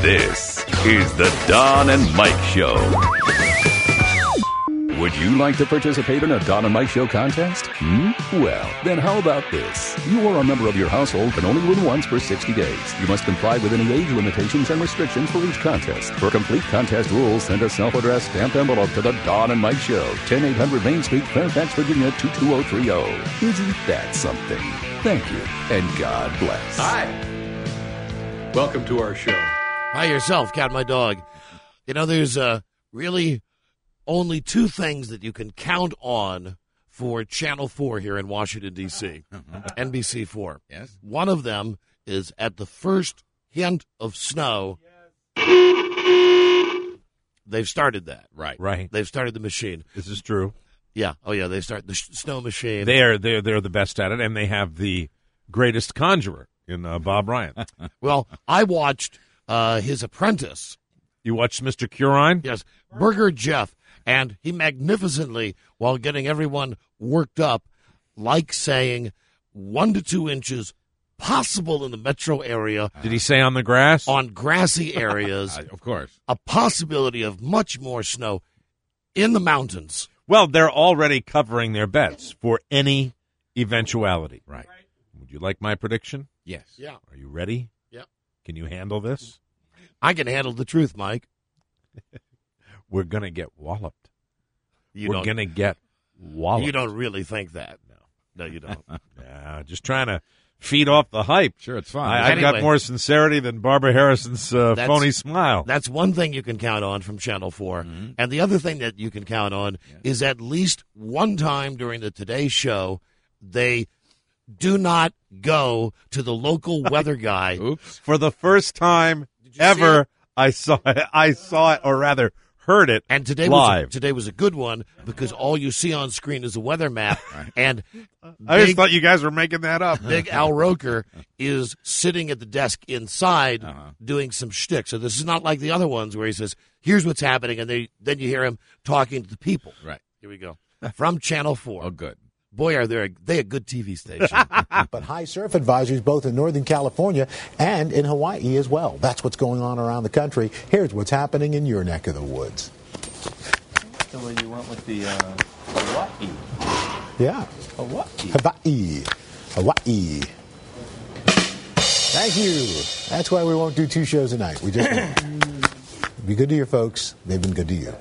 This is the Don and Mike Show. Would you like to participate in a Don and Mike Show contest? Well, then how about this? You are a member of your household and only win once for 60 days. You must comply with any age limitations and restrictions for each contest. For complete contest rules, send a self-addressed stamped envelope to the Don and Mike Show, 10800 Main Street, Fairfax, Virginia, 22030. Isn't that something? Thank you, and God bless. Hi. Welcome to our show. Hi yourself, cat my dog. You know, there's really only two things that you can count on for Channel 4 here in Washington, D.C., NBC4. Yes. One of them is at the first hint of snow, they've started that. Right. They've started the machine. This is true. Yeah. Oh, yeah, they start the snow machine. They're the best at it, and they have the greatest conjurer in Bob Ryan. Well, I watched his apprentice. You watched Mr. Curine? Yes, Burger Jeff. And he magnificently, while getting everyone worked up, like saying 1 to 2 inches possible in the metro area. Did he say on the grass? On grassy areas. Of course. A possibility of much more snow in the mountains. Well, they're already covering their bets for any eventuality. Right. Would you like my prediction? Yes. Yeah. Are you ready? Yep. Can you handle this? I can handle the truth, Mike. We're going to get walloped. We're going to get walloped. You don't really think that. No, you don't. Yeah, just trying to feed off the hype. Sure, it's fun. I've got Anyway. more sincerity than Barbara Harrison's phony smile. That's one thing you can count on from Channel 4. Mm-hmm. And the other thing that you can count on is at least one time during the Today Show, they do not go to the local weather guy. Oops. For the first time ever, I saw it, or rather heard it And today live. today was a good one because all you see on screen is a weather map. And I just thought you guys were making that up. Big Al Roker is sitting at the desk inside doing some shtick. So this is not like the other ones where he says, here's what's happening, and then you hear him talking to the people. Right. Here we go. From Channel 4. Oh, good. Boy, are they a good TV station. But high surf advisories both in Northern California and in Hawaii as well. That's what's going on around the country. Here's what's happening in your neck of the woods. The way you went with the Hawaii. Yeah. Hawaii. Hawaii. Thank you. That's why we won't do 2 shows a night. We just won't. Be good to your folks. They've been good to you.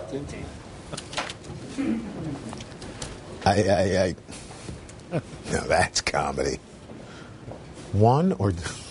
No, that's comedy. 1 or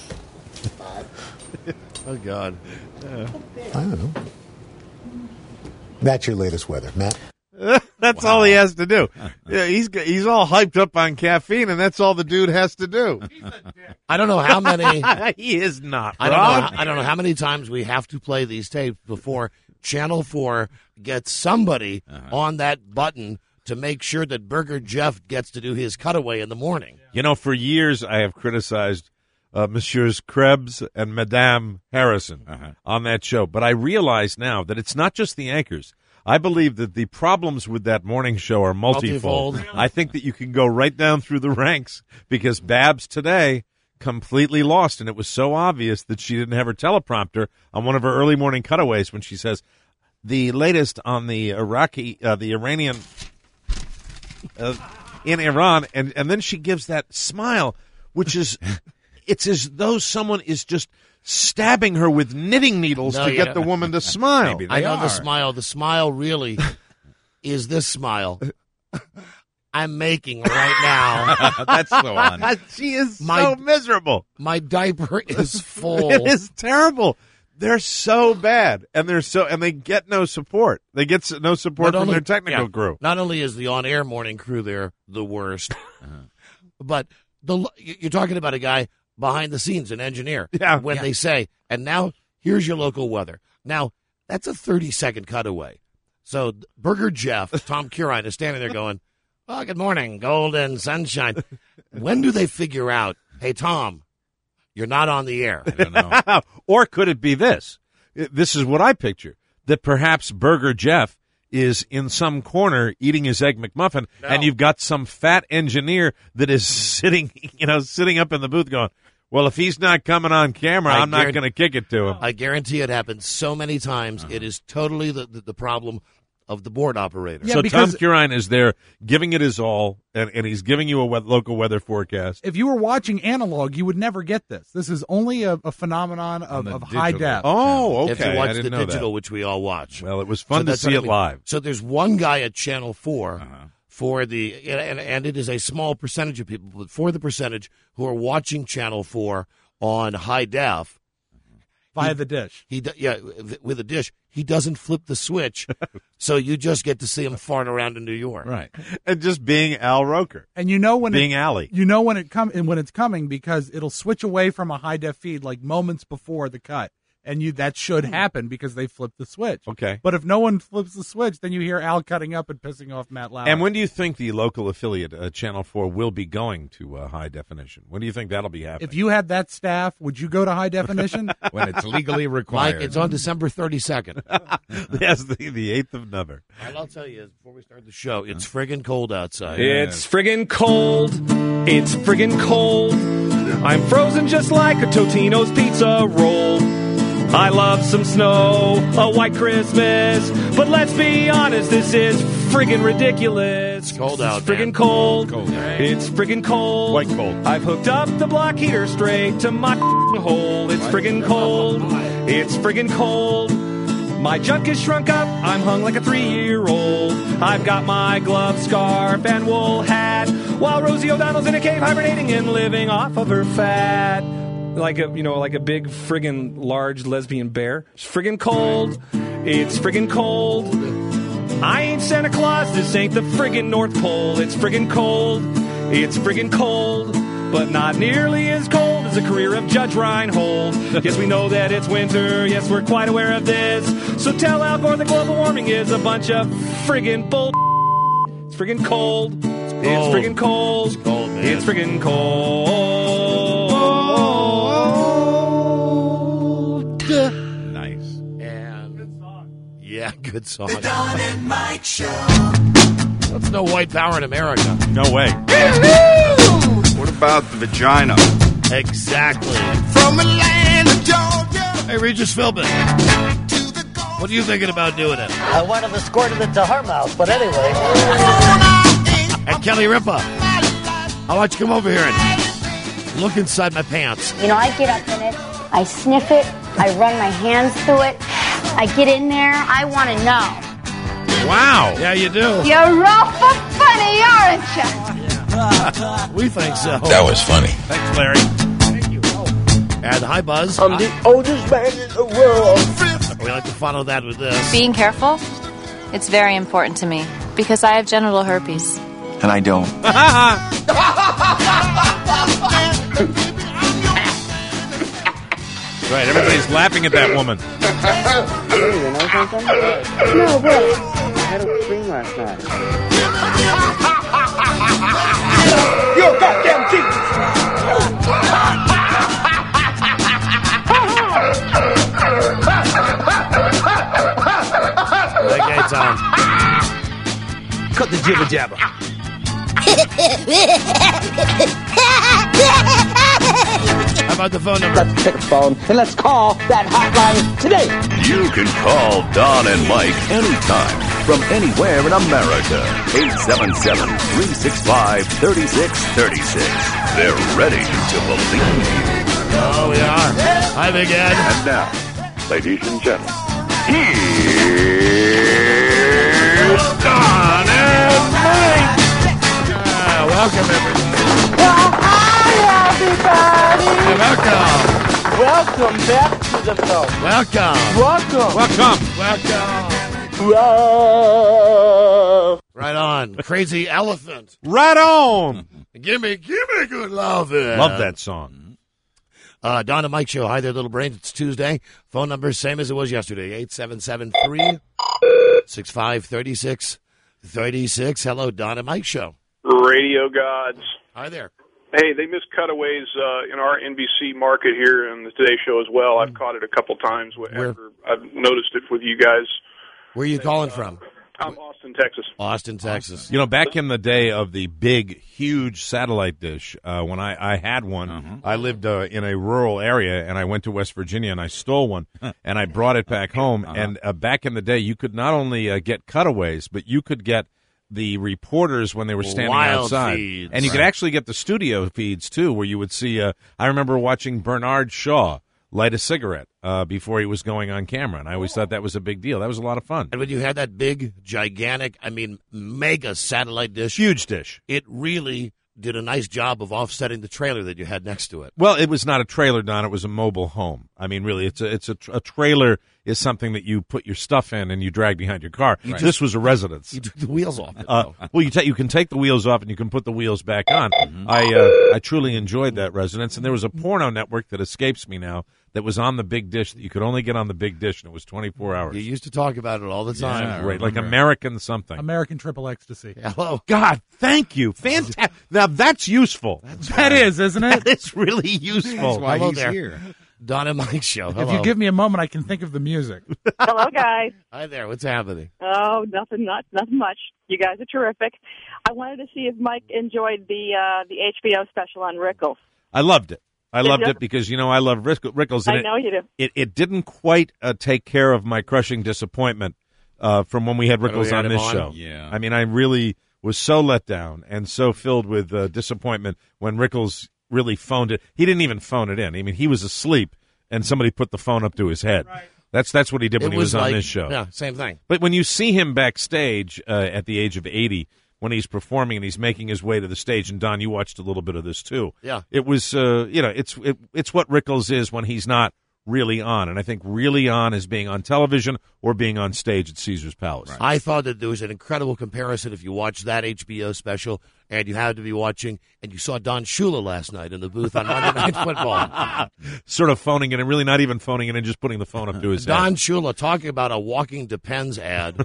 5. Oh, God. I don't know. That's your latest weather, Matt. That's all he has to do. Yeah, he's all hyped up on caffeine, and that's all the dude has to do. I don't know how many. He is not. I don't know how many times we have to play these tapes before Channel 4 gets somebody on that button to make sure that Burger Jeff gets to do his cutaway in the morning. You know, for years I have criticized Messieurs Krebs and Madame Harrison on that show, but I realize now that it's not just the anchors. I believe that the problems with that morning show are multifold. I think that you can go right down through the ranks because Babs today completely lost, and it was so obvious that she didn't have her teleprompter on one of her early morning cutaways when she says, the latest on the Iranian in Iran, and then she gives that smile, which is, it's as though someone is just stabbing her with knitting needles to get the woman to smile. Maybe I they know are. the smile. The smile really is this smile I'm making right now. That's the one. She is so My- miserable. My diaper is full. It is terrible. They're so bad, and they get no support. They get no support Not from only- their technical yeah, crew. Not only is the on-air morning crew there the worst, but you're talking about a guy behind the scenes, an engineer. Yeah. When they say, and now here's your local weather. Now, that's a 30-second cutaway. So Burger Jeff, Tom Curine, is standing there going, oh, good morning, golden sunshine. When do they figure out, hey, Tom, you're not on the air? I don't know. Or could it be this? This is what I picture, that perhaps Burger Jeff is in some corner eating his Egg McMuffin, and you've got some fat engineer that is sitting up in the booth going, Well, if he's not coming on camera, I'm not going to kick it to him. I guarantee it happens so many times. It is totally the problem of the board operator. Yeah, so Tom Curine is there giving it his all, and he's giving you a local weather forecast. If you were watching analog, you would never get this. This is only a phenomenon of high def. Oh, okay. If you watch I didn't the know digital, that. which we all watch. Well, it was fun to see it live. So there's one guy at Channel 4 for the, and it is a small percentage of people, but for the percentage who are watching Channel 4 on high def, via the dish. With a dish. He doesn't flip the switch, so you just get to see him fart around in New York. Right. And just being Al Roker. And you know when being Allie. You know when it's coming because it'll switch away from a high def feed like moments before the cut. And that should happen because they flipped the switch. Okay. But if no one flips the switch, then you hear Al cutting up and pissing off Matt Lauer. And when do you think the local affiliate, Channel 4, will be going to high definition? When do you think that'll be happening? If you had that staff, would you go to high definition? When it's legally required. Mike, it's on December 32nd. Yes, the 8th of November. All I'll tell you is, before we start the show, it's friggin' cold outside. It's friggin' cold. It's friggin' cold. I'm frozen just like a Totino's pizza roll. I love some snow, a white Christmas, but let's be honest, this is friggin' ridiculous. It's cold out, It's friggin' man. cold. It's cold, yeah. It's friggin' cold. Quite cold. I've hooked up the block heater straight to my hole. It's friggin' cold. It's friggin' cold. My junk is shrunk up. I'm hung like a 3-year-old. I've got my glove, scarf, and wool hat, while Rosie O'Donnell's in a cave hibernating and living off of her fat. Like a big friggin' large lesbian bear. It's friggin' cold. It's friggin' cold. I ain't Santa Claus. This ain't the friggin' North Pole. It's friggin' cold. It's friggin' cold. But not nearly as cold as the career of Judge Reinhold. Yes, we know that it's winter. Yes, we're quite aware of this. So tell Al Gore that global warming is a bunch of friggin' bull. It's friggin' cold. It's friggin' cold. It's cold, man. It's friggin' cold. Nice. And good song. Yeah, good song. The Don and Mike Show. That's no white power in America. No way. What about the vagina? Exactly. From Atlanta, Georgia. Hey, Regis Philbin, what are you thinking about doing it? I wanted to squirt it into her mouth, but anyway. And Kelly Ripa, I want you to come over here and look inside my pants. You know, I get up in it, I sniff it, I run my hands through it, I get in there, I want to know. Wow. Yeah, you do. You're awful funny, aren't you? We think so. That was funny. Thanks, Larry. Thank you. And hi, Buzz. I'm the oldest man in the world. We like to follow that with this. Being careful, it's very important to me because I have genital herpes. And I don't. Right, everybody's laughing at that woman. Hey, you know something? No, what? I had a dream last night. You're a goddamn genius! Okay, Tom. Cut the jibber jabber. How about the phone number? Let's pick a phone and let's call that hotline today. You can call Don and Mike anytime from anywhere in America. 877-365-3636. They're ready to believe you. Oh, we are. Hi, Big Ed. And now, ladies and gentlemen, Here's Don and Mike. Welcome, everybody. Welcome. Welcome. Welcome back to the show. Welcome. Welcome. Welcome. Right on. Crazy Elephant. Right on. Give me good love. Love that song. Don and Mike Show. Hi there, little brains. It's Tuesday. Phone number same as it was yesterday. 877-365-3636. Hello, Don and Mike Show. Radio gods. Hi there. Hey, they miss cutaways in our NBC market here and the Today Show as well. I've caught it a couple times after I've noticed it with you guys. Where are you calling from? Austin, Texas. Austin, Texas. You know, back in the day of the big, huge satellite dish, when I had one, I lived in a rural area, and I went to West Virginia, and I stole one, and I brought it back home. And back in the day, you could not only get cutaways, but you could get the reporters when they were standing Wild outside. feeds. And you could actually get the studio feeds, too, where you would see, I remember watching Bernard Shaw light a cigarette before he was going on camera, and I always thought that was a big deal. That was a lot of fun. And when you had that big, gigantic, mega satellite dish. Huge dish. It really did a nice job of offsetting the trailer that you had next to it. Well, it was not a trailer, Don. It was a mobile home. I mean, really, it's a trailer is something that you put your stuff in and you drag behind your car. This was a residence. You took the wheels off it, well, you can take the wheels off and you can put the wheels back on. I truly enjoyed that residence, and there was a porno network that escapes me now that was on the big dish that you could only get on the big dish, and it was 24 hours. You used to talk about it all the time. Yeah, right, like American something. American Triple Ecstasy. Hello. God, thank you. Fantastic. Now, that's useful. That is, isn't it? It's really useful. That's why Hello he's there. here. Don and Mike show. Hello. If you give me a moment, I can think of the music. Hello, guys. Hi there. What's happening? Oh, nothing much. You guys are terrific. I wanted to see if Mike enjoyed the HBO special on Rickles. I loved it. I Did loved you? it because, I love Rickles. And I know you do. It didn't quite take care of my crushing disappointment from when we had Rickles on this show. Yeah. I mean, I really was so let down and so filled with disappointment when Rickles really phoned it. He didn't even phone it in. I mean, he was asleep, and somebody put the phone up to his head. Right. That's what he did when he was on this show. Yeah, same thing. But when you see him backstage at the age of 80, when he's performing and he's making his way to the stage, and Don, you watched a little bit of this too. Yeah. It was, it's what Rickles is when he's not really on. And I think really on is being on television or being on stage at Caesar's Palace. Right. I thought that there was an incredible comparison if you watched that HBO special and you had to be watching, and you saw Don Shula last night in the booth on Monday Night Football. Sort of phoning it and really not even phoning it and just putting the phone up to his head. Don Shula talking about a Walking Depends ad.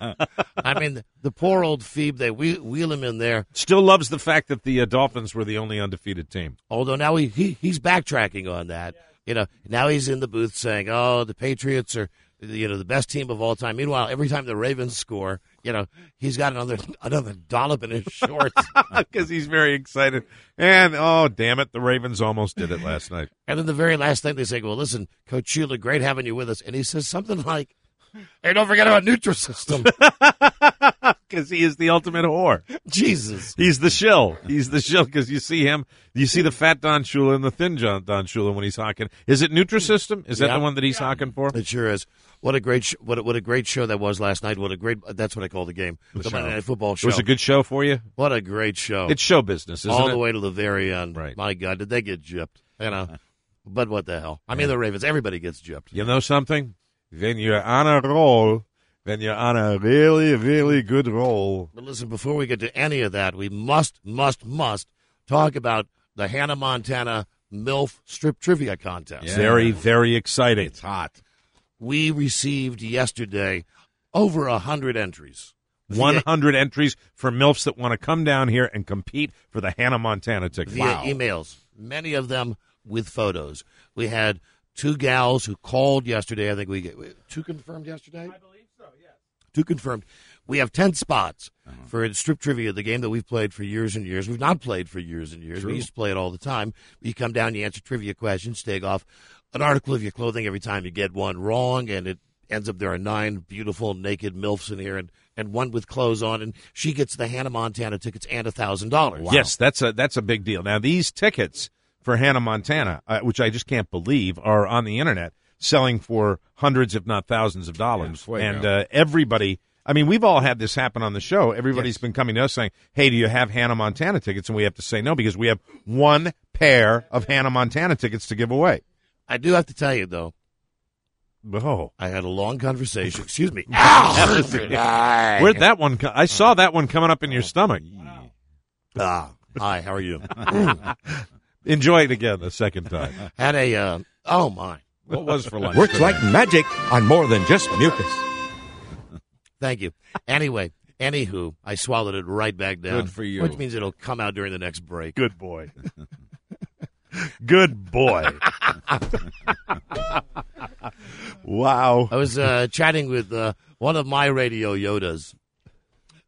I mean, the poor old Phoebe, they wheel him in there. Still loves the fact that the Dolphins were the only undefeated team. Although now he's backtracking on that. Now he's in the booth saying, "Oh, the Patriots are, the best team of all time." Meanwhile, every time the Ravens score, he's got another dollop in his shorts because he's very excited. And oh, damn it, the Ravens almost did it last night. And then the very last thing they say, "Well, listen, Coach Shula, great having you with us," and he says something like, "Hey, don't forget about Nutrisystem." Because he is the ultimate whore. Jesus. He's the shill. He's the shill because you see him. You see the fat Don Shula and the thin Don Shula when he's hawking. Is it Nutrisystem? Is that the one that he's hawking for? It sure is. What a great what a great show that was last night. That's what I call the game. The Monday Night Football show. It was a good show for you? What a great show. It's show business, isn't it? All the way to the very end. Right. My God, did they get gypped? But what the hell? I mean, the Ravens, everybody gets gypped. You know something? When you're on a roll, when you're on a really, really good roll. But listen, before we get to any of that, we must talk about the Hannah Montana MILF Strip Trivia Contest. Yeah. Very, very exciting. It's hot. We received yesterday over 100 entries. 100 entries for MILFs that want to come down here and compete for the Hannah Montana ticket. Via emails, many of them with photos. We had 2 gals who called yesterday. I think we get 2 confirmed yesterday? I believe so, yes. 2 confirmed. We have 10 spots for Strip Trivia, the game that we've played for years and years. We've not played for years and years. True. We used to play it all the time. You come down, you answer trivia questions, take off an article of your clothing every time you get one wrong, and it ends up there are 9 beautiful naked MILFs in here and one with clothes on, and she gets the Hannah Montana tickets and $1,000. Wow. Yes, that's a big deal. Now, these tickets for Hannah Montana, which I just can't believe, are on the internet selling for hundreds, if not thousands of dollars. And everybody, I mean, we've all had this happen on the show. Everybody's been coming to us saying, "Hey, do you have Hannah Montana tickets?" And we have to say no because we have 1 pair of Hannah Montana tickets to give away. I do have to tell you, though, oh, I had a long conversation. Excuse me. Where'd that one come? I saw that one coming up in your stomach. Hi, how are you? Enjoy it again the second time. Had a, oh my. What was for lunch? Works like magic on more than just mucus. Thank you. Anyway, anywho, I swallowed it right back down. Good for you. Which means it'll come out during the next break. Good boy. Good boy. Wow. I was chatting with one of my radio Yodas,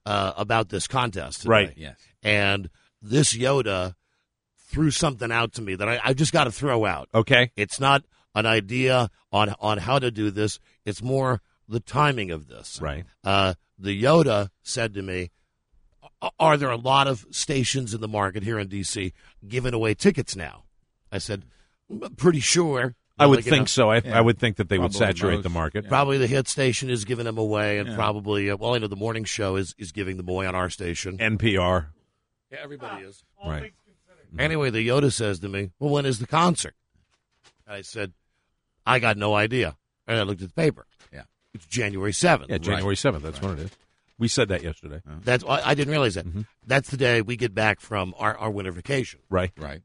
about this contest today. Right. Yes. And this Yoda threw something out to me that I just got to throw out. Okay. It's not an idea on how to do this. It's more the timing of this. Right. The Yoda said to me, are there a lot of stations in the market here in D.C. giving away tickets now? I said, pretty sure. I would think so. I would think that they would saturate most. the market. Yeah. Probably the hit station is giving them away, and probably, well, I know the morning show is giving them away on our station. NPR. Yeah, everybody is. Right. Anyway, the Yoda says to me, well, when is the concert? I said, I got no idea. And I looked at the paper. Yeah. It's January 7th. Yeah, January 7th. That's what it is. We said that yesterday. I didn't realize that. That's the day we get back from our winter vacation. Right. Right.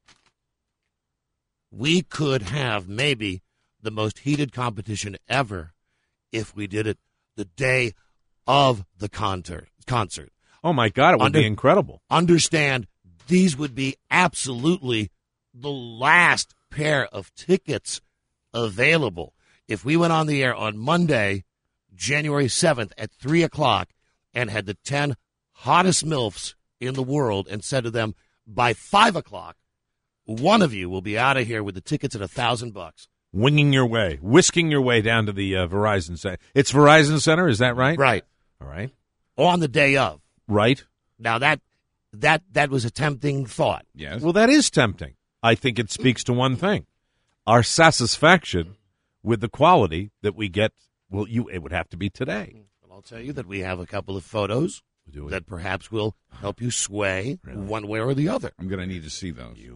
We could have maybe the most heated competition ever if we did it the day of the concert. Oh, my God. It would be incredible. Understand, these would be absolutely the last pair of tickets available. If we went on the air on Monday, January 7th at 3 o'clock and had the 10 hottest MILFs in the world and said to them, by 5 o'clock, one of you will be out of here with the tickets at $1,000. Winging your way, whisking your way down to the Verizon Center. It's Verizon Center, is that right? Right. All right. On the day of. Right. Now, that was a tempting thought. Yes. Well, that is tempting. I think it speaks to one thing. Our satisfaction with the quality that we get, well, it would have to be today. I'll tell you that we have a couple of photos that perhaps will help you sway one way or the other. I'm going to need to see those. You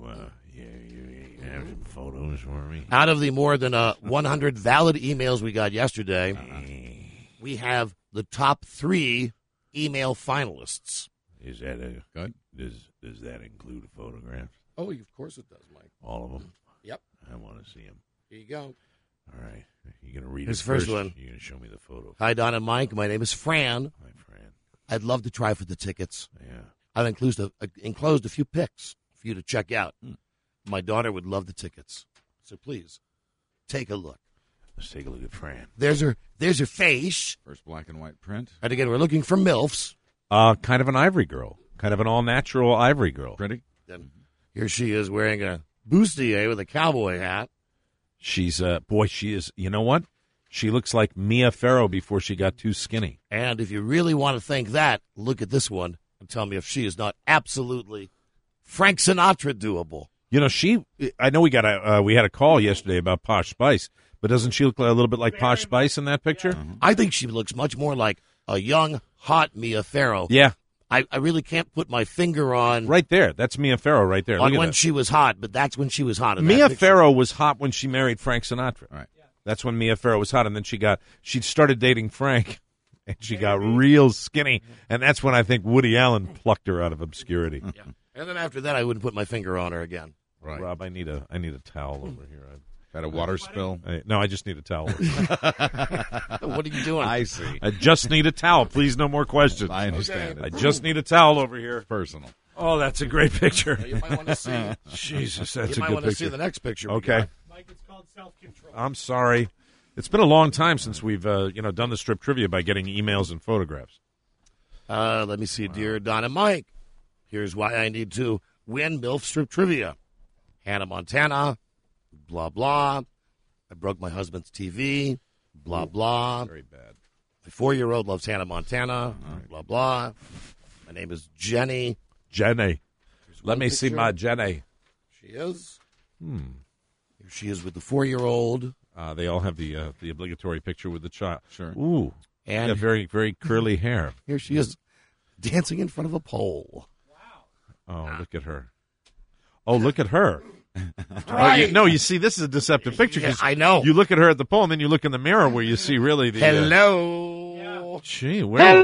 have some photos for me? Out of the more than 100 valid emails we got yesterday, we have the top 3 email finalists. Is that good? Does that include photographs? Oh, of course it does, Mike. All of them? Yep. I want to see them. Here you go. All right. You're going to read Here's it the first one. You're going to show me the photo. Hi, Don and Mike. My name is Fran. Hi, Fran. I'd love to try for the tickets. Yeah. I've enclosed a few pics for you to check out. My daughter would love the tickets. So please, take a look. Let's take a look at Fran. There's her face. First black and white print. And again, we're looking for MILFs. Kind of an ivory girl. Kind of an all-natural ivory girl. Pretty. Then here she is wearing a bustier with a cowboy hat. She's, she is, you know what? She looks like Mia Farrow before she got too skinny. And if you really want to think that, look at this one and tell me if she is not absolutely Frank Sinatra doable. You know, I know we had a call yesterday about Posh Spice, but doesn't she look a little bit like Posh Spice in that picture? I think she looks much more like a young, hot Mia Farrow. Yeah. I really can't put my finger on... Right there. That's Mia Farrow right there. On when she was hot, but that's when she was hot. Mia Farrow was hot when she married Frank Sinatra. Right. That's when Mia Farrow was hot, and then she started dating Frank, and she got real skinny, and that's when I think Woody Allen plucked her out of obscurity. Yeah. And then after that, I wouldn't put my finger on her again. Right. Rob, I need a towel over here. Had a water spill? No, I just need a towel. What are you doing? I see. I just need a towel. Please, no more questions. I understand. I just need a towel over here. Personal. Oh, that's a great picture. You might want to see. Jesus, that's a good picture. You might want to see the next picture. Okay. Mike, it's called self-control. I'm sorry. It's been a long time since we've done the strip trivia by getting emails and photographs. Let me see, dear Don and Mike. Here's why I need to win MILF strip trivia. Hannah Montana, blah, blah. I broke my husband's TV, blah, blah. Very bad. My 4-year-old loves Hannah Montana, blah, blah. My name is Jenny. Jenny. Let me see picture. my Jenny. She is. Here she is with the 4-year-old. They all have the obligatory picture with the child. Sure. Ooh. And yeah, very, very curly hair. Here she is dancing in front of a pole. Oh, look at her. Oh, look at her. Right. You see, this is a deceptive picture. Yeah, I know. You look at her at the pole, and then you look in the mirror where you see really the... Hello. Gee, where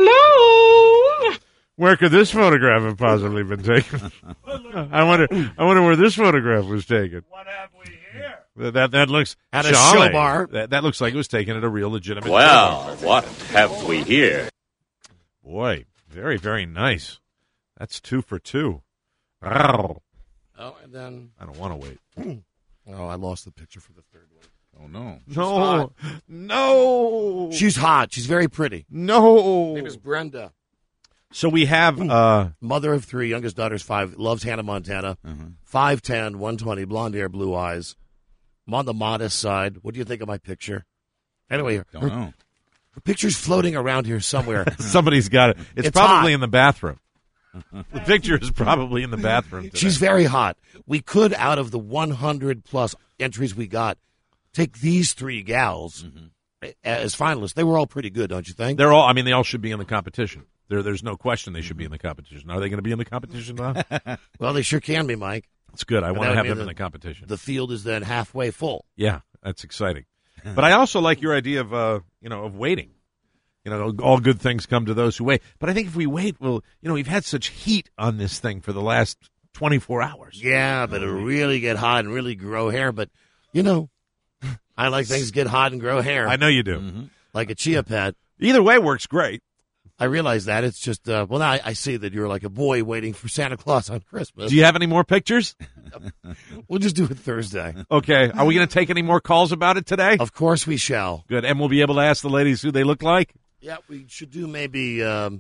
could this photograph have possibly been taken? I wonder where this photograph was taken. What have we here? That looks... At a jolly. show bar. That looks like it was taken at a real legitimate... Well, what have we here? Boy, very, very nice. That's 2 for 2. Oh, and then... I don't want to wait. Oh, I lost the picture for the third one. Oh, no. No. She's hot. She's very pretty. No. Her name is Brenda. So we have mother of 3, youngest daughter's 5, loves Hannah Montana. 5'10", 120, blonde hair, blue eyes. I'm on the modest side. What do you think of my picture? Anyway, Don't know. her picture's floating around here somewhere. Somebody's got it. It's It's probably hot. in the bathroom. The picture is probably in the bathroom today. She's very hot. We could, out of the 100-plus entries we got, take these 3 gals as finalists. They were all pretty good, don't you think? They all should be in the competition. There's no question they should be in the competition. Are they going to be in the competition now? Well, they sure can be, Mike. It's good. I And want that to would have mean them in the competition. The field is then halfway full. Yeah, that's exciting. But I also like your idea of of waiting. All good things come to those who wait. But I think if we wait, we've had such heat on this thing for the last 24 hours. Yeah, but it'll really get hot and really grow hair. But, I like things get hot and grow hair. I know you do. Like a chia pet. Either way works great. I realize that. It's just, now I see that you're like a boy waiting for Santa Claus on Christmas. Do you have any more pictures? We'll just do it Thursday. Okay. Are we going to take any more calls about it today? Of course we shall. Good. And we'll be able to ask the ladies who they look like? Yeah, we should do maybe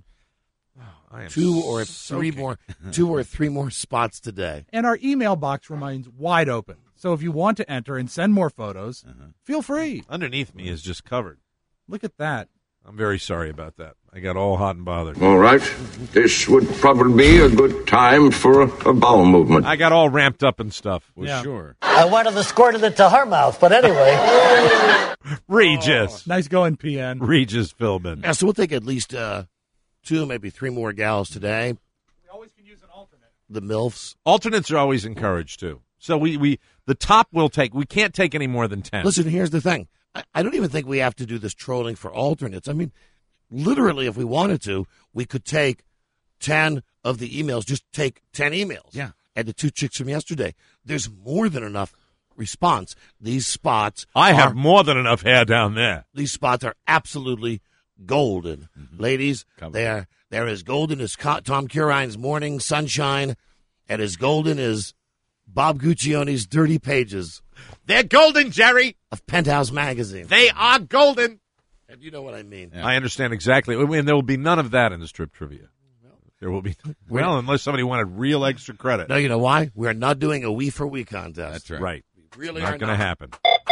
2 or 3 more spots today. And our email box remains wide open. So if you want to enter and send more photos, feel free. Underneath me is just covered. Look at that. I'm very sorry about that. I got all hot and bothered. All right. This would probably be a good time for a bowel movement. I got all ramped up and stuff. Well, sure. I wanted to squirt it into her mouth, but anyway. Regis. Nice going, PN. Regis Philbin. Yeah, so we'll take at least 2, maybe 3 more gals today. We always can use an alternate. The MILFs. Alternates are always encouraged, too. So the top we'll take. We can't take any more than 10. Listen, here's the thing. I don't even think we have to do this trolling for alternates. I mean, literally, if we wanted to, we could take 10 of the emails. Just take 10 emails. Yeah. And the 2 chicks from yesterday. There's more than enough response. These spots I have more than enough hair down there. These spots are absolutely golden. Ladies, they're as golden as Tom Curine's Morning Sunshine and as golden as Bob Guccione's Dirty Pages. They're golden, Jerry. Of Penthouse Magazine. They are golden. And you know what I mean. Yeah. I understand exactly. And there will be none of that in the strip trivia. There will be. Well, unless somebody wanted real extra credit. No, you know why? We're not doing a We for We contest. That's right. We really not are going to happen.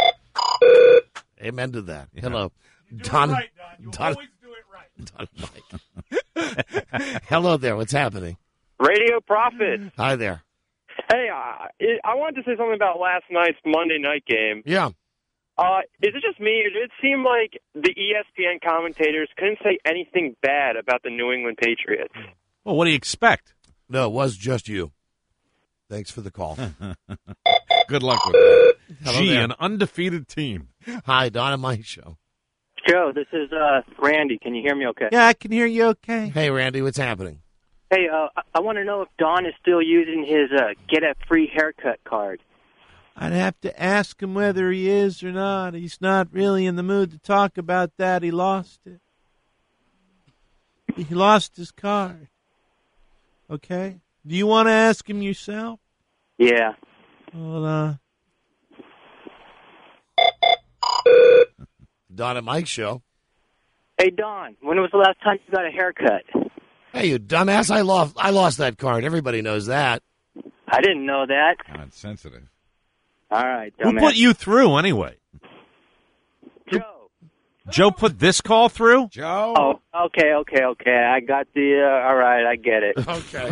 Amen to that. Yeah. Hello. You do it right, Don. You always do it right. Don Mike. Hello there. What's happening? Radio Prophet. Hi there. Hey, I wanted to say something about last night's Monday night game. Yeah. Is it just me, or did it seem like the ESPN commentators couldn't say anything bad about the New England Patriots? Well, what do you expect? No, it was just you. Thanks for the call. Good luck with that. Gee, an undefeated team. Hi, Don and Mike show. Joe, this is Randy. Can you hear me okay? Yeah, I can hear you okay. Hey, Randy, what's happening? Hey, I want to know if Don is still using his get a free haircut card. I'd have to ask him whether he is or not. He's not really in the mood to talk about that. He lost it. He lost his card. Okay? Do you want to ask him yourself? Yeah. Hold on. Don and Mike show. Hey, Don, when was the last time you got a haircut? Hey, you dumbass. I lost that card. Everybody knows that. I didn't know that. God, sensitive. All right, Who dumbass. put you through, anyway? Joe put this call through? Joe? Oh, okay. I got the, all right, I get it. Okay.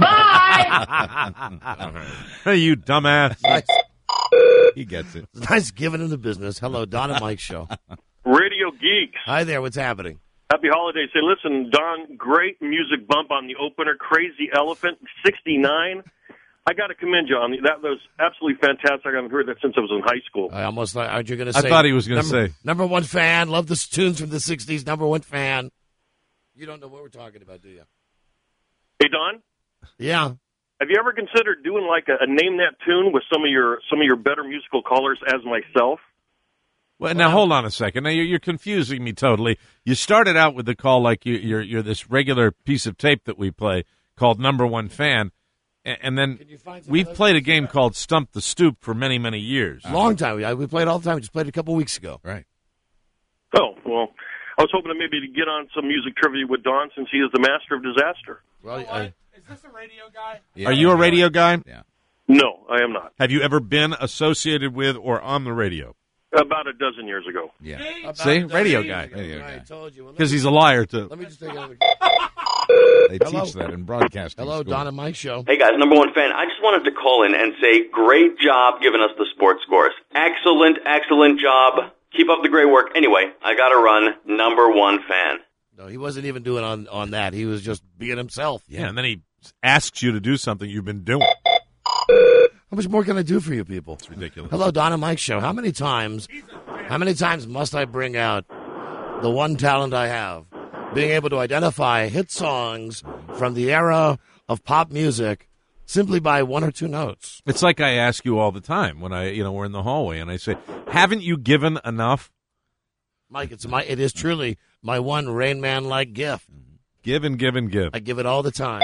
Hey, you dumbass. Nice. He gets it. Nice giving him the business. Hello, Don and Mike show. Radio Geeks. Hi there. What's happening? Happy holidays. Say, listen, Don, great music bump on the opener, Crazy Elephant, 69. I got to commend you on that. Was absolutely fantastic. I haven't heard that since I was in high school. I almost thought, aren't you going to I say? thought he was going to say. Number one fan. Love the tunes from the 60s. Number one fan. You don't know what we're talking about, do you? Hey, Don? Yeah. Have you ever considered doing like a name that tune with some of your better musical callers as myself? Well, now hold on a second. Now you're confusing me totally. You started out with the call like you're this regular piece of tape that we play called Number One Fan, and then we've played a game called Stump the Stoop for many, many years. Long time. We played all the time. We just played it a couple weeks ago. Right. Oh, well, I was hoping to maybe get on some music trivia with Don since he is the master of disaster. Well, Is this a radio guy? Are you a radio guy? Yeah. No, I am not. Have you ever been associated with or on the radio? About a dozen years ago. Yeah. See? Radio guy. I told you. Because he's a liar, too. Let me just take another. They Hello. teach that in broadcasting. Hello, school. Don and Mike show. Hey guys, number one fan. I just wanted to call in and say great job giving us the sports scores. Excellent job. Keep up the great work. Anyway, I got to run. Number one fan. No, he wasn't even doing on that. He was just being himself. Yeah, and then he asks you to do something you've been doing. How much more can I do for you people? It's ridiculous. Hello, Don and Mike show. How many times must I bring out the one talent I have? Being able to identify hit songs from the era of pop music simply by one or two notes. It's like I ask you all the time when we're in the hallway and I say, haven't you given enough? Mike, it is truly my one Rain Man-like gift. Give and give and give. I give it all the time.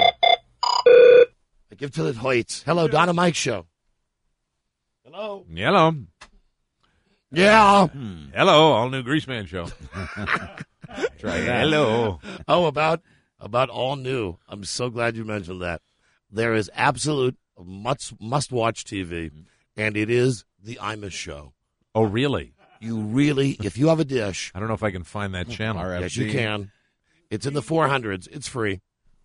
I give till it hurts. Hello, Don and Mike show. Hello. Hello. Yeah. Hello, all new Greaseman show. Try that. Hello. Oh, about all new. I'm so glad you mentioned that. There is absolute must-watch TV, and it is the Imus show. Oh, really? You really, if you have a dish. I don't know if I can find that channel. RFC. Yes, you can. It's in the 400s. It's free.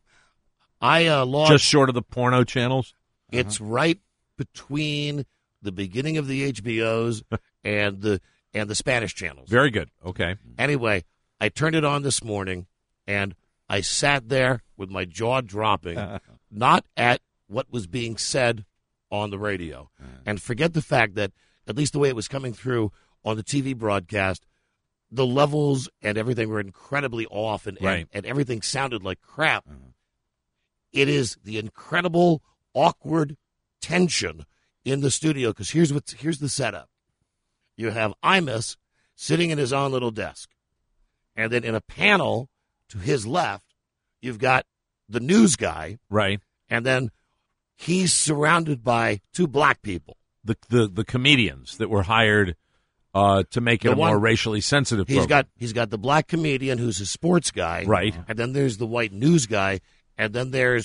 I logged. Just short of the porno channels? It's right between the beginning of the HBOs and the Spanish channels. Very good. Okay. Anyway, I turned it on this morning, and I sat there with my jaw dropping, not at what was being said on the radio. And forget the fact that, at least the way it was coming through on the TV broadcast, the levels and everything were incredibly off, and everything sounded like crap. It is the incredible, awkward tension in the studio, because here's the setup. You have Imus sitting in his own little desk. And then in a panel to his left, you've got the news guy. Right. And then he's surrounded by two black people. The comedians that were hired to make it a more racially sensitive program. He's got the black comedian who's a sports guy. Right. And then there's the white news guy. And then there's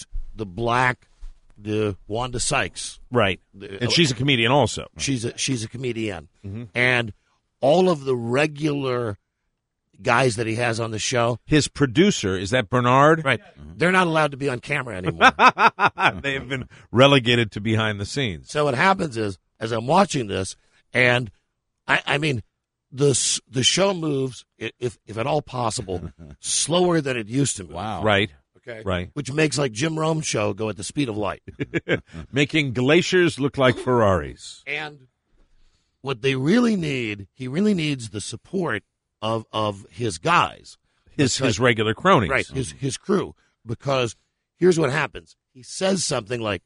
the Wanda Sykes. Right. And she's a comedian also. She's a comedian. Mm-hmm. And all of the regular guys that he has on the show. His producer, is that Bernard? Right. They're not allowed to be on camera anymore. They have been relegated to behind the scenes. So what happens is, as I'm watching this, and I mean, the show moves, if at all possible, slower than it used to move. Wow. Right. Okay. Right. Which makes like Jim Rome's show go at the speed of light. Making glaciers look like Ferraris. And what they really need, he really needs the support of his guys. His regular cronies. Right, his crew. Because here's what happens. He says something like,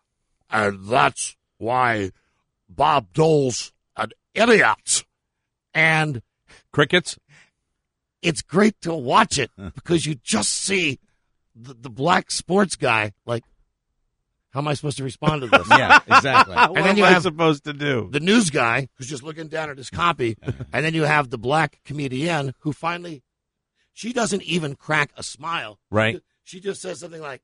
and that's why Bob Dole's an idiot. And crickets? It's great to watch it because you just see the black sports guy like, how am I supposed to respond to this? Yeah, exactly. And what then you am I have supposed to do? The news guy who's just looking down at his copy, and then you have the black comedian who finally, she doesn't even crack a smile. Right. She just says something like,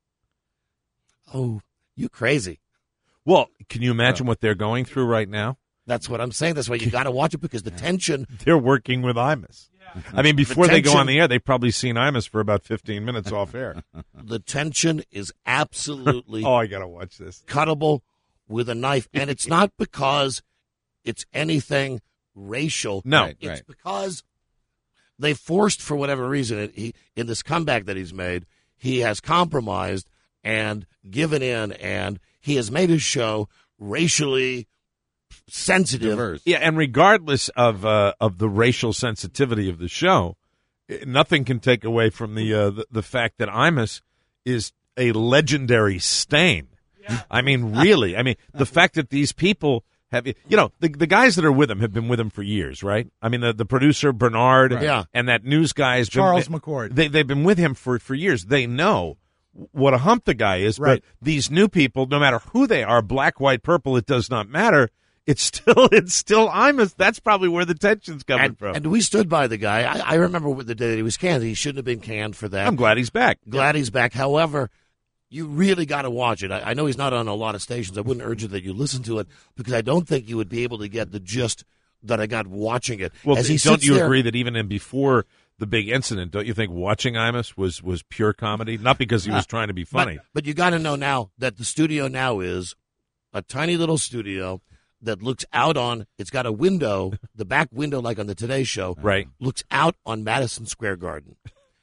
"Oh, you crazy." Well, can you imagine what they're going through right now? That's what I'm saying. That's why you got to watch it, because the tension. They're working with Imus. I mean, before they go on the air, they've probably seen Imus for about 15 minutes off air. The tension is absolutely oh, I got to watch this. Cuttable with a knife. And it's not because it's anything racial. No. It's because they forced, for whatever reason, in this comeback that he's made, he has compromised and given in, and he has made his show racially sensitive. Diverse. Yeah, and regardless of the racial sensitivity of the show, nothing can take away from the fact that Imus is a legendary stain. Yeah. I mean, really. I mean, the fact that these people have, the guys that are with him have been with him for years, right? I mean, the producer, Bernard, and that news guy has Charles McCord. They've been with him for years. They know what a hump the guy is, but these new people, no matter who they are, black, white, purple, it does not matter. it's still Imus. That's probably where the tension's coming from. And we stood by the guy. I remember the day that he was canned. He shouldn't have been canned for that. I'm glad he's back. He's back. However, you really got to watch it. I know he's not on a lot of stations. I wouldn't urge you that you listen to it because I don't think you would be able to get the gist that I got watching it. Well, As he don't sits you there, agree that even before the big incident, don't you think watching Imus was pure comedy? Not because he was trying to be funny. But you got to know now that the studio now is a tiny little studio that looks out on, it's got a window, the back window like on the Today Show, right, looks out on Madison Square Garden.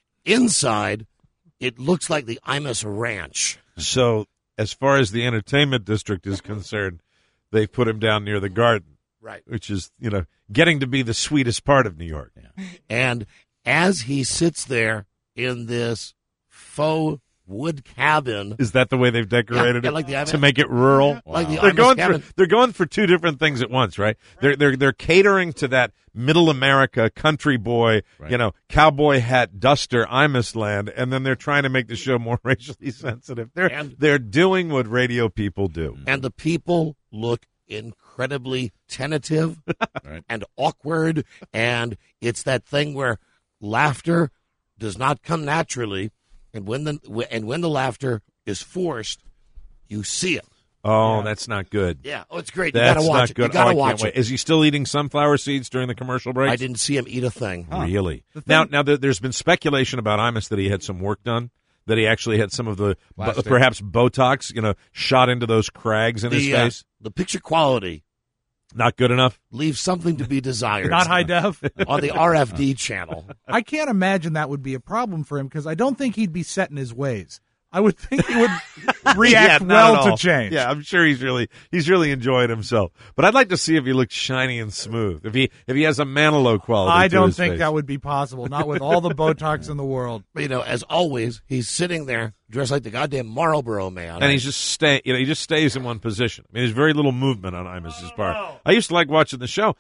Inside, it looks like the Imus Ranch. So as far as the entertainment district is concerned, they put him down near the garden. Right. Which is, getting to be the sweetest part of New York. Yeah. And as he sits there in this faux wood cabin. Is that the way they've decorated Yeah, it like the to make it rural? Wow. Like the they're going for two different things at once, right? They're catering to that middle America country boy, cowboy hat duster Imus land, and then they're trying to make the show more racially sensitive. They're doing what radio people do, and the people look incredibly tentative and awkward, and it's that thing where laughter does not come naturally. And when the laughter is forced, you see it. Oh, that's not good. Yeah. Oh, it's great. That's you gotta watch not it. good. You gotta I watch can't wait. it. Is he still eating sunflower seeds during the commercial breaks? I didn't see him eat a thing. Really? Now, there's been speculation about Imus that he had some work done, that he actually had some of the perhaps Botox, shot into those crags in his face. The picture quality. Not good enough? Leaves something to be desired. Not high def? On the RFD channel. I can't imagine that would be a problem for him because I don't think he'd be set in his ways. I would think he would react well to change. Yeah, I'm sure he's really enjoying himself. But I'd like to see if he looks shiny and smooth. If he has a Manilow quality. I to don't his think face. that would be possible. Not with all the Botox in the world. But, as always, he's sitting there dressed like the goddamn Marlboro Man. And he's just he just stays in one position. I mean, there's very little movement on Imus's part. I used to like watching the show.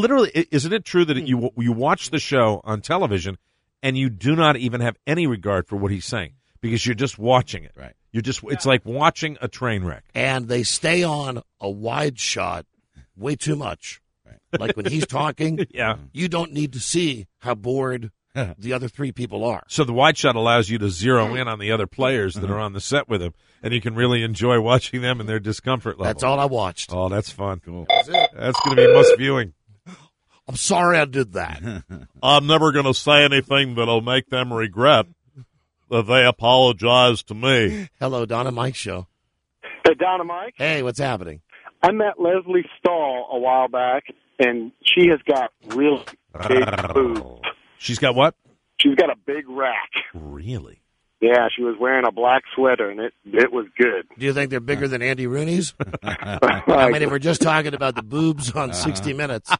Isn't it true that you watch the show on television and you do not even have any regard for what he's saying? Because you're just watching it. Right. It's like watching a train wreck. And they stay on a wide shot way too much. Right. Like when he's talking, you don't need to see how bored the other three people are. So the wide shot allows you to zero in on the other players that are on the set with him, and you can really enjoy watching them and their discomfort level. That's all I watched. Oh, that's fun. Cool. That's going to be must viewing. I'm sorry I did that. I'm never going to say anything that'll make them regret that they apologize to me. Hello, Donna Mike Show. Hey, Donna Mike. Hey, what's happening? I met Leslie Stahl a while back, and she has got really big boobs. She's got what? She's got a big rack. Really? Yeah, she was wearing a black sweater, and it was good. Do you think they're bigger than Andy Rooney's? I mean, if we're just talking about the boobs on 60 Minutes.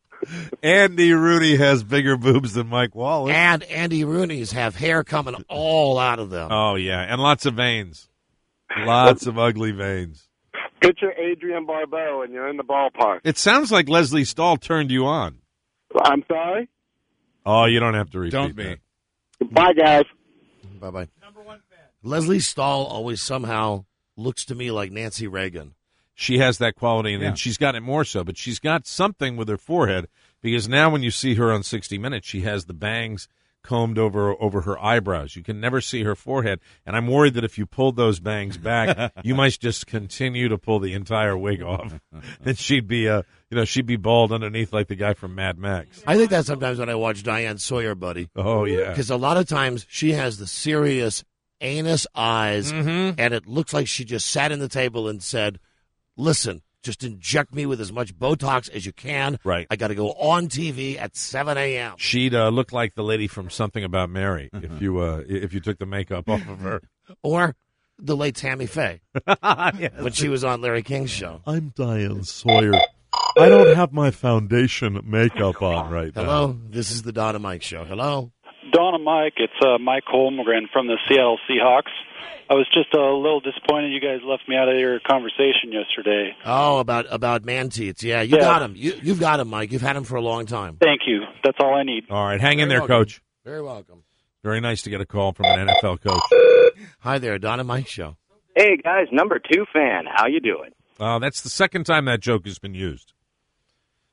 Andy Rooney has bigger boobs than Mike Wallace. And Andy Rooney's have hair coming all out of them. Oh, yeah, and lots of veins. Lots of ugly veins. Picture Adrian Barbeau, and you're in the ballpark. It sounds like Leslie Stahl turned you on. I'm sorry? Oh, you don't have to repeat Don't be. that. Bye, guys. Bye-bye. Number one fan. Leslie Stahl always somehow looks to me like Nancy Reagan. She has that quality, and she's got it more so, but she's got something with her forehead, because now when you see her on 60 Minutes, she has the bangs combed over her eyebrows. You can never see her forehead, and I'm worried that if you pulled those bangs back, you might just continue to pull the entire wig off. Then she'd be bald underneath like the guy from Mad Max. I think that sometimes when I watch Diane Sawyer, buddy. Oh, yeah. Because a lot of times she has the serious anus eyes, and it looks like she just sat in the table and said, listen, just inject me with as much Botox as you can. Right. I got to go on TV at 7 a.m. She'd look like the lady from Something About Mary if you took the makeup off of her. Or the late Tammy Faye when she was on Larry King's show. I'm Diane Sawyer. I don't have my foundation makeup on right now. Hello, this is the Donna Mike Show. Hello. Donna Mike, it's Mike Holmgren from the Seattle Seahawks. I was just a little disappointed you guys left me out of your conversation yesterday. Oh, about man-teats. Yeah, you got him. You've got him, Mike. You've had him for a long time. Thank you. That's all I need. All right, hang in there, welcome. Coach. Very welcome. Very nice to get a call from an NFL coach. Hi there, Donna Mike Show. Hey, guys, number 2 fan. How you doing? That's the second time that joke has been used.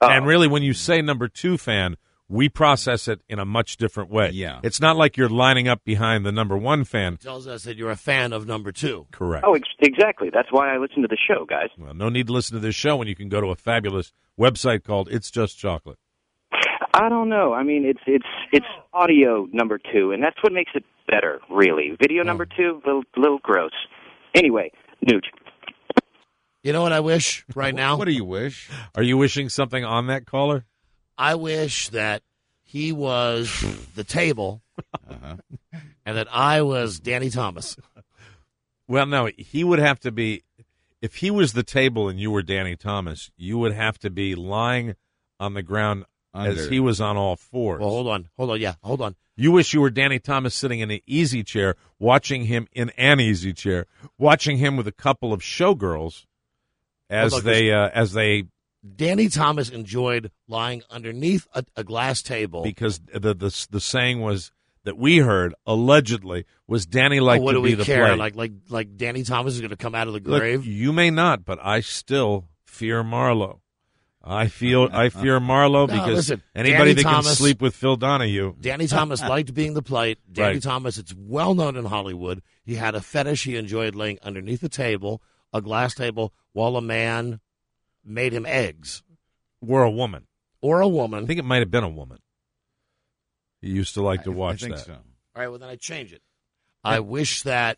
And really, when you say number 2 fan, we process it in a much different way. Yeah. It's not like you're lining up behind the number 1 fan. It tells us that you're a fan of number 2. Correct. Oh, exactly. That's why I listen to the show, guys. Well, no need to listen to this show when you can go to a fabulous website called It's Just Chocolate. I don't know. I mean, it's audio number 2, and that's what makes it better, really. Video number 2, little gross. Anyway, Nooch. You know what I wish right now? What do you wish? Are you wishing something on that caller? I wish that he was the table and that I was Danny Thomas. Well, no, he would have to be, if he was the table and you were Danny Thomas, you would have to be lying on the ground as he was on all fours. Well, hold on. You wish you were Danny Thomas sitting in an easy chair, watching him in an easy chair, watching him with a couple of showgirls as they Danny Thomas enjoyed lying underneath a glass table because the saying was that we heard allegedly was Danny liked to be the care? plate. Like Danny Thomas is going to come out of the Look, grave. you may not, but I still fear Marlowe. I fear Marlowe because anybody that can sleep with Phil Donahue. Danny Thomas liked being the plate. Danny Right. Thomas, it's well known in Hollywood. He had a fetish. He enjoyed laying underneath a table, a glass table, while a man made him eggs. Or a woman. I think it might have been a woman. He used to like to watch I think that. so. All right, well, then I change it. I wish that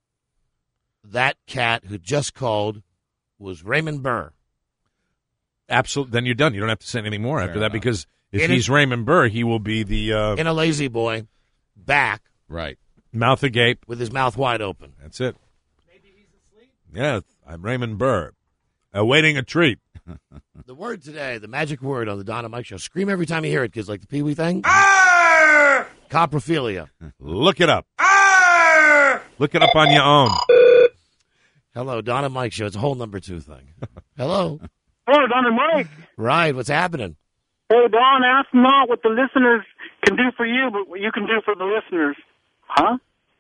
cat who just called was Raymond Burr. Absolutely. Then you're done. You don't have to say anything more after that enough. because if he's Raymond Burr, he will be the In a lazy boy, back. Right. Mouth agape. With his mouth wide open. That's it. Maybe he's asleep? Yeah, I'm Raymond Burr. Awaiting a treat. The word today, the magic word on the Don and Mike Show. Scream every time you hear it, kids, like the Pee Wee thing. Coprophilia. Look it up. Look it up on your own. Hello, Don and Mike Show. It's a whole number 2 thing. Hello. Hello, Don and Mike. Right, what's happening? Hey, Don, ask not what the listeners can do for you, but what you can do for the listeners. Huh?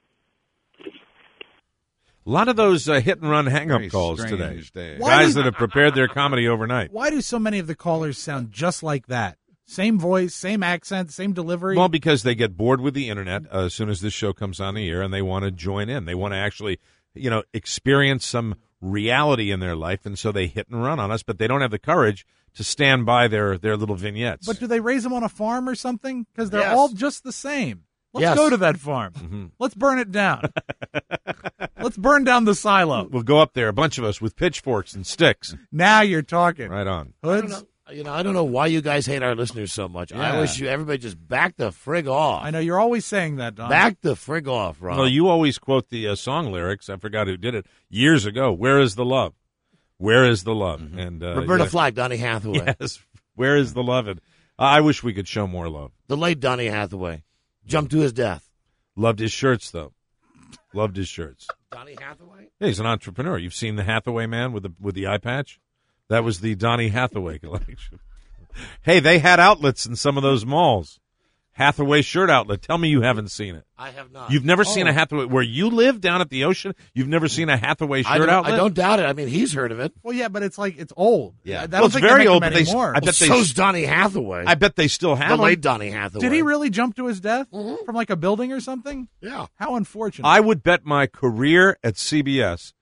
A lot of those hit-and-run hang-up Very calls strange today. day. Guys that have prepared their comedy overnight. Why do so many of the callers sound just like that? Same voice, same accent, same delivery? Well, because they get bored with the Internet as soon as this show comes on the air, and they want to join in. They want to actually, experience some reality in their life, and so they hit and run on us, but they don't have the courage to stand by their little vignettes. But do they raise them on a farm or something? Because they're Yes. all just the same. Let's Yes. go to that farm. Mm-hmm. Let's burn it down. Let's burn down the silo. We'll go up there, a bunch of us, with pitchforks and sticks. Now you're talking. Right on. Hoods? I don't know why you guys hate our listeners so much. I Yeah. wish everybody just back the frig off. I know you're always saying that, Don. Back the frig off, Rob. Well, you always quote the song lyrics. I forgot who did it years ago. Where is the love? Where is the love? Mm-hmm. And Roberta Flack, Donny Hathaway. Yes. Where is the love? And I wish we could show more love. The late Donny Hathaway jumped to his death. Loved his shirts, though. Loved his shirts. Donny Hathaway? Yeah, he's an entrepreneur. You've seen the Hathaway man with the eye patch? That was the Donny Hathaway collection. Hey, they had outlets in some of those malls. Hathaway shirt outlet. Tell me you haven't seen it. I have not. You've never seen a Hathaway where you live down at the ocean? You've never seen a Hathaway shirt outlet? I don't doubt it. I mean, he's heard of it. Well, yeah, but it's old. Yeah. I Well, don't it's think very they make old, them but anymore. I bet they so's Donny Hathaway. I bet they still have The them. late Donny Hathaway. Did he really jump to his death from like a building or something? Yeah. How unfortunate. I would bet my career at CBS.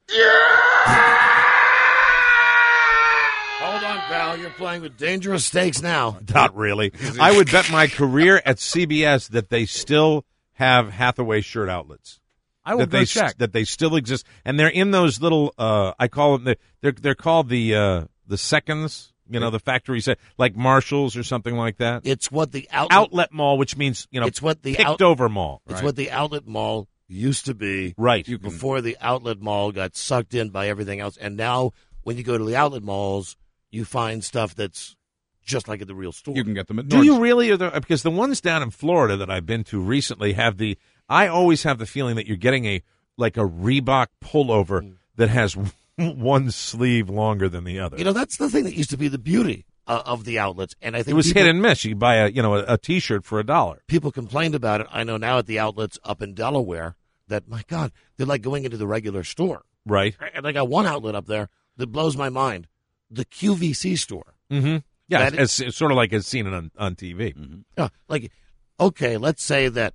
Hold on, pal. You're playing with dangerous stakes now. Not really. I would bet my career at CBS that they still have Hathaway shirt outlets. I will go check. That they still exist, and they're in those little. I call them. They're called the seconds. The factory set, like Marshalls or something like that. It's what the outlet mall, which means it's what the picked over mall. It's what the outlet mall used to be. Right. Before the outlet mall got sucked in by everything else, and now when you go to the outlet malls, you find stuff that's just like at the real store. You can get them at Do you really? Because the ones down in Florida that I've been to recently have the. I always have the feeling that you're getting a Reebok pullover that has one sleeve longer than the other. That's the thing that used to be the beauty of the outlets, and I think It was people, hit and miss. You buy a T-shirt for $1. People complained about it. I know now at the outlets up in Delaware that, my God, they're like going into the regular store. Right. And I got one outlet up there that blows my mind. The QVC store. Mm-hmm. Yeah, That it's sort of like it's seen on TV. like, okay, let's say that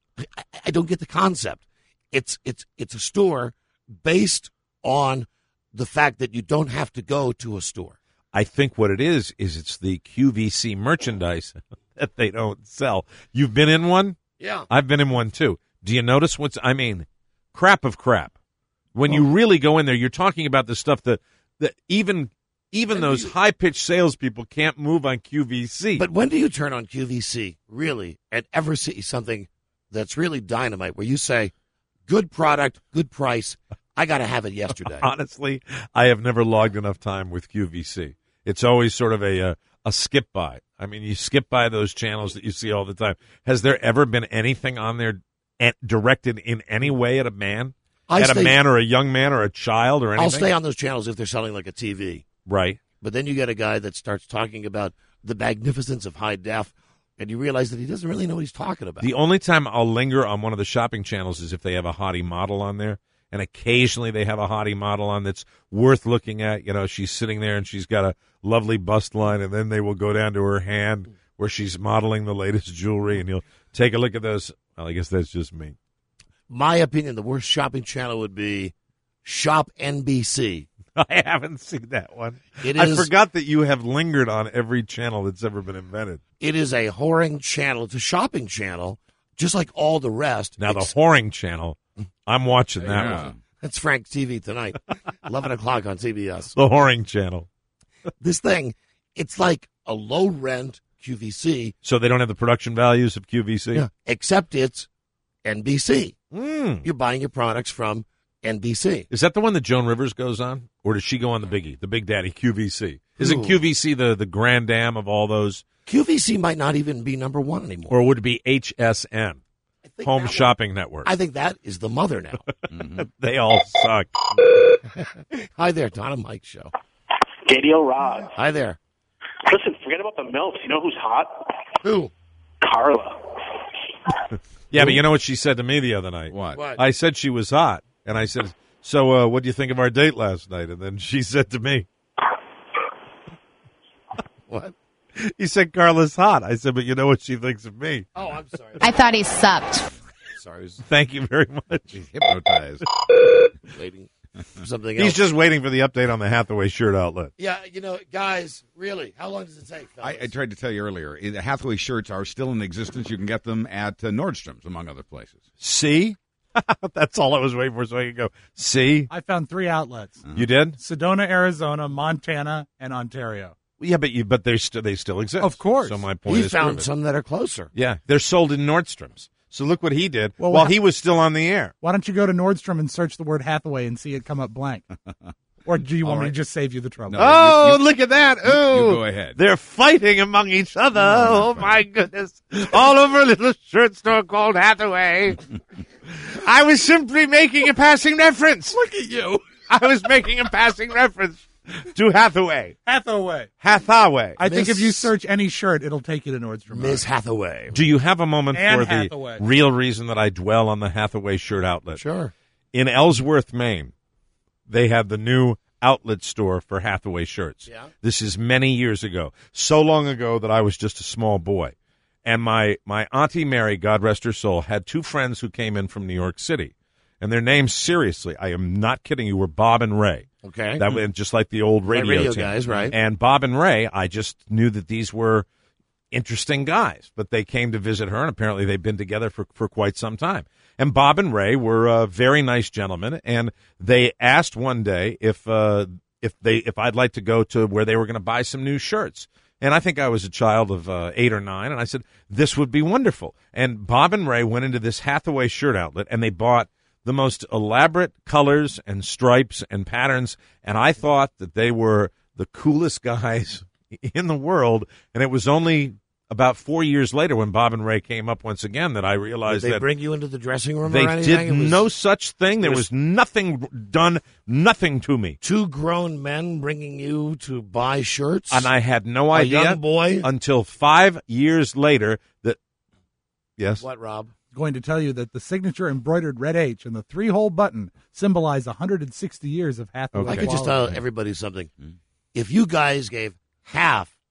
I don't get the concept. It's a store based on the fact that you don't have to go to a store. I think what it is it's the QVC merchandise that they don't sell. You've been in one? Yeah. I've been in one too. Do you notice crap of crap. When you really go in there, you're talking about the stuff that even those high-pitched salespeople can't move on QVC. But when do you turn on QVC, really, and ever see something that's really dynamite where you say, good product, good price, I got to have it yesterday? Honestly, I have never logged enough time with QVC. It's always sort of a skip by. I mean, you skip by those channels that you see all the time. Has there ever been anything on there directed in any way at a man? A man or a young man or a child or anything? I'll stay on those channels if they're selling like a TV. Right. But then you get a guy that starts talking about the magnificence of high def, and you realize that he doesn't really know what he's talking about. The only time I'll linger on one of the shopping channels is if they have a hottie model on there. And occasionally they have a hottie model on that's worth looking at. You know, she's sitting there and she's got a lovely bust line, and then they will go down to her hand where she's modeling the latest jewelry, and you'll take a look at those. Well, I guess that's just me. My opinion, the worst shopping channel would be Shop NBC. I haven't seen that one. I forgot that you have lingered on every channel that's ever been invented. It is a whoring channel. It's a shopping channel, just like all the rest. Now, the whoring channel, I'm watching that one. That's Frank's TV tonight, 11 o'clock on CBS. The whoring channel. This thing, it's like a low-rent QVC. So they don't have the production values of QVC? Yeah, except it's NBC. Mm. You're buying your products from NBC. Is that the one that Joan Rivers goes on? Or does she go on the biggie, the Big Daddy, QVC? Isn't QVC the grand dam of all those? QVC might not even be number one anymore. Or would it be HSN, Home Shopping Network? I think that is the mother now. They all suck. Hi there, Don and Mike Show. Gadio Rod. Hi there. Listen, forget about the MILFs. You know who's hot? Who? Carla. Yeah, but you know what she said to me the other night? What? I said she was hot, and I said, so what do you think of our date last night? And then she said to me, what? He said, Carla's hot. I said, but you know what she thinks of me? Oh, I'm sorry. I thought he sucked. Sorry. Thank you very much. He's hypnotized. Waiting for something else. He's just waiting for the update on the Hathaway shirt outlet. Yeah, you know, guys, really, how long does it take, fellas? I tried to tell you earlier, the Hathaway shirts are still in existence. You can get them at Nordstrom's, among other places. See? That's all I was waiting for, so I could go, see? I found 3 outlets. You did? Sedona, Arizona, Montana, and Ontario. Yeah, but they still exist. Of course. So my point He is found proven. some that are closer. Yeah, they're sold in Nordstrom's. So look what he did Well, while he was still on the air. Why don't you go to Nordstrom and search the word Hathaway and see it come up blank? Or do you want me to just save you the trouble? No, look at that. Oh, you go ahead. They're fighting among each other. Oh, my goodness. All over a little shirt store called Hathaway. I was simply making a passing reference. Look at you. I was making a passing reference to Hathaway. Hathaway. I think if you search any shirt, it'll take you to Nordstrom. Miss Hathaway. Do you have a moment Anne for the Hathaway. real reason that I dwell on the Hathaway shirt outlet? Sure. In Ellsworth, Maine, they had the new outlet store for Hathaway shirts. Yeah. This is many years ago. So long ago that I was just a small boy. And my Auntie Mary, God rest her soul, had 2 friends who came in from New York City. And their names, seriously, I am not kidding you, were Bob and Ray. Okay. That was just like the old radio team. guys, right? And Bob and Ray, I just knew that these were interesting guys. But they came to visit her, and apparently they've been together for quite some time. And Bob and Ray were very nice gentlemen, and they asked one day if I'd like to go to where they were going to buy some new shirts. And I think I was a child of 8 or 9, and I said, this would be wonderful. And Bob and Ray went into this Hathaway shirt outlet, and they bought the most elaborate colors and stripes and patterns, and I thought that they were the coolest guys in the world. And it was only about 4 years later when Bob and Ray came up once again that I realized Did they that bring you into the dressing room they or anything? did no such thing. There was nothing done, nothing to me. 2 grown men bringing you to buy shirts? And I had no idea young boy? until 5 years later that, yes? What, Rob? Going to tell you that the signature embroidered red H and the 3-hole button symbolize 160 years of Hathaway. I could just tell everybody something. If you guys gave half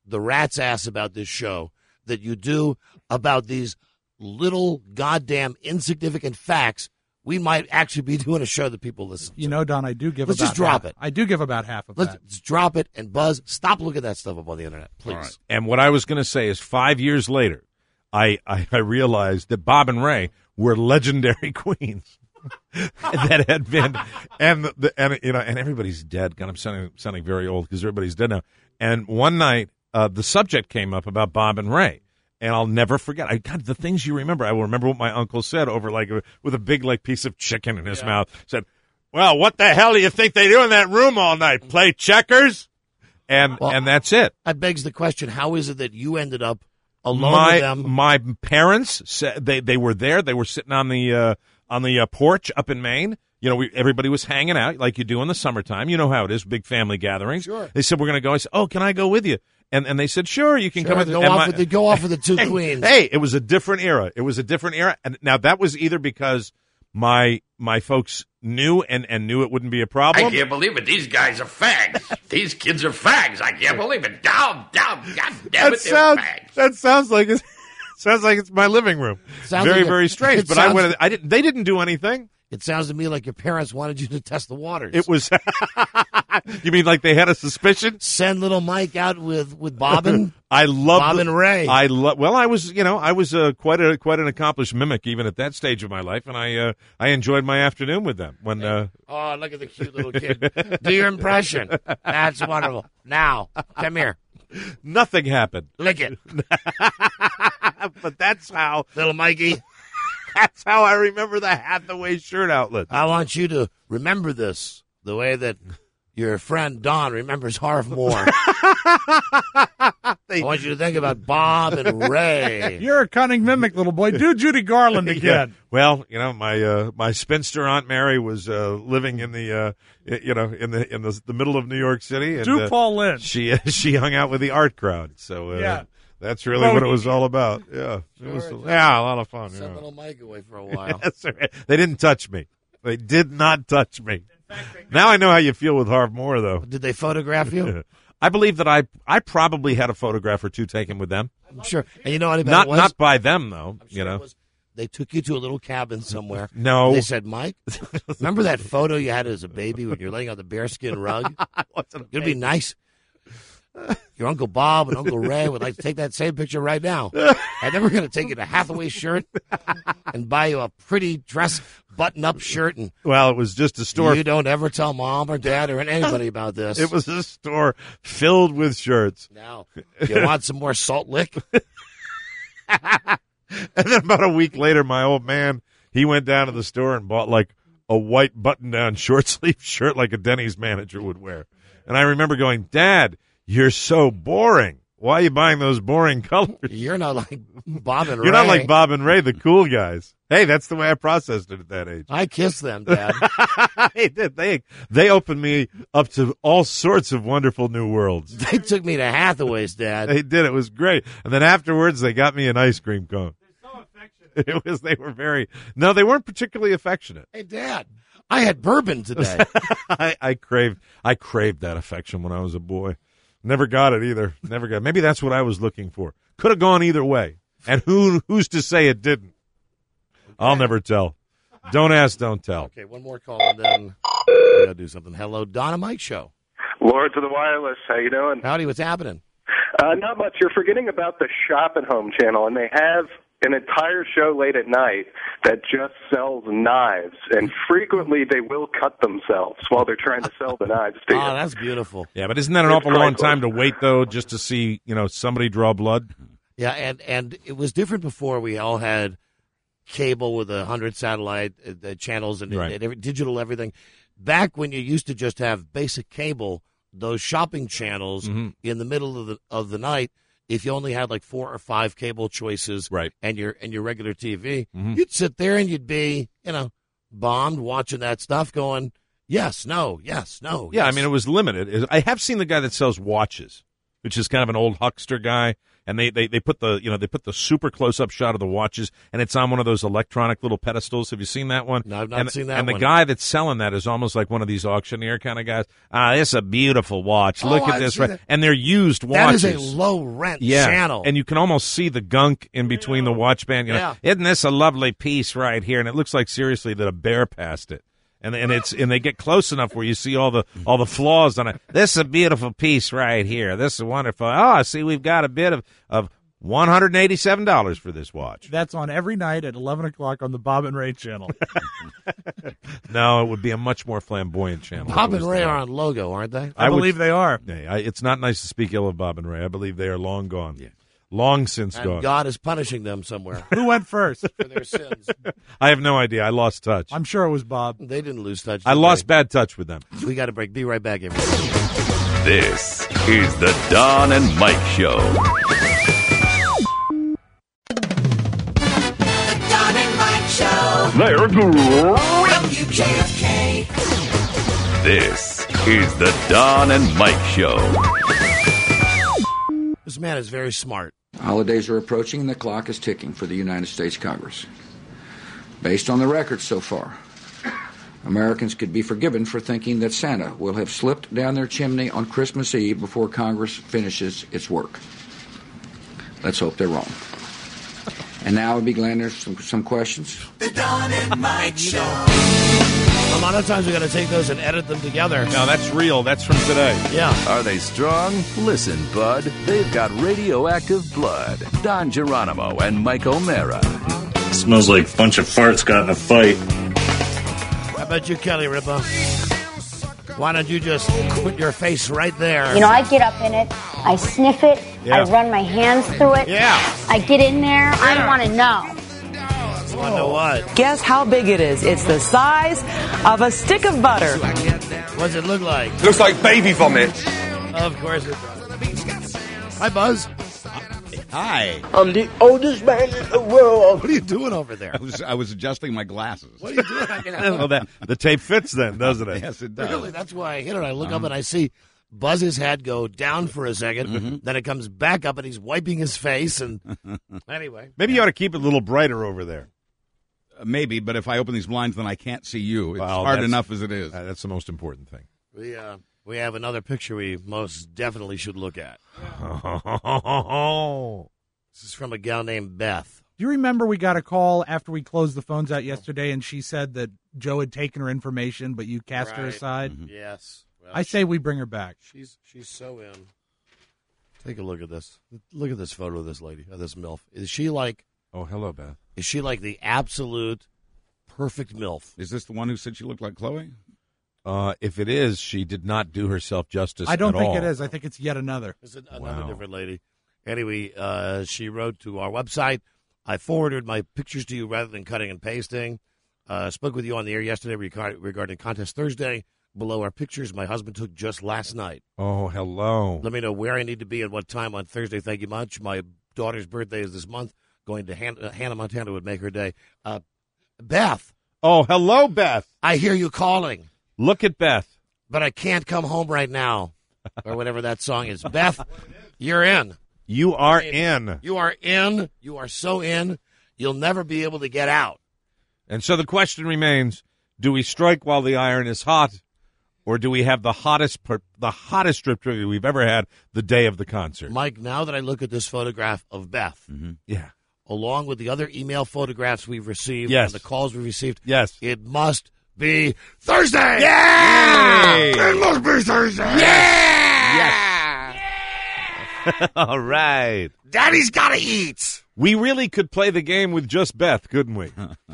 the rat's ass about this show that you do about these little goddamn insignificant facts, we might actually be doing a show that people listen to. You know, Don, I do give Let's about just drop half. it. I do give about half of that. Let's drop it and buzz. Stop looking at that stuff up on the internet, please. All right. And what I was going to say is 5 years later, I realized that Bob and Ray were legendary queens. That had been, and everybody's dead. God, I'm sounding very old because everybody's dead now. And one night, the subject came up about Bob and Ray, and I'll never forget. God, the things you remember. I will remember what my uncle said over with a big piece of chicken in his mouth. Said, "Well, what the hell do you think they do in that room all night? Play checkers?" And that's it. That begs the question: how is it that you ended up alone with them? My parents said they were there. They were sitting on the porch up in Maine. You know, everybody was hanging out like you do in the summertime. You know how it is, big family gatherings. Sure. They said, we're going to go. I said, oh, can I go with you? And they said, sure, you can come with go off with the two queens. Hey, it was a different era. And now that was either because my folks knew and knew it wouldn't be a problem. I can't believe it. These guys are fags. These kids are fags. I can't believe it. Down. God damn it, they're fags. That sounds like it's my living room. Very strange. But they didn't do anything. It sounds to me like your parents wanted you to test the waters. It was. You mean like they had a suspicion? Send little Mike out with Bobbin. I love Bob and Ray. I was quite an accomplished mimic even at that stage of my life, and I enjoyed my afternoon with them. When oh, look at the cute little kid. Do your impression. That's wonderful. Now, come here. Nothing happened. Lick it. But that's how little Mikey. That's how I remember the Hathaway shirt outlet. I want you to remember this the way that your friend Don remembers Harv Moore. I want you to think about Bob and Ray. You're a cunning mimic, little boy. Do Judy Garland again. Yeah. Well, my spinster Aunt Mary was living in the the middle of New York City. And, do Paul Lynde. She hung out with the art crowd. So yeah. That's really what it was all about. Yeah, it was a lot of fun. Sent little Mike away for a while. That's right. They didn't touch me. They did not touch me. Now I know how you feel with Harv Moore, though. Did they photograph you? I believe that I probably had a photograph or two taken with them. I'm sure. And you know what about it was? Not by them, though. Sure they took you to a little cabin somewhere. No. They said, Mike, remember that photo you had as a baby when you're laying on the bearskin rug? It'd be nice. Your Uncle Bob and Uncle Ray would like to take that same picture right now. And then we're going to take you to Hathaway shirt and buy you a pretty dress button-up shirt. And well, it was just a store. You don't ever tell Mom or Dad or anybody about this. It was a store filled with shirts. Now, you want some more Salt Lick? And then about a week later, my old man, he went down to the store and bought like a white button-down short-sleeve shirt like a Denny's manager would wear. And I remember going, Dad, you're so boring. Why are you buying those boring colors? You're not like Bob and Ray. You're not like Bob and Ray, the cool guys. Hey, that's the way I processed it at that age. I kissed them, Dad. They did. They opened me up to all sorts of wonderful new worlds. They took me to Hathaway's, Dad. They did. It was great. And then afterwards, they got me an ice cream cone. They're so affectionate. They weren't particularly affectionate. Hey, Dad, I had bourbon today. I craved that affection when I was a boy. Never got it either. Never got it. Maybe that's what I was looking for. Could have gone either way. And who's to say it didn't? Okay. I'll never tell. Don't ask, don't tell. Okay, one more call and then we got to do something. Hello, Donna Mike Show. Lord to the wireless. How you doing? Howdy, what's happening? Not much. You're forgetting about the Shop at Home channel, and they have an entire show late at night that just sells knives, and frequently they will cut themselves while they're trying to sell the knives to you. Oh, that's beautiful. Yeah, but isn't that an awful long time to wait, though, just to see, somebody draw blood? Yeah, and it was different before. We all had cable with 100 satellite channels and digital everything. Back when you used to just have basic cable, those shopping channels in the middle of the night, if you only had like 4 or 5 cable choices and your regular TV, you'd sit there and you'd be, bombed watching that stuff going, yes, no, yes, no. Yeah, yes. I mean, it was limited. I have seen the guy that sells watches, which is kind of an old huckster guy, and they put the super close up shot of the watches, and it's on one of those electronic little pedestals. Have you seen that one? No, I've not seen that one. And the one. guy that's selling that is almost like one of these auctioneer kind of guys. This is a beautiful watch. Look at this, right? And they're used watches. That is a low rent channel, and you can almost see the gunk in between the watch band. Isn't this a lovely piece right here? And it looks like seriously that a bear passed it. And they get close enough where you see all the flaws on it. This is a beautiful piece right here. This is wonderful. Oh, I see we've got a bit of $187 for this watch. That's on every night at 11 o'clock on the Bob and Ray channel. No, it would be a much more flamboyant channel. Bob and Ray are on Logo, aren't they? I believe they are. It's not nice to speak ill of Bob and Ray. I believe they are long gone. Yeah. Long since gone. God is punishing them somewhere. Who went first? For their sins. I have no idea. I lost touch. I'm sure it was Bob. They didn't lose touch. I lost bad touch with them. We got to break. Be right back, everybody. This is the Don and Mike Show. The Don and Mike Show. They're good. WJFK. This is the Don and Mike Show. This man is very smart. Holidays are approaching and the clock is ticking for the United States Congress. Based on the record so far, Americans could be forgiven for thinking that Santa will have slipped down their chimney on Christmas Eve before Congress finishes its work. Let's hope they're wrong. And now I'd be glad to answer some questions. The Don and Mike Show. A lot of times we got to take those and edit them together. No, that's real. That's from today. Yeah. Are they strong? Listen, bud. They've got radioactive blood. Don Geronimo and Mike O'Mara. Smells like a bunch of farts got in a fight. How about you, Kelly Ripa? Why don't you just put your face right there? You know, I get up in it, I sniff it, Yeah. I run my hands through it. Yeah. I get in there, I want to know. Want to know what? Guess how big it is? It's the size of a stick of butter. What does it look like? Looks like baby vomit. Of course it does. Hi, Buzz. Hi. I'm the oldest man in the world. What are you doing over there? I was adjusting my glasses. What are you doing? Well, the tape fits then, doesn't it? Yes, it does. Really, that's why I hit it. I look up and I see Buzz's head go down for a second. Then it comes back up and he's wiping his face. And anyway. Maybe you ought to keep it a little brighter over there. Maybe, but if I open these blinds, then I can't see you. It's Well, hard that's- this as it is. That's the most important thing. We have another picture we most definitely should look at. This is from a gal named Beth. Do you remember we got a call after we closed the phones out yesterday, and she said that Joe had taken her information, but you cast her Right. aside? Yes. Well, I say we bring her back. She's so in. Take a look at this. Look at this photo of this lady, of this MILF. Is she like... Oh, hello, Beth. Is she like the absolute perfect MILF? Is this the one who said she looked like Chloe? If it is, she did not do herself justice I don't at think all. it is. I think it's yet another. It's another different lady. Anyway, she wrote to our website. I forwarded my pictures to you rather than cutting and pasting. Spoke with you on the air yesterday regarding Contest Thursday. Below our pictures my husband took just last night. Oh, hello. Let me know where I need to be at what time on Thursday. Thank you much. My daughter's birthday is this month. Going to Hannah, Montana would make her day. Beth. Oh, hello, Beth. I hear you calling. Look at Beth. But I can't come home right now. Or whatever that song is. Beth, you're in. You are in. You are in. You are so in. You'll never be able to get out. And so the question remains, do we strike while the iron is hot, or do we have the hottest strip trivia we've ever had the day of the concert? Mike, now that I look at this photograph of Beth, Yeah. along with the other email photographs we've received Yes. and the calls we've received, Yes. it must be Thursday. Yeah! Yay! It must be Thursday. Yes. All right. Daddy's got to eat. We really could play the game with just Beth, couldn't we?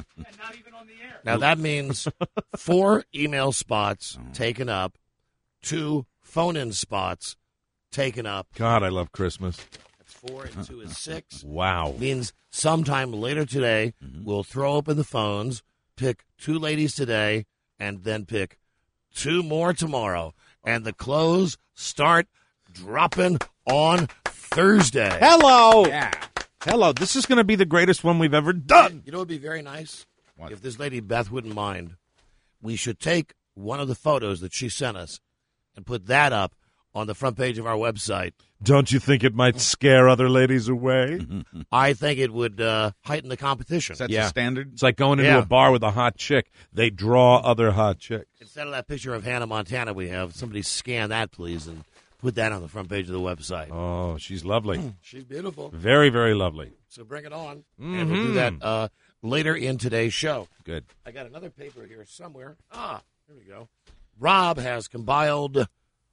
Now, that means 4 email spots taken up, 2 phone-in spots taken up. God, I love Christmas. That's 4 and 2 is 6. Wow. Means sometime later today, we'll throw open the phones, pick 2 ladies today, and then pick 2 more tomorrow. And the clothes start dropping on Thursday. Hello. Yeah. Hello. This is going to be the greatest one we've ever done. You know what would be very nice? If this lady Beth wouldn't mind, we should take one of the photos that she sent us and put that up on the front page of our website. Don't you think it might scare other ladies away? I think it would heighten the competition. That's the standard. It's like going into a bar with a hot chick. They draw other hot chicks. Instead of that picture of Hannah Montana we have, somebody scan that, please, and put that on the front page of the website. Oh, she's lovely. She's beautiful. Very, very lovely. So bring it on. And we'll do that later in today's show. Good. I got another paper here somewhere. Here we go. Rob has compiled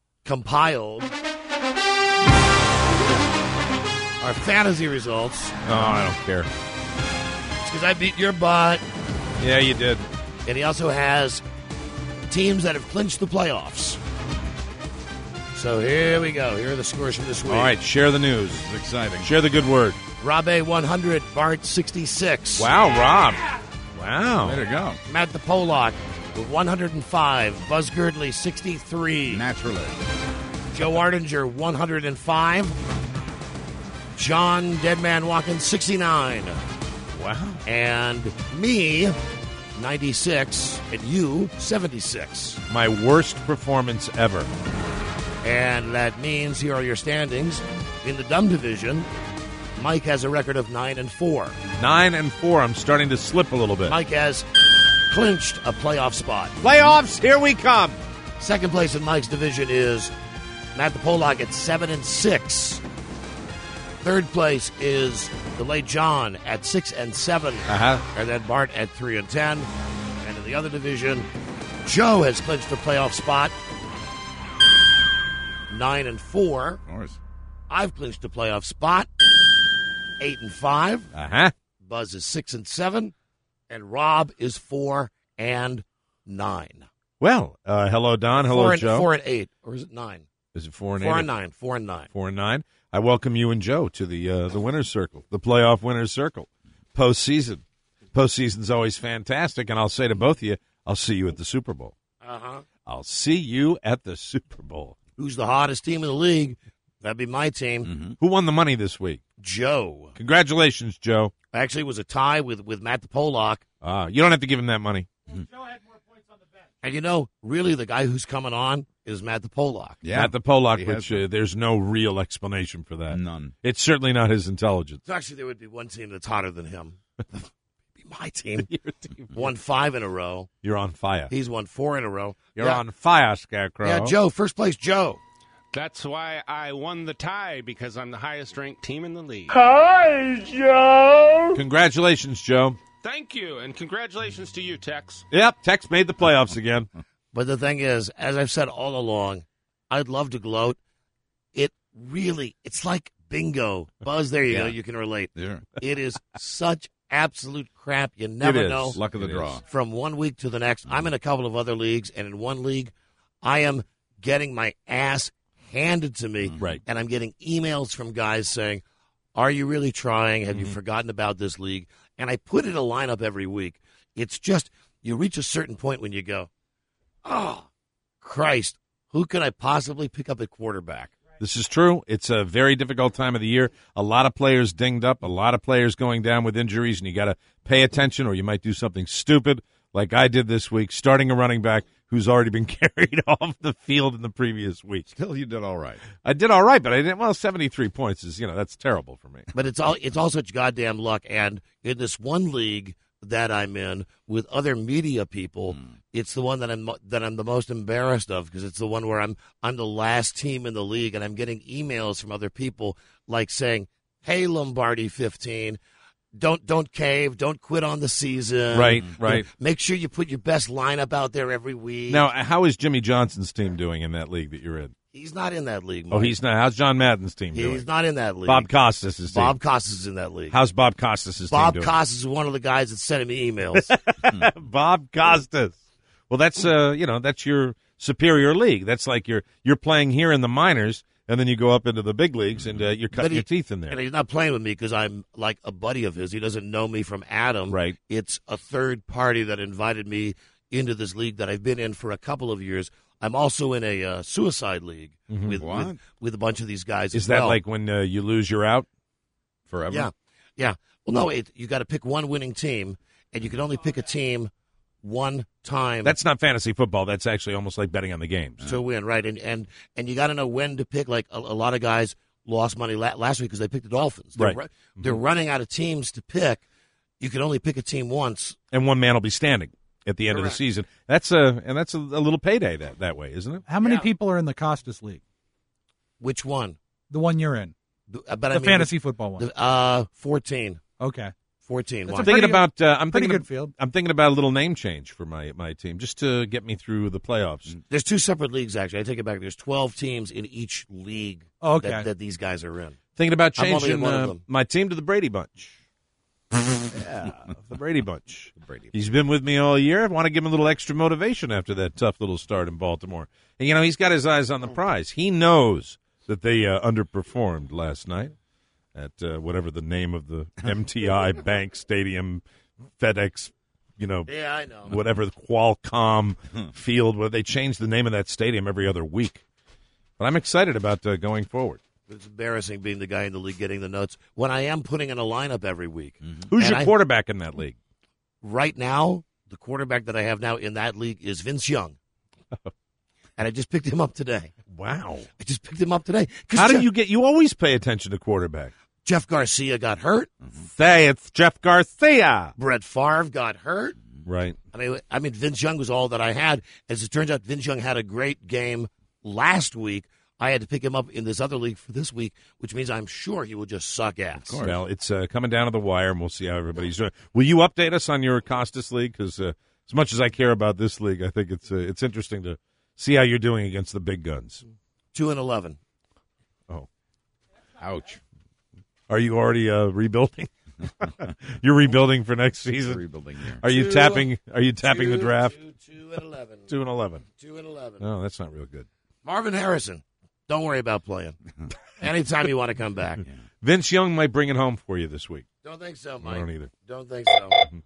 our fantasy results. Oh, I don't care. It's because I beat your butt. Yeah, you did. And he also has teams that have clinched the playoffs. So here we go. Here are the scores from this week. All right, share the news. It's exciting. Share the good word. Rob A, 100. Bart, 66. Wow, Rob. Wow. Way to go. Matt the Pollock with 105. Buzz Girdley, 63. Naturally. Joe Ardinger, 105. John Deadman Watkins, 69. Wow. And me, 96. And you, 76. My worst performance ever. And that means here are your standings. In the dumb division, Mike has a record of 9-4. 9-4. I'm starting to slip a little bit. Mike has clinched a playoff spot. Playoffs, here we come. Second place in Mike's division is Matt the Pollock at 7-6. Third place is the late John at 6-7. And then Bart at 3-10. And in the other division, Joe has clinched a playoff spot. 9-4. Of course. I've clinched a playoff spot. 8-5. Buzz is 6-7. And Rob is 4-9. Well, hello, Don. Hello, Joe. 4-8. Or is it 9? Is it 4-8? 4-9. 4-9. 4-9. I welcome you and Joe to the winner's circle, the playoff winner's circle, postseason. Postseason's always fantastic, and I'll say to both of you, I'll see you at the Super Bowl. I'll see you at the Super Bowl. Who's the hottest team in the league? That'd be my team. Who won the money this week? Joe. Congratulations, Joe. Actually, it was a tie with Matt the Pollock. You don't have to give him that money. Joe had more points on the bench. And you know, really, the guy who's coming on is Matt the Pollock. Yeah. Matt the Pollock, which there's no real explanation for that. None. It's certainly not his intelligence. So actually, there would be one team that's hotter than him. Be my team. Won 5 in a row. You're on fire. He's won 4 in a row. You're on fire, Scarecrow. Yeah, Joe, first place, Joe. That's why I won the tie, because I'm the highest-ranked team in the league. Hi, Joe. Congratulations, Joe. Thank you, and congratulations to you, Tex. Yep, Tex made the playoffs again. But the thing is, as I've said all along, I'd love to gloat. It's like bingo. Buzz, there you go. You can relate. Yeah. It is such absolute crap. You never know. Luck of the draw. From one week to the next. I'm in a couple of other leagues, and in one league, I am getting my ass handed to me. Right. And I'm getting emails from guys saying, are you really trying? Have you forgotten about this league? And I put in a lineup every week. It's just, you reach a certain point when you go, oh, Christ, who could I possibly pick up at quarterback? This is true. It's a very difficult time of the year. A lot of players dinged up, a lot of players going down with injuries, and you got to pay attention or you might do something stupid like I did this week, starting a running back who's already been carried off the field in the previous week. Still, you did all right. I did all right, but I didn't. 73 points is, that's terrible for me. But it's all such goddamn luck. And in this one league that I'm in with other media people, it's the one that I'm the most embarrassed of, because it's the one where I'm the last team in the league, and I'm getting emails from other people like saying, "Hey, Lombardi 15. Don't cave. Don't quit on the season. Right. Make sure you put your best lineup out there every week." Now, how is Jimmy Johnson's team doing in that league that you're in? He's not in that league, Mike. Oh, he's not. How's John Madden's team doing? He's not in that league. Bob Costas' team. Bob Costas is in that league. How's Bob Costas' team doing? Bob Costas is one of the guys that's sending me emails. Bob Costas. Well, that's that's your superior league. That's like you're playing here in the minors, and then you go up into the big leagues, and you're cutting your teeth in there. And he's not playing with me because I'm like a buddy of his. He doesn't know me from Adam. Right. It's a third party that invited me into this league that I've been in for a couple of years. I'm also in a suicide league with a bunch of these guys. Is that like when you lose, you're out forever? Yeah. Well, no, you got to pick one winning team, and you can only pick a team one time. That's not fantasy football. That's actually almost like betting on the games. To win, right? And you got to know when to pick. Like a lot of guys lost money last week because they picked the Dolphins. They're running out of teams to pick. You can only pick a team once, and one man will be standing at the end of the season. That's a little payday that way, isn't it? How many people are in the Costas League? Which one? The one you're in. The fantasy football one. 14. Okay. 14. I'm thinking about good field. I'm thinking about a little name change for my team just to get me through the playoffs. There's 2 separate leagues, actually. I take it back. There's 12 teams in each league that these guys are in. Thinking about I'm only in changing one of them. my team to the Brady Bunch. Yeah, the Brady Bunch. He's been with me all year. I want to give him a little extra motivation after that tough little start in Baltimore. And, he's got his eyes on the prize. He knows that they underperformed last night at whatever the name of the MTI Bank Stadium, FedEx, yeah, I know. whatever the Qualcomm Field, where they change the name of that stadium every other week. But I'm excited about going forward. It's embarrassing being the guy in the league getting the notes when I am putting in a lineup every week. Who's your quarterback in that league? Right now, the quarterback that I have now in that league is Vince Young. And I just picked him up today. Wow. I just picked him up today. How do you always pay attention to quarterback? Jeff Garcia got hurt. Say it's Jeff Garcia. Brett Favre got hurt. Right. I mean, Vince Young was all that I had. As it turns out, Vince Young had a great game last week. I had to pick him up in this other league for this week, which means I'm sure he will just suck ass. Well, it's coming down to the wire, and we'll see how everybody's doing. Will you update us on your Costas League? Because as much as I care about this league, I think it's interesting to see how you're doing against the big guns. 2-11. Oh. Ouch. Are you already rebuilding? You're rebuilding for next season? Rebuilding year. Are you tapping the draft? 2-11. 2-11. 2-11. No, that's not real good. Marvin Harrison. Don't worry about playing. Anytime you want to come back. Yeah. Vince Young might bring it home for you this week. Don't think so, Mike. I don't either. Don't think so.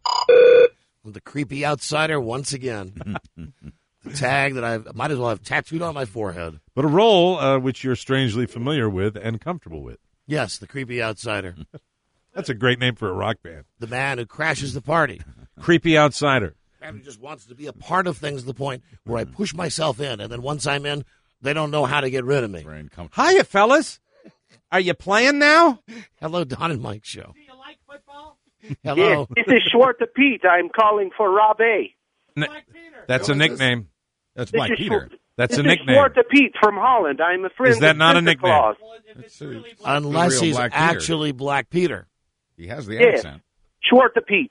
I'm the creepy outsider once again. The tag that I might as well have tattooed on my forehead. But a role which you're strangely familiar with and comfortable with. Yes, the creepy outsider. That's a great name for a rock band. The man who crashes the party. Creepy outsider. The man who just wants to be a part of things to the point where I push myself in, and then once I'm in, they don't know how to get rid of me. Hiya, fellas. Are you playing now? Hello, Don and Mike Show. Do you like football? Hello. Yes, this is Schwartz Pete. I'm calling for Rob A. That's a nickname. That's Black Peter. That's this a nickname. Schwartz Pete from Holland. I'm a friend Is that of not a Santa nickname? Claus. Unless he's Black Peter. actually Black Peter. He has the Yes. accent. Schwartz Pete.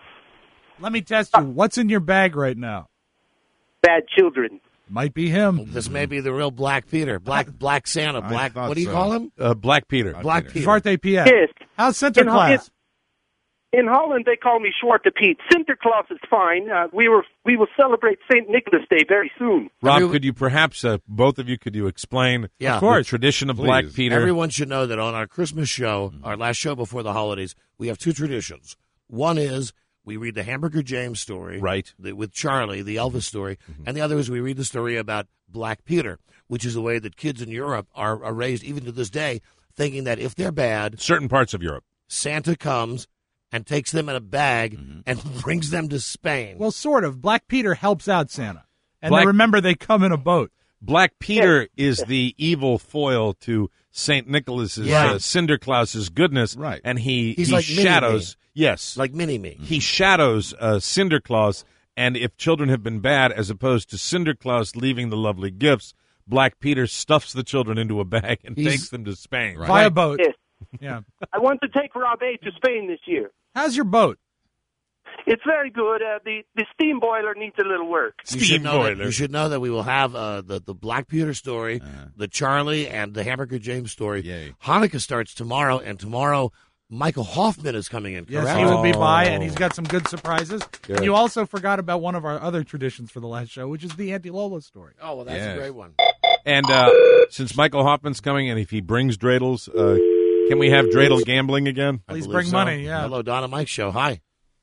Let me test you. What's in your bag right now? Bad children. Might be him. This may be the real Black Peter. Black Santa. Black. What do you call him? Black Peter. Black Peter. Zwarte Piet. Yes. How's Sinterklaas? In Holland, they call me Schwartz Pete. Sinterklaas is fine. We will celebrate St. Nicholas Day very soon. Rob, could you perhaps, both of you, could you explain the tradition of Black Peter? Everyone should know that on our Christmas show, our last show before the holidays, we have 2 traditions. One is we read the Hamburger James story, right, with Charlie, the Elvis story, and the other is we read the story about Black Peter, which is the way that kids in Europe are raised, even to this day, thinking that if they're bad, certain parts of Europe, Santa comes and takes them in a bag and brings them to Spain. Well, sort of. Black Peter helps out Santa. And Black- remember, they come in a boat. Black Peter is the evil foil to St. Nicholas's Sinterklaas's goodness, right? And he like shadows, Mini-Me. yes, like Mini-Me. He shadows Sinterklaas, and if children have been bad, as opposed to Sinterklaas leaving the lovely gifts, Black Peter stuffs the children into a bag and takes them to Spain By a boat. Yes. Yeah. I want to take Rob A. to Spain this year. How's your boat? It's very good. The steam boiler needs a little work. You should know that we will have the Black Peter story, the Charlie, and the Hamburger James story. Yay. Hanukkah starts tomorrow, and tomorrow Michael Hoffman is coming in. Yes, correct? he will be by, and he's got some good surprises. Good. You also forgot about one of our other traditions for the last show, which is the Auntie Lola story. Oh, well, that's a great one. And since Michael Hoffman's coming, and if he brings dreidels, can we have dreidel gambling again? Please bring money, yeah. Hello, Donna Mike Show. Hi.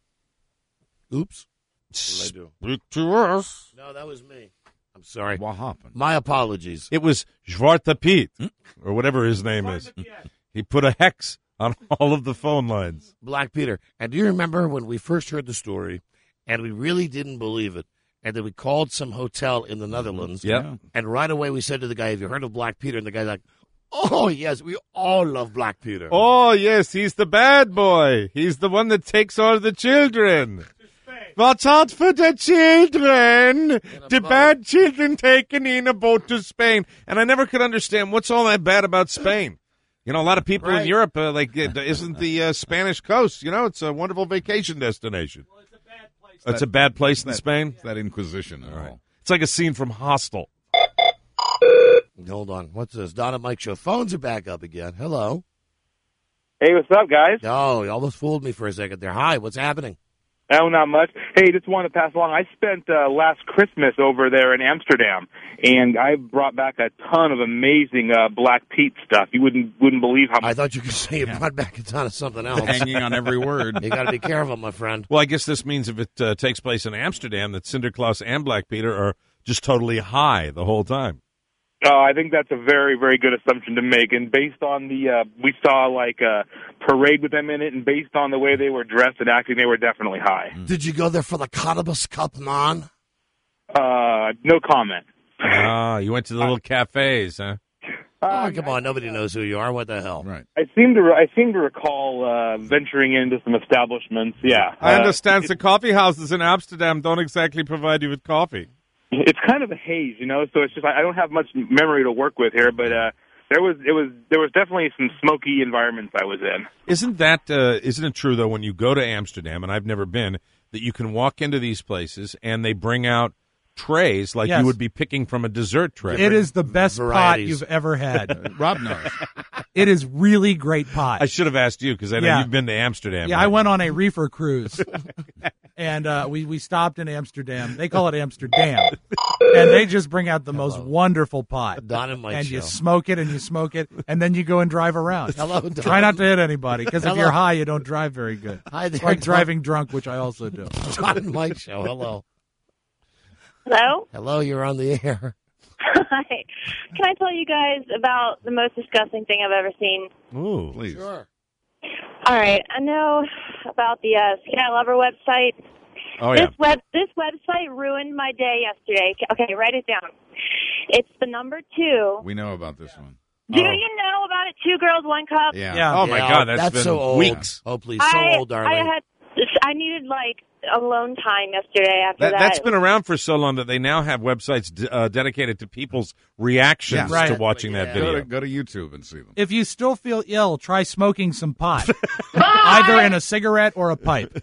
Oops. What did I do? Speak to us. No, that was me. I'm sorry. What happened? My apologies. It was Zwarte Piet, or whatever his name is. He put a hex on all of the phone lines. Black Peter. And do you remember when we first heard the story, and we really didn't believe it. And then we called some hotel in the Netherlands. Yep. And right away we said to the guy, have you heard of Black Peter? And the guy's like, oh, yes, we all love Black Peter. Oh, yes, he's the bad boy. He's the one that takes all the children. Watch out for the children. The bad children taken in a boat to Spain. And I never could understand what's all that bad about Spain. You know, a lot of people in Europe, isn't the Spanish coast, it's a wonderful vacation destination. Well, it's a bad place. It's a bad place in Spain? It's that Inquisition. All right. It's like a scene from Hostel. Hold on. What's this? Don and Mike Show. Phones are back up again. Hello. Hey, what's up, guys? Oh, you almost fooled me for a second there. Hi, what's happening? Oh, not much. Hey, just wanted to pass along. I spent last Christmas over there in Amsterdam, and I brought back a ton of amazing Black Pete stuff. You wouldn't believe how much. I thought you could say you brought back a ton of something else. Hanging on every word. You got to be careful, my friend. Well, I guess this means if it takes place in Amsterdam, that Sinterklaas and Black Peter are just totally high the whole time. I think that's a very, very good assumption to make. And based on we saw like a parade with them in it, and based on the way they were dressed and acting, they were definitely high. Did you go there for the Cannabis Cup, man? No comment. You went to the little cafes, huh? Oh, come on, nobody knows who you are. What the hell? Right. I seem to recall venturing into some establishments. Yeah. I understand the coffee houses in Amsterdam don't exactly provide you with coffee. It's kind of a haze, so it's just I don't have much memory to work with here, but there was definitely some smoky environments I was in. Isn't it true though when you go to Amsterdam, and I've never been, that you can walk into these places and they bring out trays like you would be picking from a dessert tray? It is the best pot you've ever had. Rob knows. It is really great pot. I should have asked you because I know you've been to Amsterdam. Yeah, right? I went on a reefer cruise. And we stopped in Amsterdam. They call it Amsterdam. And they just bring out the most wonderful pot. Don and Mike And Show. you smoke it and you smoke it, and then you go and drive around. Hello, Don. Try not to hit anybody, because if Hello. you're high, you don't drive very good. Hi there, It's like Don. driving drunk, which I also do. Don and Mike Show. Hello. Hello? Hello, you're on the air. Hi. Can I tell you guys about the most disgusting thing I've ever seen? Ooh, please. Sure. All right. I know about the Sky Lover website. Oh, yeah. This website ruined my day yesterday. Okay, write it down. It's the number 2. We know about this one. Do you know about it? 2 Girls, 1 Cup? Yeah. Oh, my God, that's been so old. weeks. Oh, please, so old, darling. I needed like alone time yesterday after that. That's been around for so long that they now have websites dedicated to people's reactions to watching that video. Go to YouTube and see them. If you still feel ill, try smoking some pot, either in a cigarette or a pipe.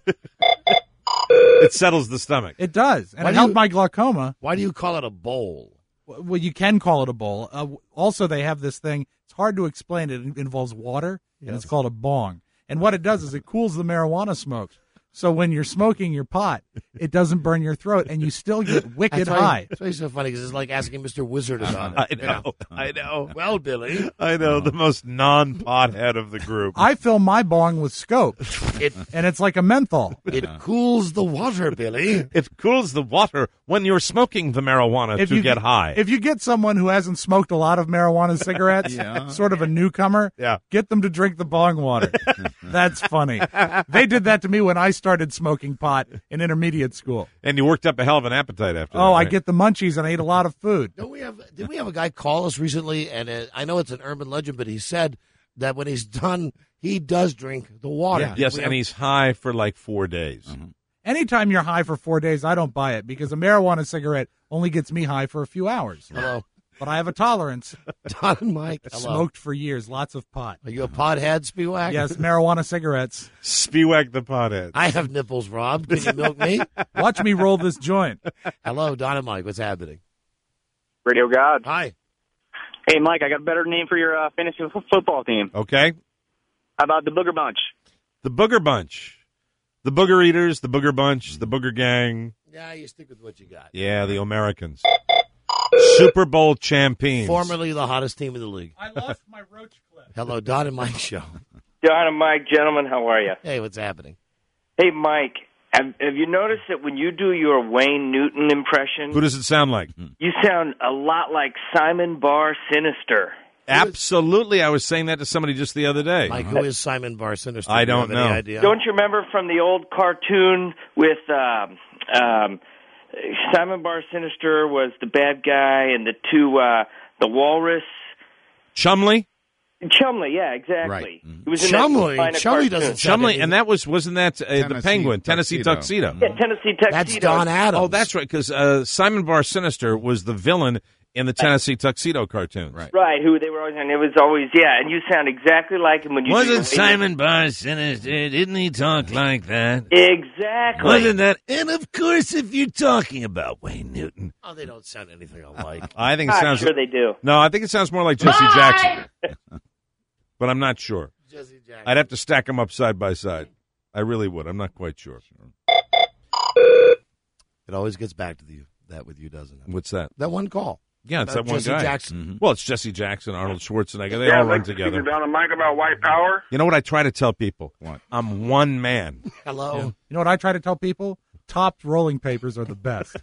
It settles the stomach. It does, and it helped my glaucoma. Why do you call it a bowl? Well, you can call it a bowl. Also, they have this thing. It's hard to explain. It involves water, and it's called a bong. And what it does is it cools the marijuana smoke. So when you're smoking your pot, it doesn't burn your throat, and you still get wicked high. That's why it's so funny, because it's like asking Mr. Wizard about it. I know. Well, Billy. I know, the most non-pothead of the group. I fill my bong with scope, and it's like a menthol. It cools the water, Billy. It cools the water when you're smoking the marijuana to get high. If you get someone who hasn't smoked a lot of marijuana cigarettes, sort of a newcomer, get them to drink the bong water. That's funny. They did that to me when I started smoking pot in intermediate school. And you worked up a hell of an appetite after that. Oh, I right? get the munchies, and I ate a lot of food. Did we have a guy call us recently, and I know it's an urban legend, but he said that when he's done, he does drink the water. Yeah. Yes, and he's high for like 4 days. Mm-hmm. Anytime you're high for 4 days, I don't buy it, because a marijuana cigarette only gets me high for a few hours. Hello. But I have a tolerance. Don and Mike. Hello. Smoked for years, lots of pot. Are you a pothead, Spiewak? Yes, marijuana cigarettes. Spiewak the pothead. I have nipples, Rob. Can you milk me? Watch me roll this joint. Hello, Don and Mike. What's happening? Radio God. Hi. Hey, Mike, I got a better name for your fantasy football team. Okay. How about the Booger Bunch? The Booger Bunch. The Booger Eaters, the Booger Bunch, the Booger Gang. Yeah, you stick with what you got. Yeah, the Americans. Super Bowl champions. Formerly the hottest team in the league. I lost my roach clip. Hello, Don and Mike Show. Don and Mike, gentlemen, how are you? Hey, what's happening? Hey, Mike, have you noticed that when you do your Wayne Newton impression, Who does it sound like? you sound a lot like Simon Barr Sinister? Absolutely. I was saying that to somebody just the other day. Mike, who is Simon Bar Sinister? I Do you don't have any know. idea? Don't you remember from the old cartoon with Simon Bar Sinister was the bad guy, and the two, the walrus? Chumley? Chumley, yeah, exactly. Right. He was in Chumley? that Chumley doesn't sound Chumley, any- and that wasn't that the Penguin, Tennessee Tuxedo. Yeah, Tennessee Tuxedo. That's Don Adams. Oh, that's right, because Simon Bar Sinister was the villain in the Tennessee Tuxedo cartoons. Right, who they were always, and it was always, yeah, and you sound exactly like him when you Wasn't do the way Simon Bar Sinister? Didn't he talk like that? Exactly. Wasn't that? And of course, if you're talking about Wayne Newton, Oh, they don't sound anything alike. I think it I'm sounds. sure they do. No, I think it sounds more like Jesse Jackson, but I'm not sure. Jesse Jackson. I'd have to stack them up side by side. I really would. I'm not quite sure. It always gets back to that with you, doesn't it? What's that? That one call. Yeah, it's that one Jesse guy. Jackson. Well, it's Jesse Jackson, Arnold Schwarzenegger. They all run together. Down to Mike about white power. You know what I try to tell people? I'm one man. Hello. You know what I try to tell people? Topped rolling papers are the best.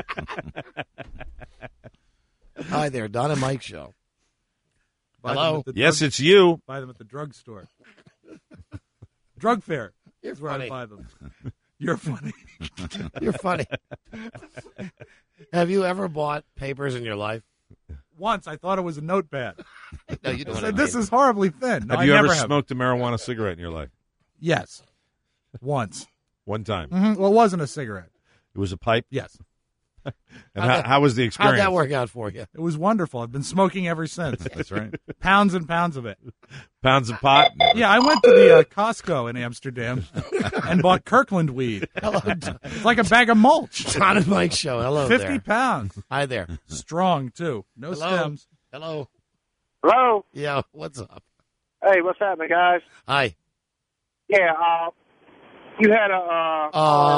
Hi there, Don and Mike Show. Buy them Hello. at the Yes, drug- it's you. Buy them at the drugstore. Drug fair. You're That's where funny. I buy them. You're funny. You're funny. Have you ever bought papers in your life? Once I thought it was a notepad. No, you I don't. said, this is horribly thin. No, Have I you never ever have. smoked a marijuana cigarette in your life? Yes. Once. One time. Well, it wasn't a cigarette. It was a pipe? Yes. And how was the experience? How'd that work out for you? It was wonderful. I've been smoking ever since. That's right. Pounds and pounds of it. Pounds of pot? Yeah, I went to the Costco in Amsterdam and bought Kirkland weed. Hello. It's like a bag of mulch. Don and Mike Show. Hello 50 there. pounds. Hi there. Strong, too. No Hello. stems. Hello. Hello. Yeah, what's up? Hey, what's happening, guys? Hi. Yeah, you had a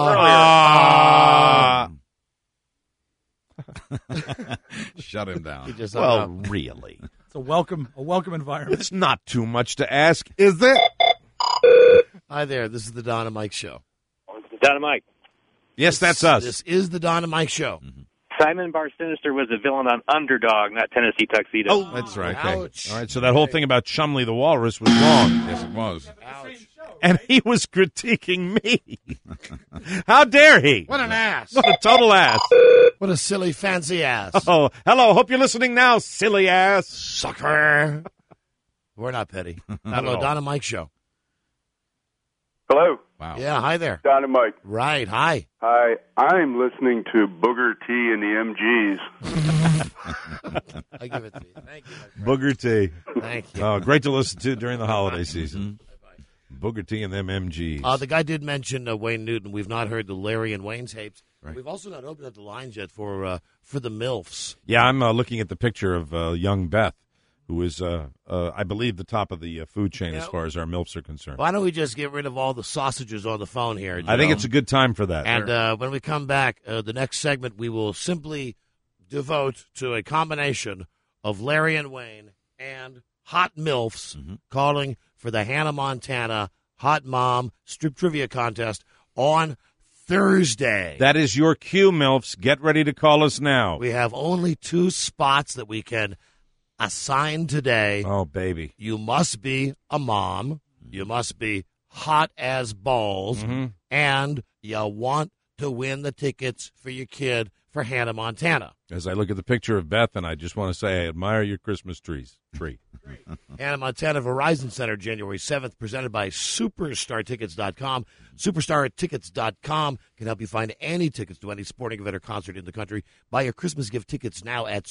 Shut him down. He just Well, hung up. really. It's a welcome environment. It's not too much to ask, is it? Hi there. This is the Don and Mike Show. Don and Mike. Yes, that's us. This is the Don and Mike Show. Simon Bar Sinister was a villain on Underdog, not Tennessee Tuxedo. Oh, that's right. Okay. Ouch. All right, so that whole thing about Chumley the Walrus was wrong. Yes, it was. And he was critiquing me. How dare he? What an ass. What a total ass. What a silly, fancy ass. Oh, hello. Hope you're listening now, silly ass. Sucker. We're not petty. Hello, all. Don and Mike Show. Hello, Wow. Yeah, hi there. Don and Mike. Right, hi. Hi, I'm listening to Booger T and the MGs. I give it to you. Thank you, my friend. Booger T. Thank you. Oh, great to listen to during the holiday season. Booger T and them MGs. The guy did mention Wayne Newton. We've not heard the Larry and Wayne tapes. Right. We've also not opened up the lines yet for the MILFs. Yeah, I'm looking at the picture of young Beth, who is, I believe, the top of the food chain as far as our MILFs are concerned. Why don't we just get rid of all the sausages on the phone here? I think it's a good time for that. And when we come back, the next segment, we will simply devote to a combination of Larry and Wayne and hot MILFs calling for the Hannah Montana Hot Mom Strip Trivia Contest on Thursday. That is your cue, MILFs. Get ready to call us now. We have only 2 spots that we can assign today. Oh, baby. You must be a mom. You must be hot as balls. And you want to win the tickets for your kid for Hannah Montana. As I look at the picture of Beth, and I just want to say I admire your Christmas tree. Hannah Montana Verizon Center, January 7th, presented by SuperstarTickets.com. SuperstarTickets.com can help you find any tickets to any sporting event or concert in the country. Buy your Christmas gift tickets now at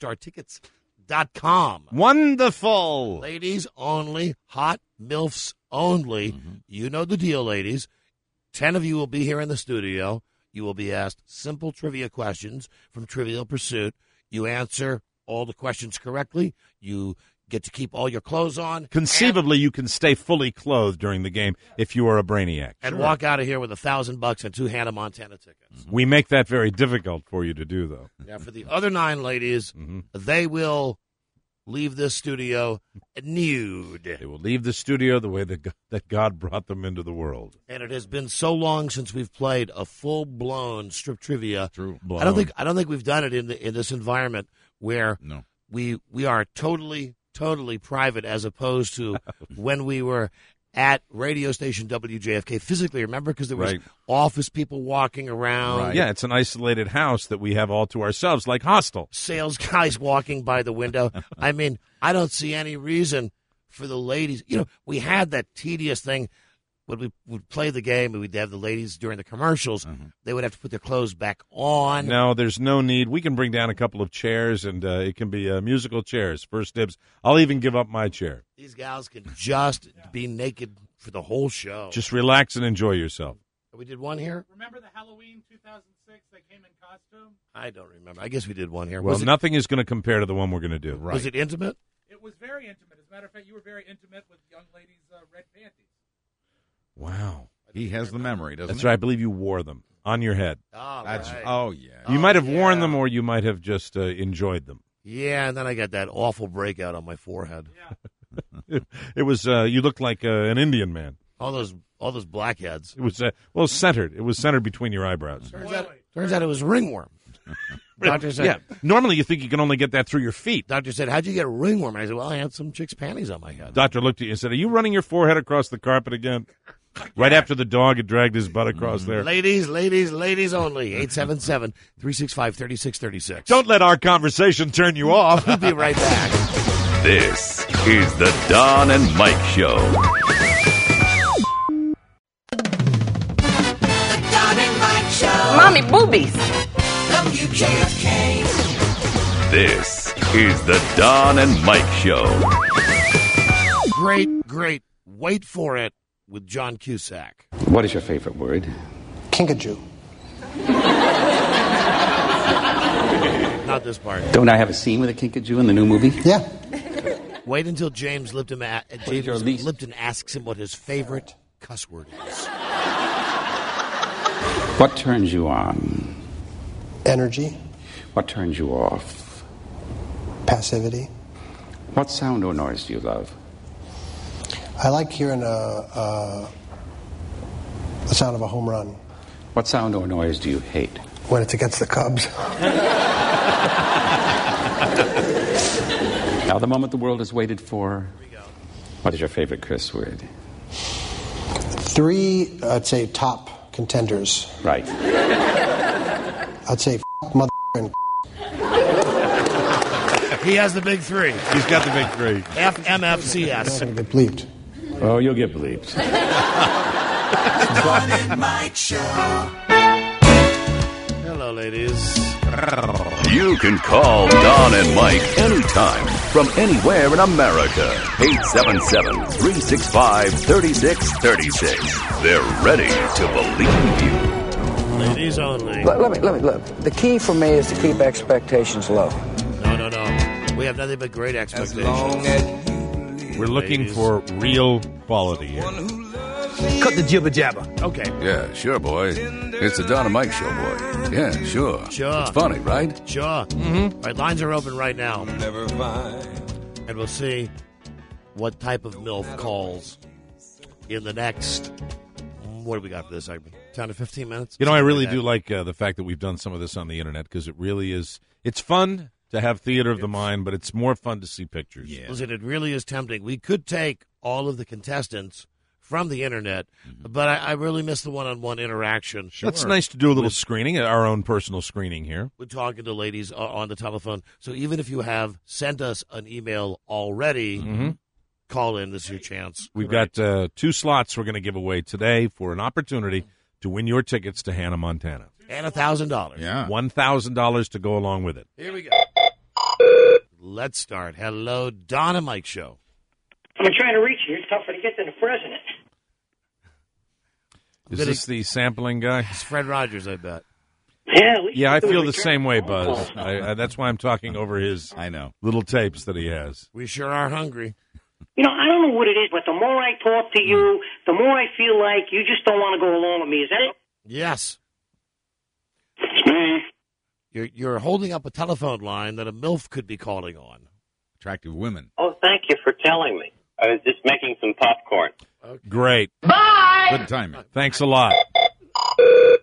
SuperstarTickets.com. Wonderful. Ladies only, hot MILFs only. You know the deal, ladies. 10 of you will be here in the studio. You will be asked simple trivia questions from Trivial Pursuit. You answer all the questions correctly. You get to keep all your clothes on. Conceivably, you can stay fully clothed during the game if you are a brainiac. And walk out of here with $1,000 and 2 Hannah Montana tickets. We make that very difficult for you to do, though. Now, for the other 9 ladies, they will leave this studio nude. They will leave the studio the way that God brought them into the world. And it has been so long since we've played a full-blown strip trivia. True. I don't think we've done it in this environment where we are totally totally private, as opposed to when we were at radio station WJFK physically. Remember, because there was office people walking around. Right. Yeah, it's an isolated house that we have all to ourselves, like Hostel. Sales guys walking by the window. I mean, I don't see any reason for the ladies. You know, we had that tedious thing when we would play the game and we'd have the ladies during the commercials. They would have to put their clothes back on. No, there's no need. We can bring down a couple of chairs, and it can be musical chairs. First dibs. I'll even give up my chair. These gals can just be naked for the whole show. Just relax and enjoy yourself. We did one here? Remember the Halloween 2006 they came in costume? I don't remember. I guess we did one here. Well, nothing is going to compare to the one we're going to do. Right. Was it intimate? It was very intimate. As a matter of fact, you were very intimate with young ladies' red panties. Wow. He has the memory, doesn't he? That's right. I believe you wore them on your head. Oh, Oh, yeah. You might have worn them, or you might have just enjoyed them. Yeah, and then I got that awful breakout on my forehead. It was you looked like an Indian man. All those blackheads. It was centered. It was centered between your eyebrows. Turns out it was ringworm. Doctor said, yeah. Normally you think you can only get that through your feet. Doctor said, how'd you get ringworm? And I said, well, I had some chick's panties on my head. Doctor looked at you and said, are you running your forehead across the carpet again? Right after the dog had dragged his butt across there. Ladies only. 877-365-3636. Don't let our conversation turn you off. We'll be right back. This is the Don and Mike Show. The Don and Mike Show. Mommy boobies. WJFK. This is the Don and Mike Show. Great. Wait for it with John Cusack. What is your favorite word? Kinkajou. Not this part. Don't I have a scene with a kinkajou in the new movie? Yeah. Wait until James Lipton asks him what his favorite cuss word is. What turns you on? Energy. What turns you off? Passivity. What sound or noise do you love? I like hearing the sound of a home run. What sound or noise do you hate? When it's against the Cubs. Now the moment the world has waited for. What is your favorite curse word? 3, I'd say, top contenders. Right. I'd say mother and He has the big 3. He's got the big 3. FMFCS. I'm going to get bleeped. Oh, you'll get bleeped. Don and Mike Show. Hello, ladies. You can call Don and Mike anytime from anywhere in America. 877-365-3636. They're ready to believe you. Ladies only. Let me look. The key for me is to keep expectations low. No. We have nothing but great expectations. We're looking for real quality here. Cut the jibber jabber. Okay. Yeah, sure, boy. It's the Don and Mike Show, boy. Yeah, sure. It's funny, right? Sure. Mm-hmm. All right, lines are open right now. And we'll see what type of MILF calls in the next, what do we got for this segment? 10 to 15 minutes? You know, I really do like the fact that we've done some of this on the internet, because it really is, it's fun to have theater of the mind, but it's more fun to see pictures. Yeah. Listen, it really is tempting. We could take all of the contestants from the internet, but I really miss the one-on-one interaction. Sure. That's nice to do a little screening, our own personal screening here. We're talking to ladies on the telephone. So even if you have sent us an email already, call in. This is your chance. We've got 2 slots we're going to give away today for an opportunity to win your tickets to Hannah, Montana. And $1,000. Yeah. $1,000 to go along with it. Here we go. Let's start. Hello, Don and Mike Show. I've been trying to reach you. It's tougher to get than the president. Is this the sampling guy? It's Fred Rogers, I bet. Yeah, I feel the same way, Buzz. That's why I'm talking over his little tapes that he has. We sure are hungry. You know, I don't know what it is, but the more I talk to you, the more I feel like you just don't want to go along with me. Is that it? Yes. It's me. You're holding up a telephone line that a MILF could be calling on. Attractive women. Oh, thank you for telling me. I was just making some popcorn. Okay. Great. Bye! Good timing. Thanks a lot.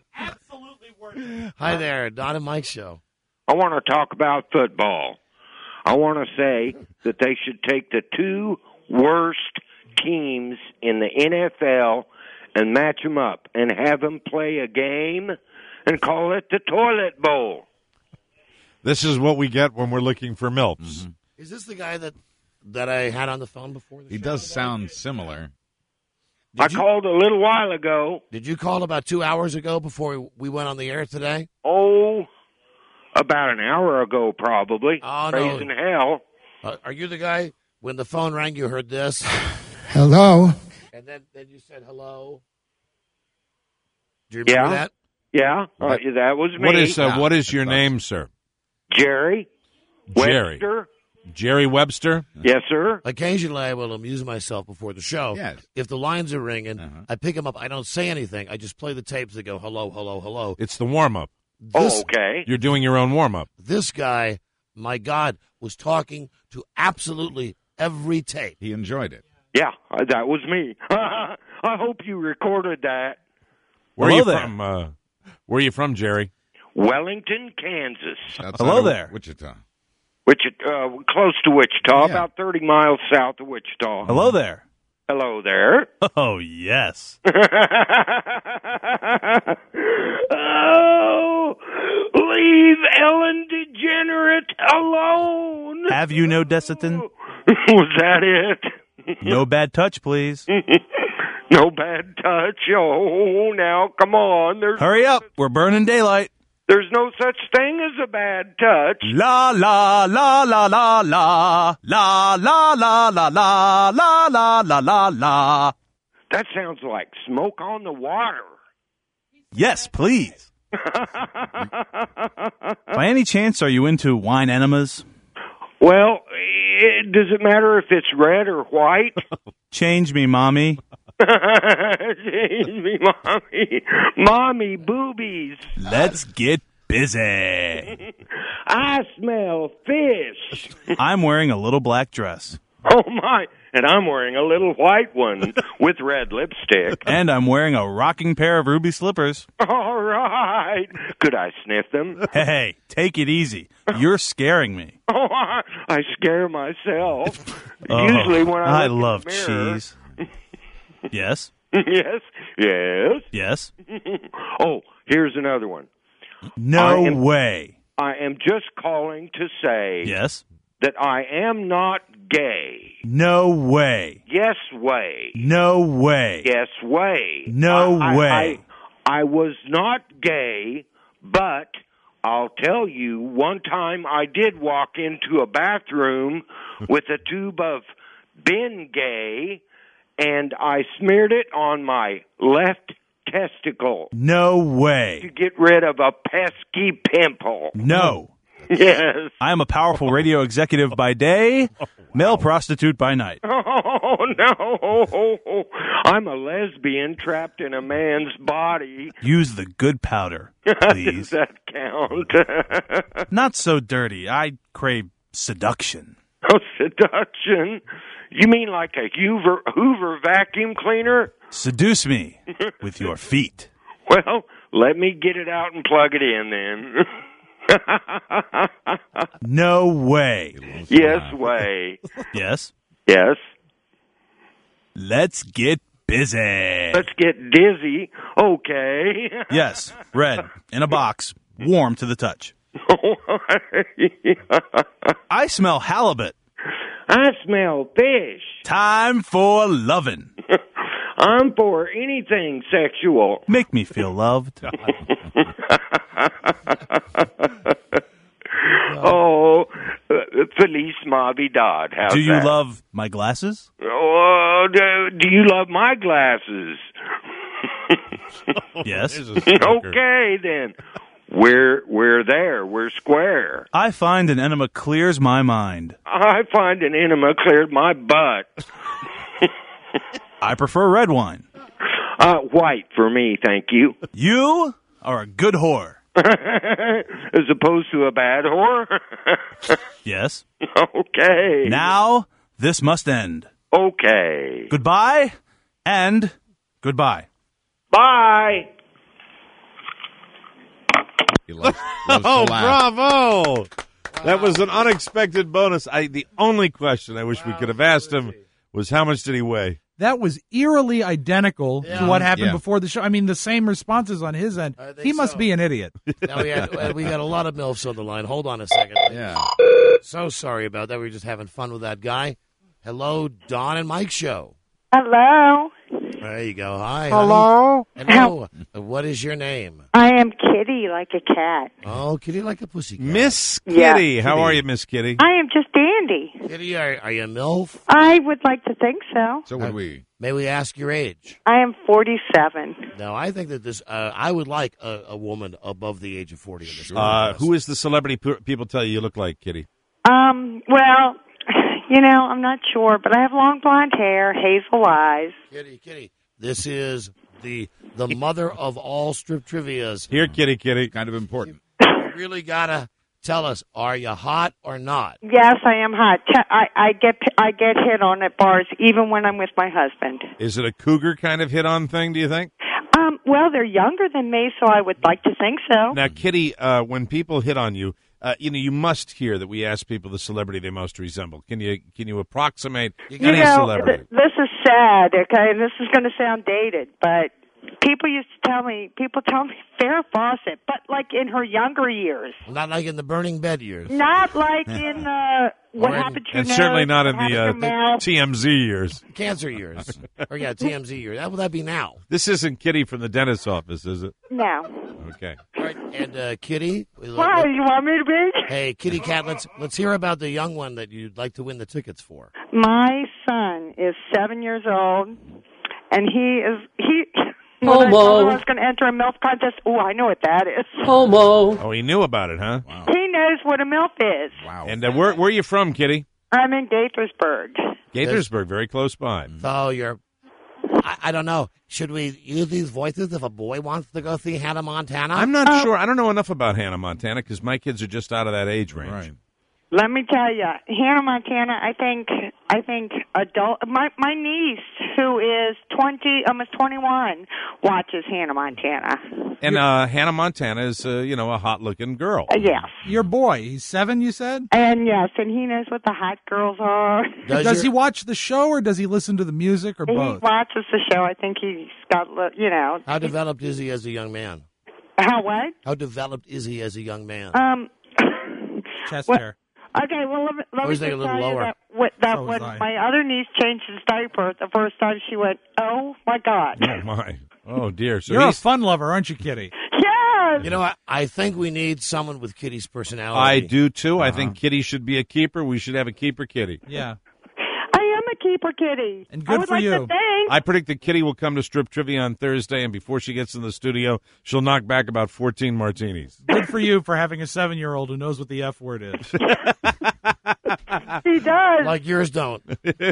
Hi there, Don and Mike Show. I want to talk about football. I want to say that they should take the two worst teams in the NFL and match them up and have them play a game and call it the Toilet Bowl. This is what we get when we're looking for MILFs. Mm-hmm. Is this the guy that I had on the phone before? He does sound similar. I called a little while ago. Did you call about 2 hours ago before we went on the air today? Oh, about an hour ago, probably. Oh, Raising hell. Are you the guy, when the phone rang, you heard this? Hello? And then you said hello? Do you remember that? Yeah, that was me. What is your name, sir? Jerry Webster. Jerry Webster? Yes, sir. Occasionally, I will amuse myself before the show. Yes. If the lines are ringing, I pick them up. I don't say anything. I just play the tapes that go, hello, hello, hello. It's the warm-up. Okay. You're doing your own warm-up. This guy, my God, was talking to absolutely every tape. He enjoyed it. Yeah, that was me. I hope you recorded that. Where are you from, Jerry? Wellington, Kansas. Hello there. Wichita. Close to Wichita, about 30 miles south of Wichita. Hello there. Hello there. Oh, yes. Oh, leave Ellen DeGenerate alone. Have you no Desitin? Was that it? No bad touch, please. No bad touch. Oh, now, come on. Hurry up. We're burning daylight. There's no such thing as a bad touch. La, la, la, la, la, la. La, la, la, la, la, la, la, la, la, la. That sounds like smoke on the water. Yes, please. By any chance, are you into wine enemas? Well, does it matter if it's red or white? Change me, mommy. Change me, mommy. Mommy boobies. Let's get busy. I smell fish. I'm wearing a little black dress. Oh, my. And I'm wearing a little white one with red lipstick. And I'm wearing a rocking pair of ruby slippers. All right. Could I sniff them? Hey, take it easy. You're scaring me. Oh, I scare myself. Usually when I love in the mirror. cheese. Yes? Yes? Yes? Yes? Oh, here's another one. No way. I am just calling to say Yes? that I am not gay. No way. Yes way. No way. Yes way. No way. I was not gay, but I'll tell you, one time I did walk into a bathroom with a tube of Bengay, and I smeared it on my left testicle. No way. To get rid of a pesky pimple. No. Yes. I am a powerful radio executive by day, male prostitute by night. Oh, no. I'm a lesbian trapped in a man's body. Use the good powder, please. Does that count? Not so dirty. I crave seduction. Oh, seduction? You mean like a Hoover vacuum cleaner? Seduce me with your feet. Well, let me get it out and plug it in then. No way. Yes way. Yes? Yes. Let's get busy. Let's get dizzy. Okay. Yes, red, in a box, warm to the touch. I smell halibut. I smell fish. Time for lovin'. I'm for anything sexual. Make me feel loved. Oh, Feliz Navidad. How's Do you that? love my glasses? Oh, do you love my glasses? Yes. Okay, then. We're there. We're square. I find an enema clears my mind. I find an enema cleared my butt. I prefer red wine. White for me, thank you. You are a good whore. As opposed to a bad whore? Yes. Okay. Now, this must end. Okay. Goodbye, and goodbye. Bye. He loves Oh, to laugh. bravo. That was an unexpected bonus. The only question I wish we could have asked him was how much did he weigh? That was eerily identical to what happened Yeah. before the show. I mean, the same responses on his end. He must be an idiot. Now we got a lot of MILFs on the line. Hold on a second. Yeah. So sorry about that. We were just having fun with that guy. Hello, Don and Mike Show. Hello. There you go. Hi. Hello. honey. Hello. What is your name? I am Kitty, like a cat. Oh, Kitty like a pussycat. Miss Yeah. Kitty. How are you, Miss Kitty? I am just dandy. Kitty, are you a MILF? I would like to think so. So would we. May we ask your age? I am 47. No, I think that this. I would like a woman above the age of 40 in this. Who is the celebrity people tell you look like, Kitty? Well, I'm not sure, but I have long blonde hair, hazel eyes. Kitty. This is the mother of all strip trivias. Here, Kitty. Kind of important. You really gotta tell us: are you hot or not? Yes, I am hot. I get hit on at bars even when I'm with my husband. Is it a cougar kind of hit-on thing, do you think? Well, they're younger than me, so I would like to think so. Now, Kitty, when people hit on you, you must hear that we ask people the celebrity they most resemble. Can you approximate any celebrity? This is sad, okay? This is going to sound dated, but people tell me Farrah Fawcett, but like in her younger years. Not like in the burning bed years. Not like in what happened to your And nose, certainly not in what happened to your mouth. the TMZ years. Cancer years. Or TMZ years. How would that be now? This isn't Kitty from the dentist's office, is it? No. Okay. All right, and Kitty. Why, you want me to be? Hey, Kitty Cat, let's hear about the young one that you'd like to win the tickets for. My son is 7 years old, and he Homo. When I told him I was going to enter a MILF contest, I know what that is. Homo. Oh, he knew about it, huh? Wow. He knows what a MILF is. Wow. And where are you from, Kitty? I'm in Gaithersburg. Gaithersburg, very close by. Oh, I don't know. Should we use these voices if a boy wants to go see Hannah Montana? I'm not sure. I don't know enough about Hannah Montana because my kids are just out of that age range. Right. Let me tell you, Hannah Montana, I think adult, my niece, who is almost 21, watches Hannah Montana. And Hannah Montana is, a hot-looking girl. Yes. Your boy, he's 7, you said? And yes, and he knows what the hot girls are. Does he watch the show or does he listen to the music or He both? watches the show. I think he's got, How developed is he as a young man? How what? How developed is he as a young man? Chest Well, hair. Okay, well, let me Always just think a little tell you lower. that So when was I. my other niece changed his diaper the first time, she went, "Oh my God!" Oh, my. Oh, dear. So You're a he's, fun lover, aren't you, Kitty? Yes. You know what? I think we need someone with Kitty's personality. I do, too. I think Kitty should be a keeper. We should have a keeper Kitty. Yeah. I am a keeper kitty. And I good would for like you. to thank. I predict that Kitty will come to Strip Trivia on Thursday, and before she gets in the studio, she'll knock back about 14 martinis. Good for you for having a 7-year-old who knows what the F word is. He does. Like yours don't.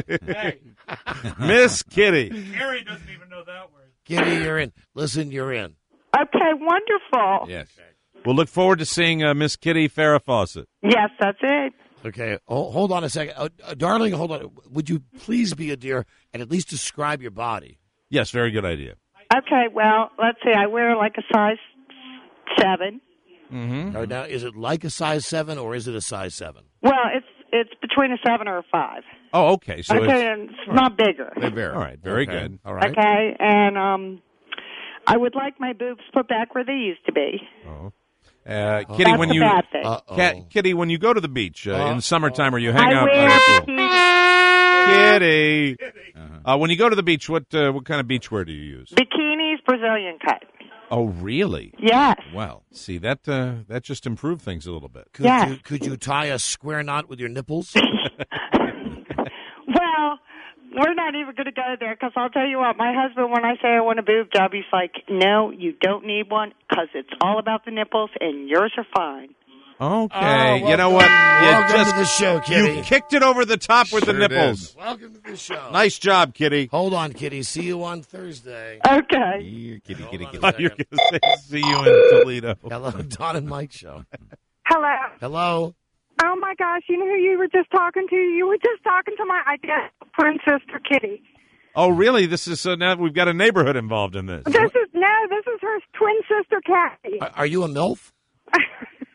Miss Kitty. Harry doesn't even know that word. Kitty, you're in. Listen, you're in. Okay, wonderful. Yes. We'll look forward to seeing Miss Kitty Farrah Fawcett. Yes, that's it. Okay, hold on a second. Darling, hold on. Would you please be a dear and at least describe your body? Yes, very good idea. Okay, well, let's see. I wear like a size 7. Mm-hmm. All right, now, is it like a size 7 or is it a size 7? Well, it's between a 7 or a 5. Oh, okay. So Okay, and it's not bigger. They vary. all right, very Okay. good. All right. Okay, and I would like my boobs put back where they used to be. Kitty, That's when a you bad thing. Kitty, when you go to the beach in summertime, or you hang I out wear by the pool. bikinis, Kitty, when you go to the beach, what kind of beachwear do you use? bikinis, Brazilian cut. Oh, really? Yes. Well, see that just improved things a little bit. Could you tie a square knot with your nipples? Well, we're not even going to go there because I'll tell you what, my husband, when I say I want a boob job, he's like, no, you don't need one because it's all about the nipples and yours are fine. Okay, you know what? Welcome to the show, Kitty. You kicked it over the top with the Sure nipples. Welcome to the show. Nice job, Kitty. Hold on, Kitty. See you on Thursday. Okay. Here, kitty, kitty, kitty. Oh, you're going to say, see you in Toledo. Hello, Don and Mike show. Hello. Hello. Oh my gosh, you know who you were just talking to? You were just talking to my identical twin sister, Kitty. Oh, really? This is now we've got a neighborhood involved in this. This is her twin sister, Kathy. Are you a MILF?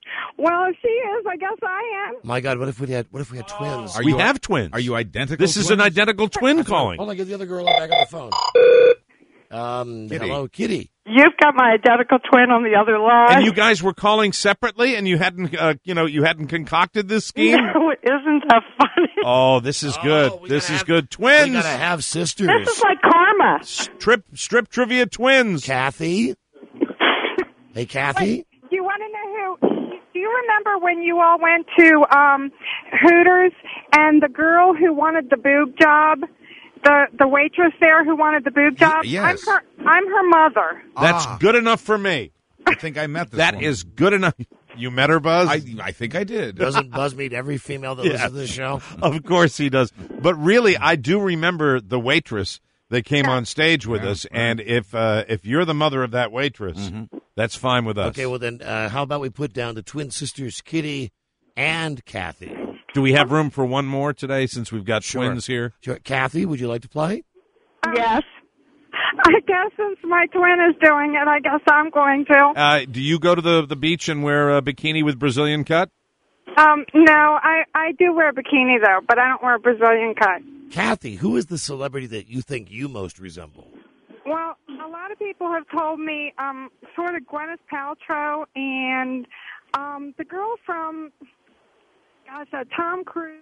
Well, if she is, I guess I am. My God, what if we had twins? We have twins. Are you identical? This is an identical twin calling. Hold on, get the other girl back on the phone. Kitty. Hello, Kitty. You've got my identical twin on the other line. And you guys were calling separately, and you hadn't concocted this scheme. No, isn't that funny? Oh, this is good. This is good. Twins. We gotta have sisters. This is like karma. Strip trivia twins. Kathy. Hey, Kathy. Wait, do you want to know who? Do you remember when you all went to Hooters and the girl who wanted the boob job? The waitress there who wanted the boob job? Yes. I'm her mother. That's good enough for me. I think I met this That woman. is good enough. You met her, Buzz? I think I did. Doesn't Buzz meet every female that listens to this show? Of course he does. But really, I do remember the waitress that came on stage with us. And if you're the mother of that waitress, that's fine with us. Okay, well then, how about we put down the twin sisters, Kitty and Kathy? Do we have room for one more today since we've got twins here? Sure. Kathy, would you like to play? Yes. I guess since my twin is doing it, I guess I'm going to. Do you go to the beach and wear a bikini with Brazilian cut? No, I do wear a bikini, though, but I don't wear a Brazilian cut. Kathy, who is the celebrity that you think you most resemble? Well, a lot of people have told me sort of Gwyneth Paltrow and the girl from, Tom Cruise.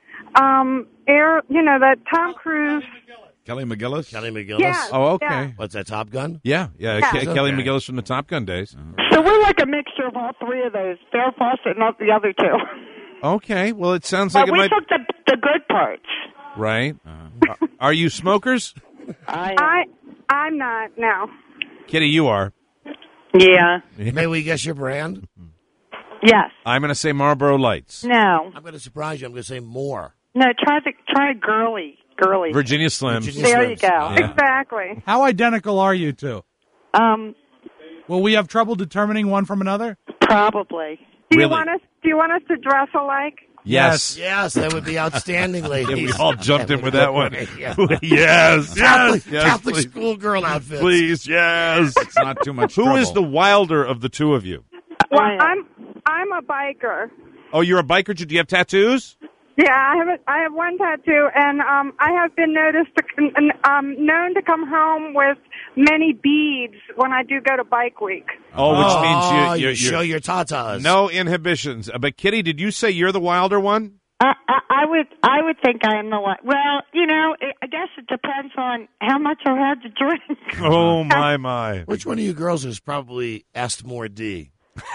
That Tom Cruise. Kelly McGillis? Kelly McGillis? Yeah, Oh, okay. yeah. What's that, Top Gun? Yeah. Yeah. Kelly Okay. McGillis from the Top Gun days. So we're like a mixture of all three of those. Farrah Fawcett, not the other two. Okay. Well, it sounds like But it we might. took the good parts. Right. Are you smokers? I'm not, no. Kitty, you are. Yeah. May we guess your brand? Yes. I'm going to say Marlboro Lights. No. I'm going to surprise you. I'm going to say more. No, try girly. Virginia Slims. There you go. Yeah. Exactly. How identical are you two? Will we have trouble determining one from another? Probably. Do you Really? want us to dress alike? Yes. Yes, that would be outstanding, ladies. Yeah, we all jumped in with that one. Yeah. Yes. Catholic please. schoolgirl outfits. Please, yes. It's not too much Who trouble. is the wilder of the two of you? Well, I'm a biker. Oh, you're a biker? Do you have tattoos? Yeah, I have one tattoo, and I have been known to come home with many beads when I do go to Bike Week. Oh, which means you you show your tatas. no inhibitions. But Kitty, did you say you're the wilder one? I would think I am the one. Well, I guess it depends on how much I had to drink. Oh my! Which one of you girls has probably asked more D?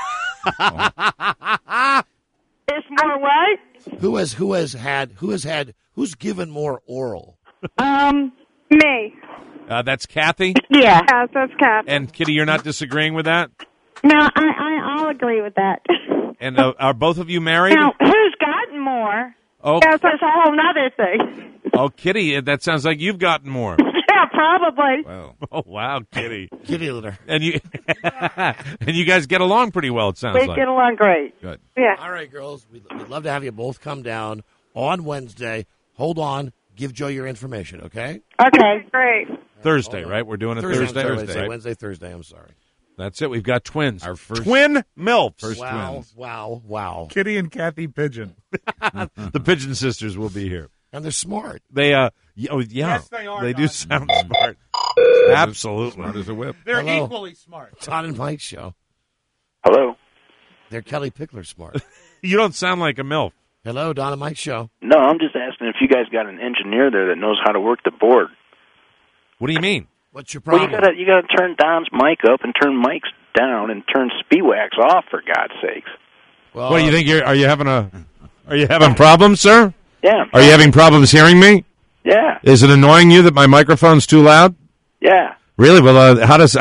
It's more what? Who's given more oral? Me. That's Kathy. Yeah. Yes, that's Kat. And Kitty, you're not disagreeing with that? No, I'll agree with that. And are both of you married? Now, who's gotten more? Oh, That's a whole other thing. oh, Kitty, that sounds like you've gotten more. Yeah, probably. Well, Oh wow, Kitty. Kitty litter. And you and you guys get along pretty well. It sounds We like. get along great. good. Yeah. All right, girls. We'd love to have you both come down on Wednesday. Hold on. Give Joe your information, okay? Okay. Great. Thursday, right? We're doing it Thursday. I'm sorry, Thursday. right? Wednesday, Thursday. I'm sorry. That's it. We've got twins. Our first twin MILFs. First twins. Wow. Kitty and Kathy Pigeon. The Pigeon Sisters will be here. And they're smart. They yeah. Yes, they are, They do Don. sound smart. Absolutely. Smart as a whip. They're Hello. equally smart. Todd and Mike show. Hello. They're Kelly Pickler smart. You don't sound like a MILF. Hello, Don and Mike show. No, I'm just asking if you guys got an engineer there that knows how to work the board. What do you mean? What's your Well, problem? you gotta turn Don's mic up and turn Mike's down and turn Spiwax off, for God's sakes. Well, What do you think? Are you having problems, sir? Yeah. Are you having problems hearing me? Yeah. Is it annoying you that my microphone's too loud? Yeah. Really? Well, how Well,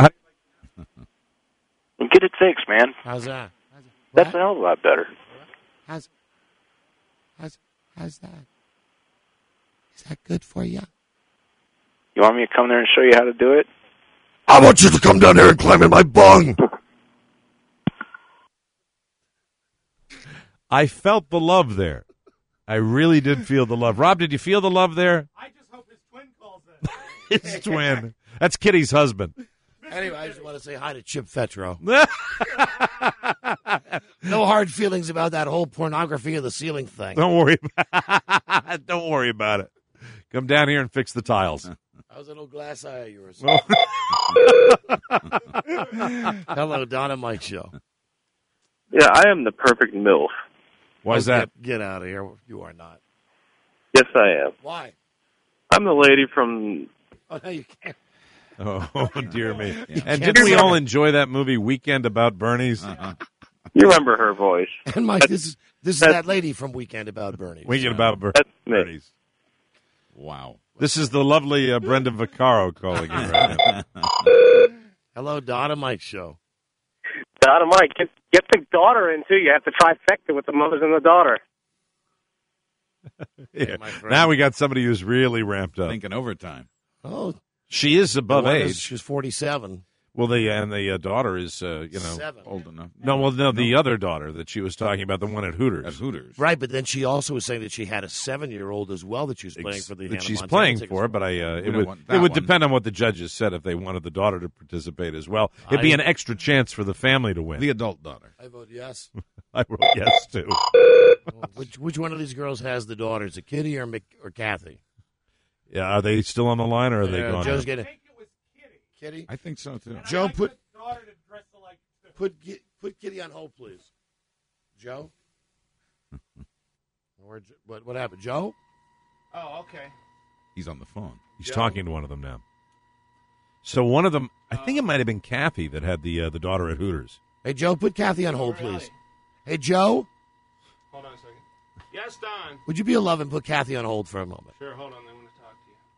get it fixed, man. How's that? That's a hell of a lot better. How's that? Is that good for you? You want me to come there and show you how to do it? I want you to come down here and climb in my bung. I felt the love there. I really did feel the love. Rob, did you feel the love there? I just hope his twin calls in. His twin. That's Kitty's husband. Anyway, I just want to say hi to Chip Fetro. No, no hard feelings about that whole pornography of the ceiling thing. Don't worry. Don't worry about it. Come down here and fix the tiles. How's that old glass eye of yours? Hello, Don and Mike Show. Yeah, I am the perfect MILF. Why is that? Get out of here. You are not. Yes, I am. Why? I'm the lady from... Oh, no, you can't. Oh, dear me. And didn't we all enjoy that movie, Weekend About Bernie's? You remember her voice. And Mike, this is that lady from Weekend About Bernie's. Weekend About Bernie's. Wow. This is the lovely Brenda Vaccaro calling you right now. Hello, Don and Mike Show. Don and Mike, get the daughter in, too. You have to trifecta with the mothers and the daughter. Yeah. Now we got somebody who's really ramped up. Thinking overtime. Oh, she is above age. She's 47. Well, the daughter is, 7. Old enough. No, the other daughter that she was talking about, the one at Hooters. At Hooters. Right, but then she also was saying that she had a 7-year-old as well that she was playing for the Hannah she's Montana playing tickets for, but it would depend on what the judges said if they wanted the daughter to participate as well. It'd be an extra chance for the family to win. The adult daughter. I vote yes. I wrote yes, too. Which one of these girls has the daughter? Is it Kitty or Kathy? Yeah, are they still on the line, or are they gone? Joe's getting... Kitty? I think so, too. Joe, put Kitty on hold, please. Joe? What happened? Joe? Oh, okay. He's on the phone. He's talking to one of them now. So one of them, I think it might have been Kathy that had the daughter at Hooters. Hey, Joe, put Kathy on hold, please. Hey, Joe? Hold on a second. Yes, Don. Would you be a love and put Kathy on hold for a moment? Sure, hold on. I want to talk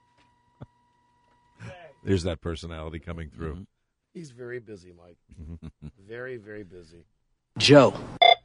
to you. There's that personality coming through. Mm-hmm. He's very busy, Mike. Very, very busy. Joe.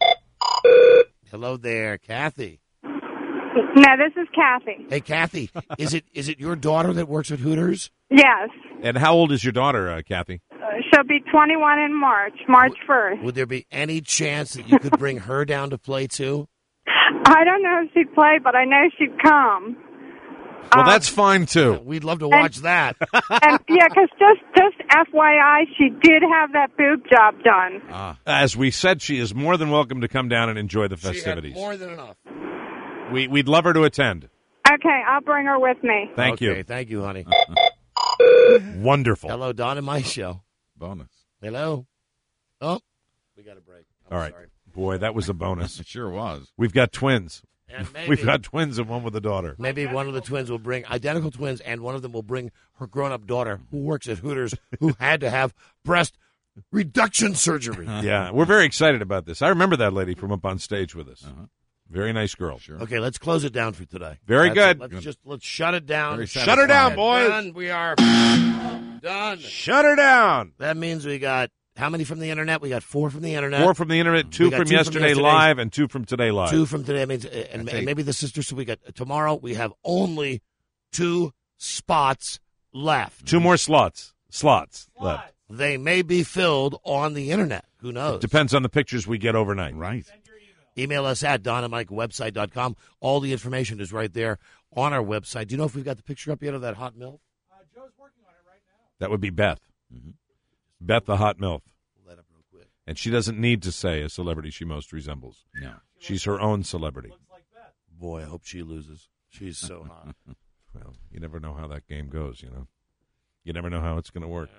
Hello there, Kathy. No, this is Kathy. Hey, Kathy, is it your daughter that works at Hooters? Yes. And how old is your daughter, Kathy? She'll be 21 in March 1st. Would there be any chance that you could bring her down to play, too? I don't know if she'd play, but I know she'd come. Well, that's fine, too. We'd love to watch that. And yeah, because just FYI, she did have that boob job done. As we said, she is more than welcome to come down and enjoy the festivities. She had more than enough. We'd love her to attend. Okay, I'll bring her with me. Thank you. Thank you, honey. Wonderful. Hello, Don and my show. Bonus. Hello. Oh, we got a break. All right. Sorry. Boy, that was a bonus. It sure was. We've got twins. And We've got twins and one with a daughter. Maybe one of the twins will bring identical twins, and one of them will bring her grown-up daughter, who works at Hooters, who had to have breast reduction surgery. Yeah, we're very excited about this. I remember that lady from up on stage with us. Very nice girl. Sure. Okay, let's close it down for today. Very good. Let's shut it down. Shut her down, boys. Done. We are done. Shut her down. That means we got how many from the internet? We got 4 from the internet. 4 from the internet, 2 from yesterday live, and 2 from today live. 2 from today means, and maybe the sisters. So we got tomorrow. We have only 2 spots left. 2 more slots left. They may be filled on the internet. Who knows? It depends on the pictures we get overnight. Right. Email us at donandmikewebsite.com. All the information is right there on our website. Do you know if we've got the picture up yet of that hot MILF? Joe's working on it right now. That would be Beth. Mm-hmm. Beth the hot MILF. Pull that up real quick. And she doesn't need to say a celebrity she most resembles. No. She's her own celebrity. Boy, I hope she loses. She's so hot. Well, you never know how that game goes, you know. You never know how it's going to work.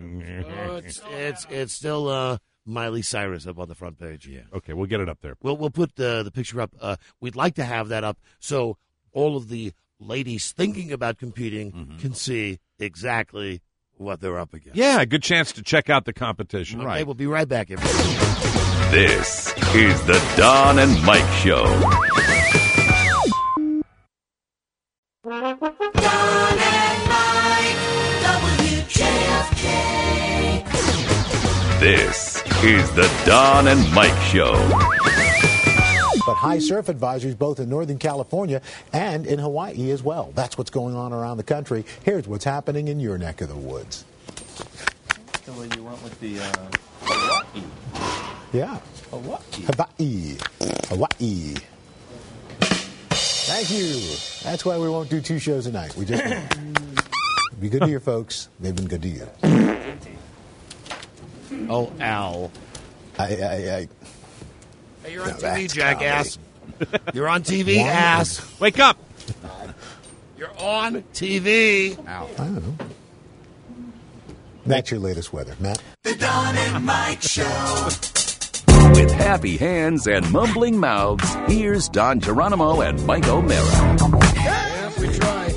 It's still Miley Cyrus up on the front page. Yeah. Okay, we'll get it up there. We'll put the picture up. We'd like to have that up so all of the ladies thinking about competing can see exactly what they're up against. Yeah, a good chance to check out the competition. Okay, Right. we'll be right back, everybody. This is the Don and Mike Show. Don and Mike, WJFK. This is the Don and Mike Show. But high surf advisories both in Northern California and in Hawaii as well. That's what's going on around the country. Here's what's happening in your neck of the woods. The way you went with the Hawaii. Yeah. Hawaii. Hawaii. Thank you. That's why we won't do 2 shows a night. We just won't. Be good to your folks. They've been good to you. Oh, Al. Hey, you're on TV, jackass. You're on TV, ass. Wake up. You're on TV. I don't know. That's your latest weather, Matt. The Don and Mike Show. With happy hands and mumbling mouths, here's Don Geronimo and Mike O'Mara. Yeah, we try.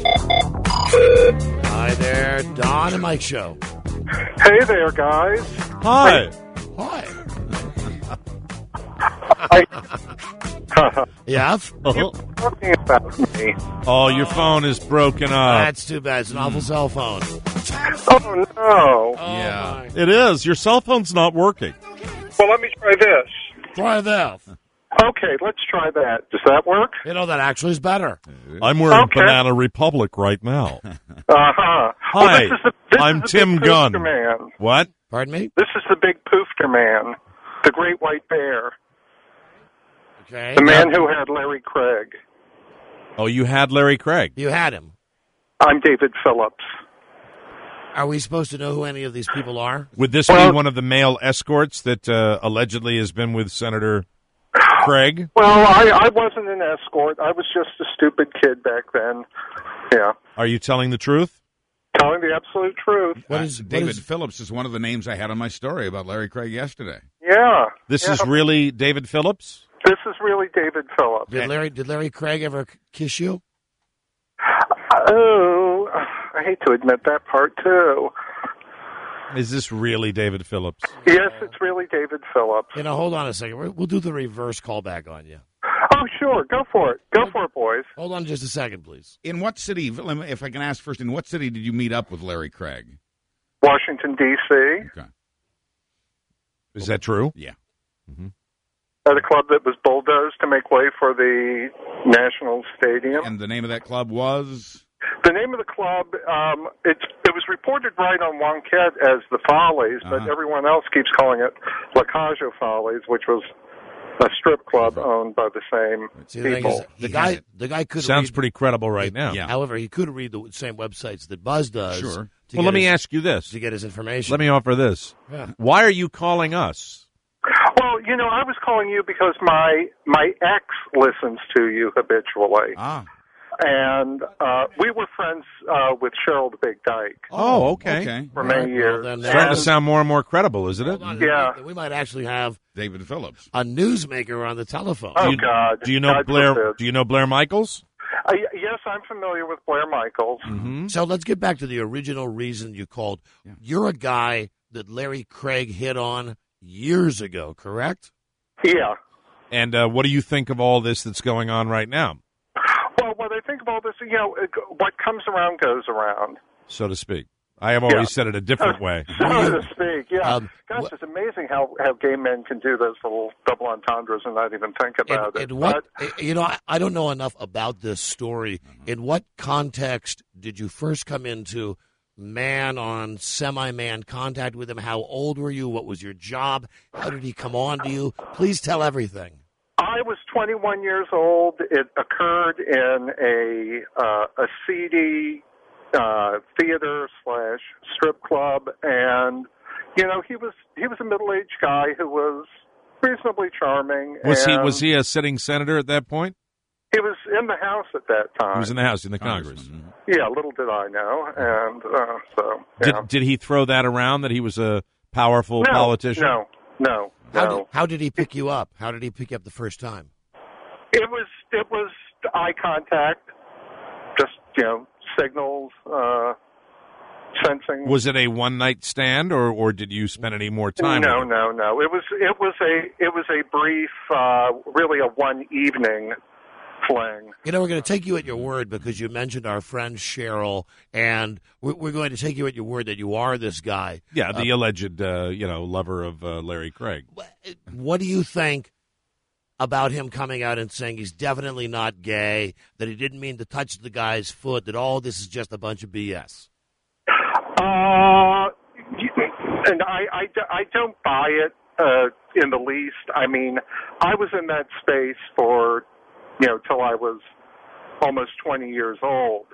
Hi there, Don and Mike Show. Hey there, guys. Hi. Hi. Yeah. Talking about me. Oh, your phone is broken up. That's too bad. It's an awful cell phone. Oh no. Yeah, it is. Your cell phone's not working. Well, let me try this. Try that. Okay, let's try that. Does that work? You know, that actually is better. I'm wearing Banana Republic right now. Uh-huh. Hi, I'm this is Tim the big Gunn. Poofter Man. What? Pardon me? This is the big Poofter Man, the great white bear, Okay. the man who had Larry Craig. Oh, you had Larry Craig. You had him. I'm David Phillips. Are we supposed to know who any of these people are? Would this be one of the male escorts that allegedly has been with Senator Craig? Well, I wasn't an escort. I was just a stupid kid back then. Yeah. Are you telling the truth? Telling the absolute truth. David Phillips is one of the names I had on my story about Larry Craig yesterday. Yeah. This is really David Phillips? This is really David Phillips. Did Larry Craig ever kiss you? Oh, I hate to admit that part, too. Is this really David Phillips? Yes, it's really David Phillips. You know, hold on a second. We'll do the reverse callback on you. Oh, sure. Go for it. Go for it, boys. Hold on just a second, please. In what city, if I can ask first, in what city did you meet up with Larry Craig? Washington, D.C. Okay. Is that true? Yeah. Mm-hmm. At a club that was bulldozed to make way for the National Stadium. And the name of that club was? The name of the club, it was reported right on Wonket as the Follies, but everyone else keeps calling it La Caja Follies, which was a strip club owned by the same people. The guy could sounds pretty credible right now. Yeah. However, he could read the same websites that Buzz does. Well, let me ask you this. To get his information. Let me offer this. Yeah. Why are you calling us? Well, you know, I was calling you because my ex listens to you habitually. And we were friends with Cheryl the Big Dyke. Oh, okay. For many years. Starting to sound more and more credible, isn't it? Yeah. We might actually have David Phillips, a newsmaker on the telephone. Oh, God. Do you know God Blair? forbid. Do you know Blair Michaels? Yes, I'm familiar with Blair Michaels. Mm-hmm. So let's get back to the original reason you called. Yeah. You're a guy that Larry Craig hit on years ago, correct? Yeah. And what do you think of all this that's going on right now? Well, what I think of all this, you know, what comes around goes around. So to speak. I have always said it a different way. So to speak, yeah. Gosh, it's amazing how gay men can do those little double entendres and not even think about it. You know, I don't know enough about this story. In what context did you first come into man on semi-man contact with him? How old were you? What was your job? How did he come on to you? Please tell everything. I was 21 years old. It occurred in a seedy theater / strip club, and you know he was a middle-aged guy who was reasonably charming. Was he a sitting senator at that point? He was in the House at that time. He was in the House, in the Congress. Yeah, little did I know, and so yeah. Did he throw that around that he was a powerful politician? No. How did he pick you up? How did he pick you up the first time? It was eye contact, just signals, sensing. Was it a one night stand, or did you spend any more time? No. It was a brief, really a one evening fling. You know, we're going to take you at your word because you mentioned our friend Cheryl, and we're going to take you at your word that you are this guy. Yeah, the alleged, lover of Larry Craig. What do you think about him coming out and saying he's definitely not gay, that he didn't mean to touch the guy's foot, that all this is just a bunch of BS? And I don't buy it in the least. I mean, I was in that space for till I was almost 20 years old.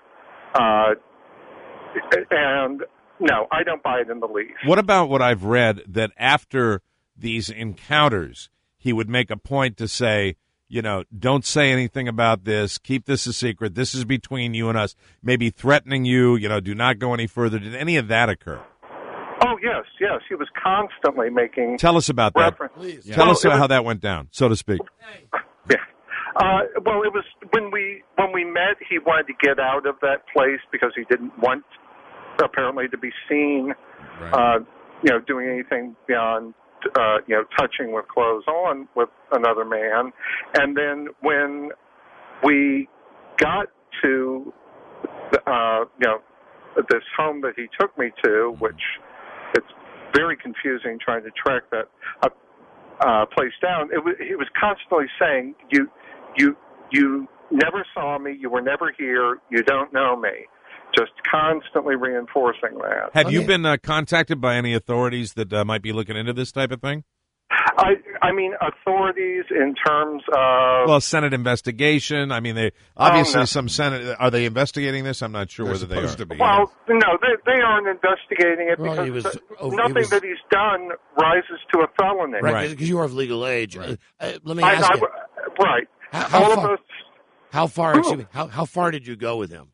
And no, I don't buy it in the least. What about what I've read, that after these encounters, he would make a point to say, don't say anything about this. Keep this a secret. This is between you and us. Maybe threatening you, do not go any further. Did any of that occur? Oh, yes. He was constantly making. Tell us about that. Please. Tell us how that went down, so to speak. Yeah. Well, it was when we met. He wanted to get out of that place because he didn't want, apparently, to be seen, doing anything beyond, touching with clothes on with another man. And then when we got to, this home that he took me to, which it's very confusing trying to track that place down. He was constantly saying, "You never saw me. You were never here. You don't know me." Just constantly reinforcing that. Have you been contacted by any authorities that might be looking into this type of thing? I mean, authorities in terms of Senate investigation. I mean, they obviously some Senate. Are they investigating this? I'm not sure whether they are. To be, well, no, they aren't investigating it because nothing that he's done rises to a felony. Right, because you are of legal age. Right. Let me ask you. Right. How far did you go with him?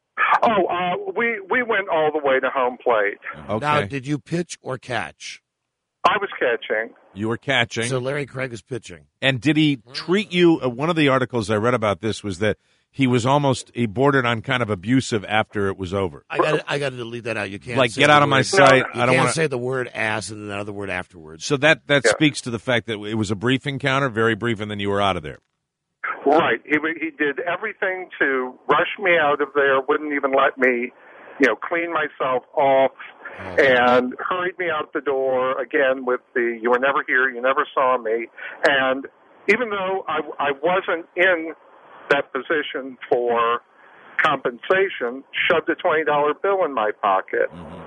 We went all the way to home plate. Okay. Now, did you pitch or catch? I was catching. You were catching. So Larry Craig is pitching. And did he treat you? One of the articles I read about this was that he bordered on kind of abusive after it was over. I got to delete that out. You can't get out of my sight. I don't want to say the word ass and then the other word afterwards. So that speaks to the fact that it was a brief encounter, very brief, and then you were out of there. Right. He did everything to rush me out of there. Wouldn't even let me, clean myself off. And hurried me out the door again with the "you were never here, you never saw me." And even though I wasn't in that position for compensation, shoved a $20 bill in my pocket.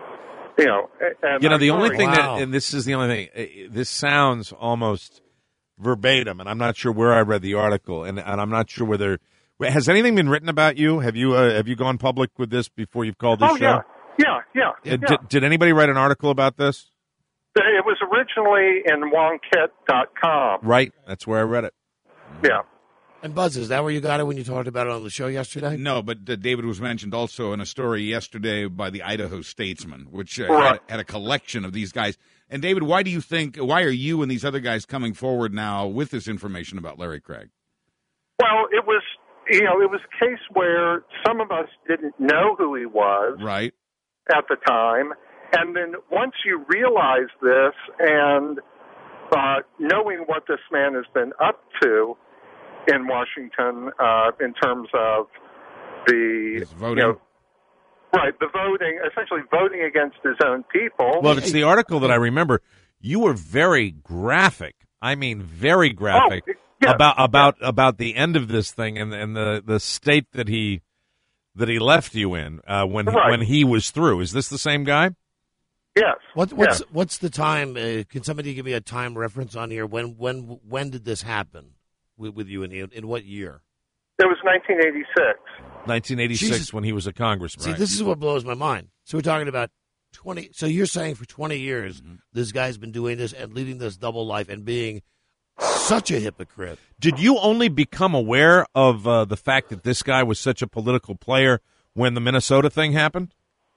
Mm-hmm. And the only thing and this is the only thing, this sounds almost verbatim, and I'm not sure where I read the article, and I'm not sure whether has anything been written about you. Have you gone public with this before you've called this show? Yeah. Did anybody write an article about this? It was originally in Wonkette.com. Right. That's where I read it. Yeah. And Buzz, is that where you got it when you talked about it on the show yesterday? No, but David was mentioned also in a story yesterday by the Idaho Statesman, which had a collection of these guys. And David, why are you and these other guys coming forward now with this information about Larry Craig? Well, it was a case where some of us didn't know who he was. Right. At the time, and then once you realize this and knowing what this man has been up to in Washington in terms of the voting. The voting, essentially voting against his own people. Well, it's the article that I remember. You were very graphic. I mean, very graphic about the end of this thing and the state that he left you in when he was through. Is this the same guy? Yes. What's the time? Can somebody give me a time reference on here? When did this happen with you, and in what year? It was 1986. 1986, Jesus. When he was a congressman. See, this is what blows my mind. So we're talking about 20. So you're saying for 20 years, this guy's been doing this and leading this double life and being such a hypocrite. Did you only become aware of the fact that this guy was such a political player when the Minnesota thing happened?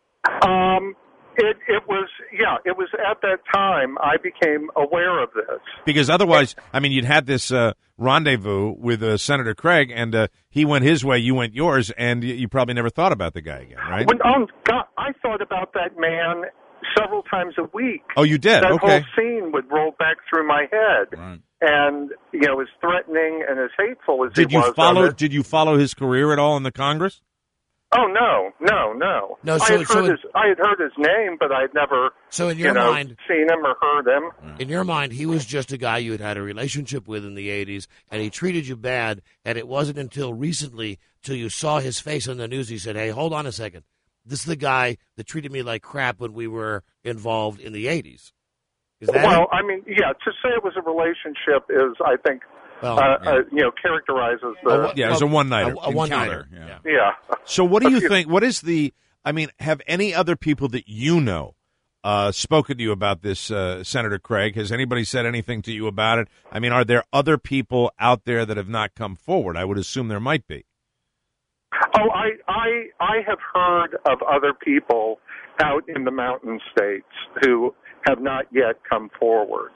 It was at that time I became aware of this. Because otherwise, I mean, you'd had this rendezvous with Senator Craig, and he went his way, you went yours, and you probably never thought about the guy again, right? I thought about that man several times a week. Oh, you did? That okay. whole scene would roll back through my head. Right. And, as threatening and as hateful as Did you follow his career at all in the Congress? Oh, no. I had heard his name, but I'd never in your mind, seen him or heard him. In your mind, he was just a guy you had a relationship with in the 80s, and he treated you bad, and it wasn't until recently, till you saw his face on the news, he said, hey, hold on a second. This is the guy that treated me like crap when we were involved in the 80s. Is that it? I mean, to say it was a relationship is, I think, characterizes the... it's a one-nighter. A one-nighter. Yeah. So what do you think, have any other people that you know spoken to you about this, Senator Craig. Has anybody said anything to you about it? I mean, are there other people out there that have not come forward? I would assume there might be. Oh, I have heard of other people out in the mountain states who have not yet come forward.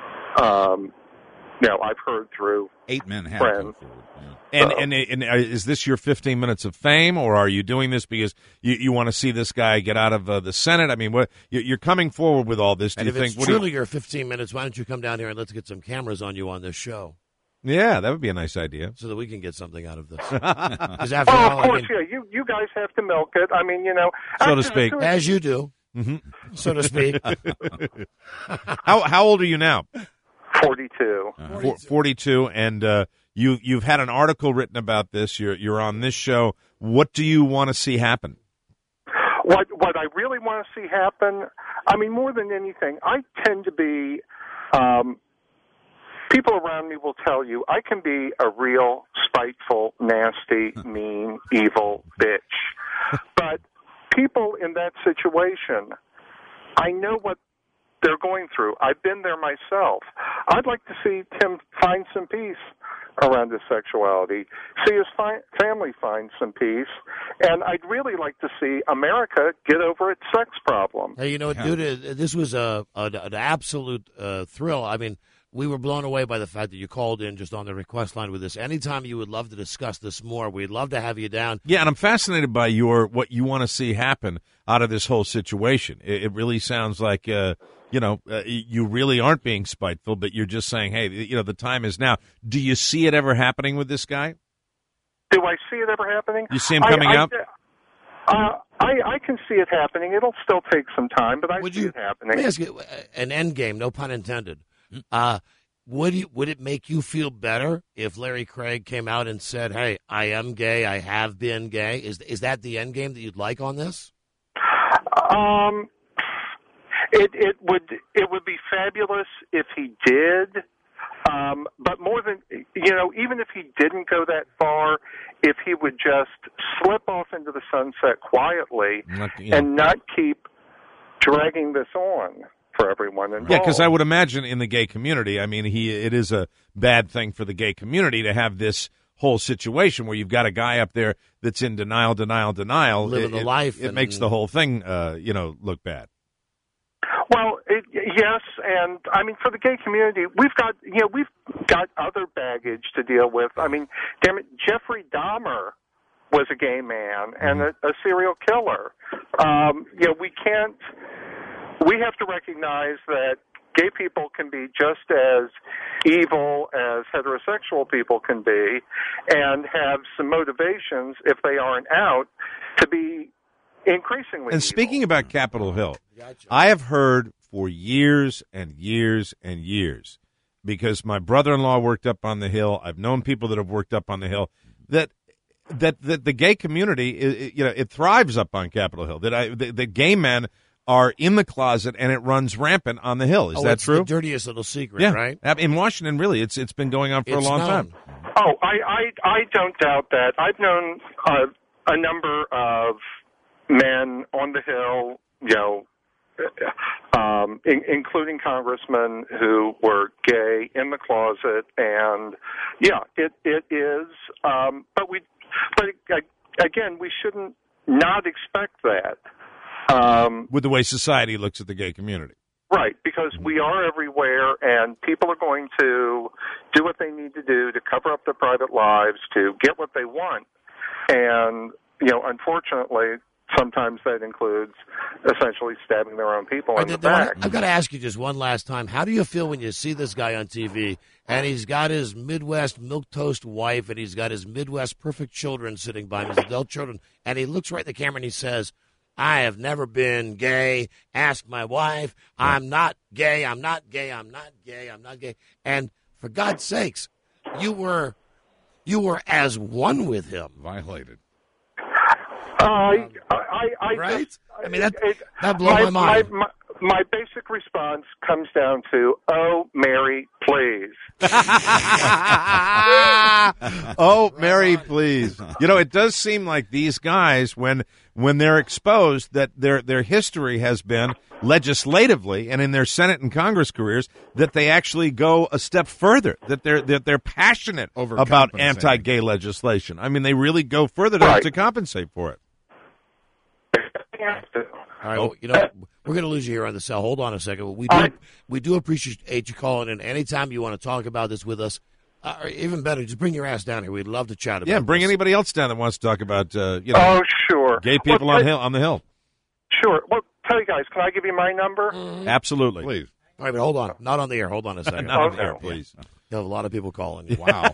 I've heard through 8 men have friends. come forward. And is this your 15 minutes of fame, or are you doing this because you want to see this guy get out of the Senate? I mean, what you're coming forward with all this? Do And you if think? it's truly your 15 minutes, why don't you come down here and let's get some cameras on you on this show? Yeah, that would be a nice idea. So that we can get something out of this. Because after Oh, all, of course, you guys have to milk it. I mean, So to speak. As you do, so to speak. How old are you now? 42. 42, and you've had an article written about this. You're on this show. What do you want to see happen? What I really want to see happen, I mean, more than anything, I tend to be, people around me will tell you, I can be a real spiteful, nasty, mean, evil bitch. But people in that situation, I know what they're going through. I've been there myself. I'd like to see Tim find some peace around his sexuality, see his family find some peace, and I'd really like to see America get over its sex problem. Hey, you know, dude, this was an absolute thrill. I mean, we were blown away by the fact that you called in just on the request line with this. Anytime you would love to discuss this more, we'd love to have you down. Yeah, and I'm fascinated by what you want to see happen out of this whole situation. It really sounds like you really aren't being spiteful, but you're just saying, hey, the time is now. Do you see it ever happening with this guy? Do I see it ever happening? You see him coming up? I can see it happening. It'll still take some time, but I see it happening. Let me ask you, an end game, no pun intended. Would it make you feel better if Larry Craig came out and said, hey, I am gay, I have been gay? Is that the end game that you'd like on this? It would be fabulous if he did, but more than even if he didn't go that far, if he would just slip off into the sunset quietly and not keep dragging this on for everyone involved. Yeah, because I would imagine in the gay community, I mean, it is a bad thing for the gay community to have this whole situation where you've got a guy up there that's in denial, living the life. It makes the whole thing, look bad. Well, yes, and I mean for the gay community, we've got other baggage to deal with. I mean, damn it, Jeffrey Dahmer was a gay man and a serial killer. We have to recognize that gay people can be just as evil as heterosexual people can be, and have some motivations if they aren't out to be increasingly. And speaking about Capitol Hill, I have heard for years and years and years, because my brother-in-law worked up on the Hill, I've known people that have worked up on the Hill, that the gay community, it thrives up on Capitol Hill. The gay men are in the closet and it runs rampant on the Hill. Is that true? The dirtiest little secret, yeah. right? In Washington, really, it's been going on for a long time. Oh, I don't doubt that. I've known a number of men on the Hill, including congressmen who were gay in the closet, and it is. But again, we shouldn't not expect that. With the way society looks at the gay community. Right, because we are everywhere, and people are going to do what they need to do to cover up their private lives, to get what they want. And, unfortunately, sometimes that includes essentially stabbing their own people in the back. I've got to ask you just one last time. How do you feel when you see this guy on TV, and he's got his Midwest milquetoast wife, and he's got his Midwest perfect children sitting by him, his adult children, and he looks right at the camera and he says, I have never been gay. Ask my wife. I'm not gay. I'm not gay. I'm not gay. I'm not gay. And for God's sakes, you were as one with him. Violated. Right? I mean, that blew my mind. my basic response comes down to, oh, Mary, please. Oh, Mary, please. You know, it does seem like these guys, when they're exposed, that their history has been legislatively and in their Senate and Congress careers, that they actually go a step further, that they're passionate about anti-gay legislation. I mean, they really go further to compensate for it. All right, well, you know, we're going to lose you here on the cell. Hold on a second. We do appreciate you calling in. Anytime you want to talk about this with us, or even better, just bring your ass down here. We'd love to chat about it. Yeah, bring anybody else down that wants to talk about, oh, sure. gay people on the Hill. Sure. Well, tell you guys, can I give you my number? Absolutely. Please. All right, but hold on. Not on the air. Hold on a second. Not on the air, please. You have a lot of people calling. Wow.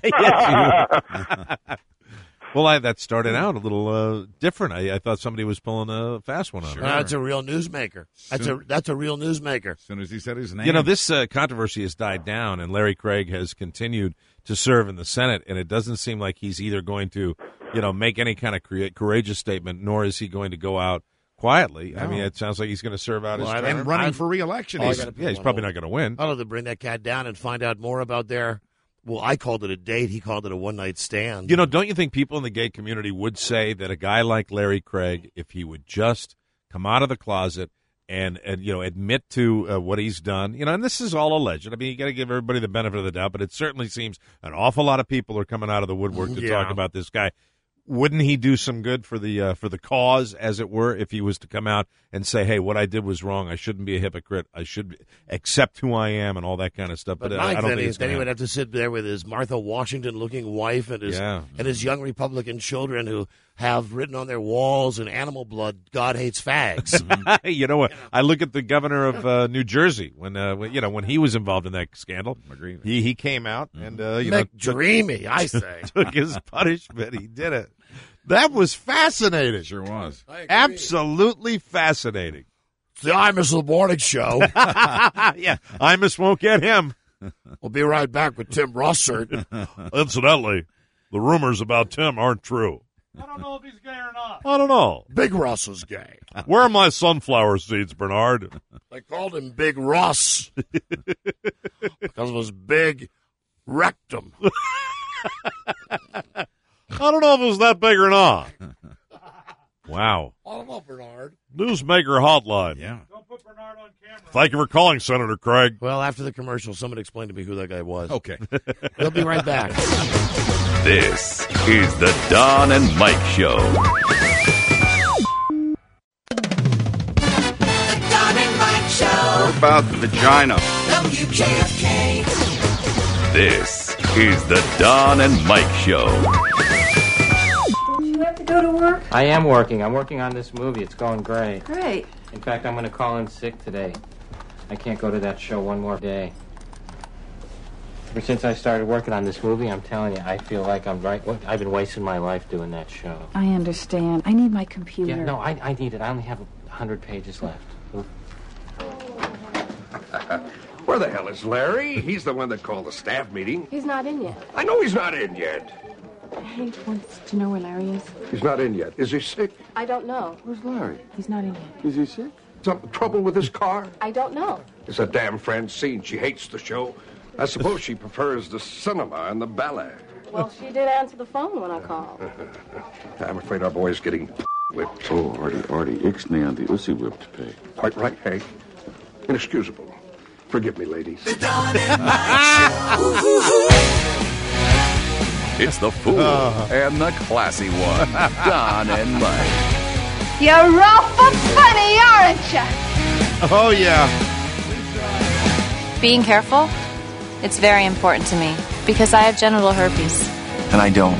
Well, that started out a little different. I thought somebody was pulling a fast one on it. That's a real newsmaker. That's a real newsmaker. As soon as he said his name. You know, this controversy has died down, and Larry Craig has continued to serve in the Senate, and it doesn't seem like he's either going to, make any kind of courageous statement, nor is he going to go out quietly. No. I mean, it sounds like he's going to serve out his term. And running for re-election. He's probably not going to win. I don't know, to bring that cat down and find out more about well, I called it a date. He called it a one-night stand. You know, don't you think people in the gay community would say that a guy like Larry Craig, if he would just come out of the closet and admit to what he's done, and this is all alleged. I mean, you got to give everybody the benefit of the doubt, but it certainly seems an awful lot of people are coming out of the woodwork to talk about this guy. Wouldn't he do some good for the cause, as it were, if he was to come out and say, "Hey, what I did was wrong. I shouldn't be a hypocrite. I should accept who I am," and all that kind of stuff? But Mike, I don't think then he would have to sit there with his Martha Washington-looking wife and his young Republican children who have written on their walls in animal blood, "God hates fags." You know what? I look at the governor of New Jersey when he was involved in that scandal. He came out and McDreamy, I say, took his punishment. He did it. That was fascinating. Sure was. Absolutely fascinating. It's the Imus of the Morning Show. Yeah, Imus won't get him. We'll be right back with Tim Russert. Incidentally, the rumors about Tim aren't true. I don't know if he's gay or not. I don't know. Big Russ is gay. Where are my sunflower seeds, Bernard? They called him Big Russ because of his big rectum. I don't know if it was that big or not. Wow. I don't know, Bernard. Newsmaker hotline. Yeah. Don't put Bernard on camera. Thank you for calling, Senator Craig. Well, after the commercial, somebody explain to me who that guy was. Okay. We'll be right back. This is the Don and Mike Show. The Don and Mike Show. What about the vagina? WJFK. This is the Don and Mike Show. Don't you have to go to work? I am working. I'm working on this movie. It's going great. Great. In fact, I'm going to call in sick today. I can't go to that show one more day. Ever since I started working on this movie, I'm telling you, I feel like I've been wasting my life doing that show. I understand. I need my computer. Yeah, no, I need it. I only have 100 pages left. Where the hell is Larry? He's the one that called the staff meeting. He's not in yet. I know he's not in yet. Hank wants to know where Larry is. He's not in yet. Is he sick? I don't know. Where's Larry? He's not in yet. Is he sick? Some trouble with his car? I don't know. It's a damn Francine. She hates the show. I suppose she prefers the cinema and the ballet. Well, she did answer the phone when I called. I'm afraid our boy's getting whipped. Oh, Artie, ixnay on the ussy whip to pay. Quite right, Hank. Inexcusable. Forgive me, ladies. The Don and Mike Show. It's the fool and the classy one, Don and Mike. You're awful funny, aren't you? Oh, yeah. Being careful, it's very important to me because I have genital herpes. And I don't.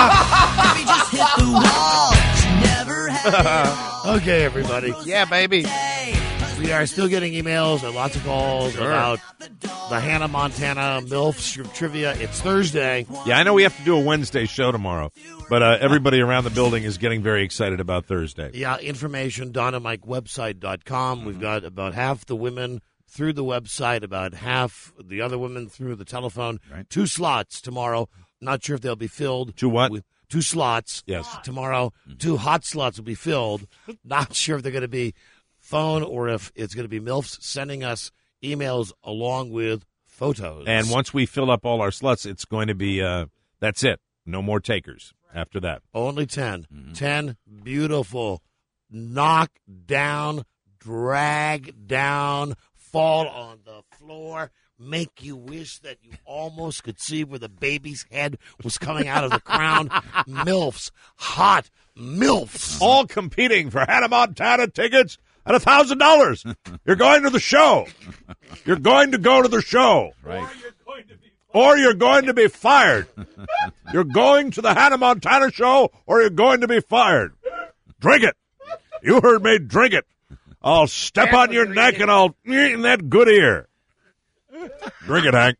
Okay, everybody. Yeah, baby. We are still getting emails and lots of calls about the Hannah Montana MILF trivia. It's Thursday. Yeah, I know we have to do a Wednesday show tomorrow, but everybody around the building is getting very excited about Thursday. Yeah, information, DonnaMikeWebsite.com. We've got about half the women through the website, about half the other women through the telephone. Right. 2 slots tomorrow. Not sure if they'll be filled. 2 what? 2 slots. Yes. Tomorrow. 2 hot slots will be filled. Not sure if they're going to be phone or if it's going to be MILFs sending us emails along with photos. And once we fill up all our slots, it's going to be, that's it. No more takers after that. Only 10. 10 beautiful, knock down, drag down, fall on the floor, make you wish that you almost could see where the baby's head was coming out of the crown. MILFs, hot MILFs. All competing for Hannah Montana tickets at $1,000. You're going to the show. You're going to go to the show. Right. Or you're going to be fired. You're going to the Hannah Montana show, or you're going to be fired. Drink it. You heard me. Drink it. I'll step on your neck and I'll in that good ear. Drink it, Hank.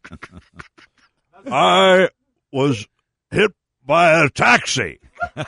I was hit by a taxi.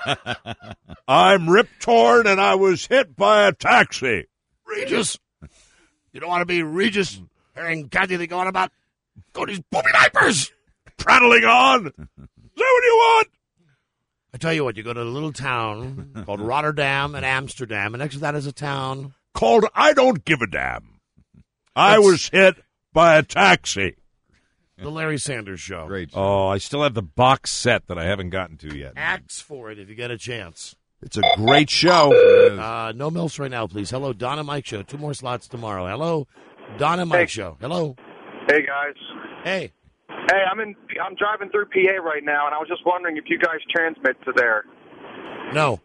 I'm rip-torn and I was hit by a taxi. Regis. You don't want to be Regis hearing Kathy going about these poopy diapers. Prattling on. Is that what you want? I tell you what, you go to a little town called Rotterdam and Amsterdam, and next to that is a town called I Don't Give a Damn. I was hit by a taxi. The Larry Sanders Show. Great. Oh, I still have the box set that I haven't gotten to yet. Ask for it if you get a chance. It's a great show. No MILFs right now, please. Hello, Don and Mike Show. 2 more slots tomorrow. Hello, Don and Mike Show. Hello. Hey, guys. Hey. Hey, I'm driving through PA right now, and I was just wondering if you guys transmit to there. No.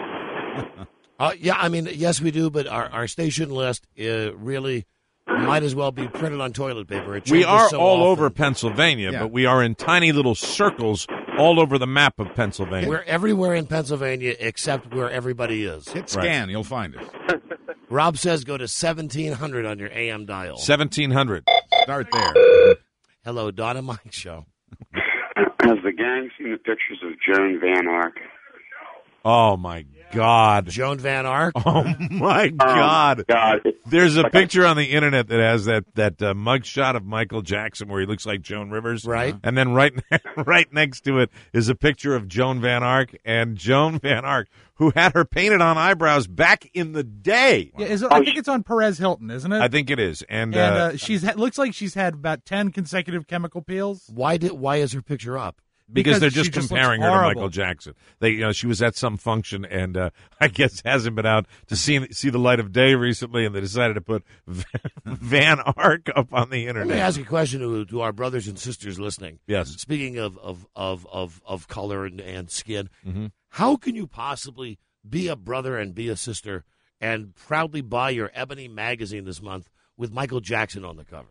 Yeah, I mean, yes, we do, but our station list really might as well be printed on toilet paper. It We are so all often. over Pennsylvania, but we are in tiny little circles all over the map of Pennsylvania. We're everywhere in Pennsylvania except where everybody is. Hit scan, you'll find us. Rob says go to 1700 on your AM dial. 1700. Start there. Hello, Don and Mike Show. Has the gang seen the pictures of Joan Van Ark? Oh, my God. Joan Van Ark? Oh, my God. There's a picture on the internet that has that mug shot of Michael Jackson where he looks like Joan Rivers. Right. And then right next to it is a picture of Joan Van Ark. And Joan Van Ark, who had her painted on eyebrows back in the day. Yeah, I think it's on Perez Hilton, isn't it? I think it is. And looks like she's had about 10 consecutive chemical peels. Why is her picture up? Because they're just she comparing her looks to horrible. Michael Jackson. She was at some function, and I guess hasn't been out to see the light of day recently, and they decided to put Van Ark up on the internet. Let me ask a question to our brothers and sisters listening. Yes. Speaking of color and skin, Mm-hmm. how can you possibly be a brother and be a sister and proudly buy your Ebony magazine this month with Michael Jackson on the cover?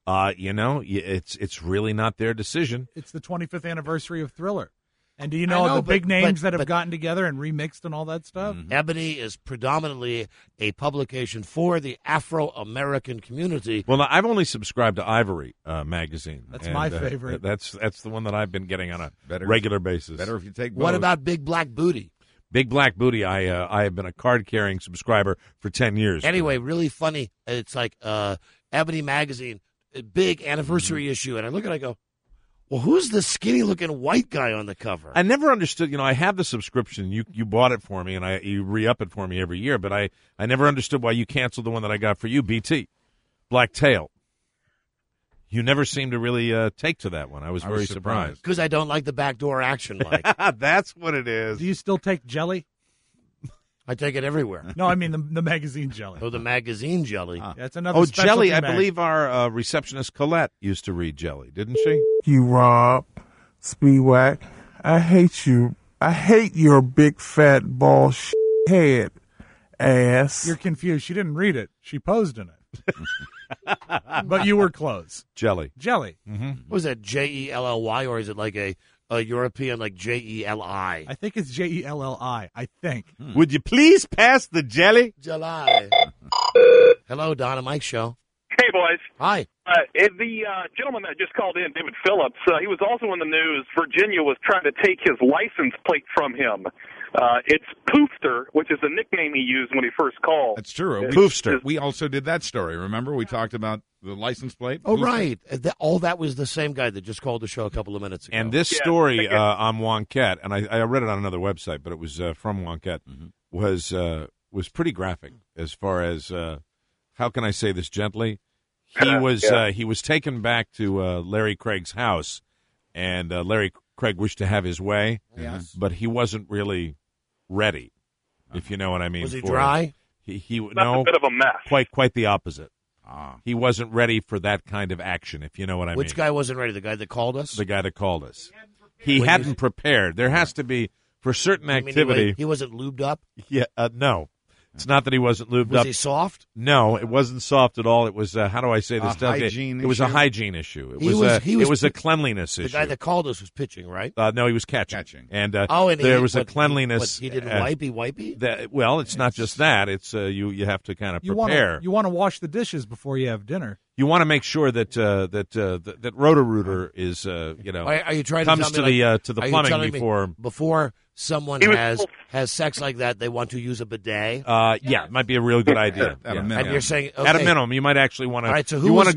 It's really not their decision. It's the 25th anniversary of Thriller. And do you know, the big names that have gotten together and remixed and all that stuff? Ebony is predominantly a publication for the Afro-American community. Well, I've only subscribed to Ivory magazine. That's my favorite. That's the one that I've been getting on a regular basis. Better if you take both. What about Big Black Booty? Big Black Booty, I have been a card-carrying subscriber for 10 years. Anyway, really funny. It's like Ebony magazine, a big anniversary issue, and I look at it, I go, well, who's the skinny-looking white guy on the cover? I never understood. I have the subscription. You bought it for me, and you re-up it for me every year. But I never understood why you canceled the one that I got for you, BT, Black Tail. You never seemed to really take to that one. I was very surprised. Because I don't like the backdoor action, Mike. That's what it is. Do you still take jelly? I take it everywhere. No, I mean the magazine jelly. Oh, the magazine jelly. That's another jelly. I mag. believe our receptionist Colette used to read jelly, didn't she? You, Rob, Speedwack, I hate you. I hate your big fat ball head, ass. You're confused. She didn't read it. She posed in it. But you were close. Jelly. Jelly. Mm-hmm. Was that Jelly, or is it like a European like Jeli? I think it's Jelli. I think. Would you please pass the jelly? Jelly. Hello, Don and Mike Show. Hey, boys. Hi. The gentleman that just called in, David Phillips, he was also in the news. Virginia was trying to take his license plate from him. It's Poofster, which is the nickname he used when he first called. That's true. Poofster. We also did that story. Remember? We talked about the license plate. Oh, Poofster. right. All that was the same guy that just called the show a couple of minutes ago. And this story on Wonkette, and I read it on another website, but it was from Wonkette, was was pretty graphic as far as how can I say this gently? He was taken back to Larry Craig's house, and Larry Craig wished to have his way, but he wasn't really ready, if you know what I mean. Was he dry? He That's no, a bit of a mess. quite the opposite. He wasn't ready for that kind of action, if you know what I mean. Which guy wasn't ready? The guy that called us? The guy that called us. He hadn't prepared. There has to be, for certain activity. He wasn't lubed up? Yeah, no. It's not that he wasn't lubed up. Was he soft? No, it wasn't soft at all. It was, how do I say this? Hygiene it was a hygiene issue. It was a cleanliness issue. The guy that called us was pitching, right? No, he was catching. And, and there was a cleanliness. He didn't wipey? Well, it's not just that. It's you have to kind of prepare. You want to wash the dishes before you have dinner. You want to make sure that that Roto-Rooter is Are you trying comes to tell me, to the plumbing before someone has sex like that, they want to use a bidet. Yeah, it might be a real good idea. At a minimum. And you're saying at a minimum, you might actually want to. All right, so you want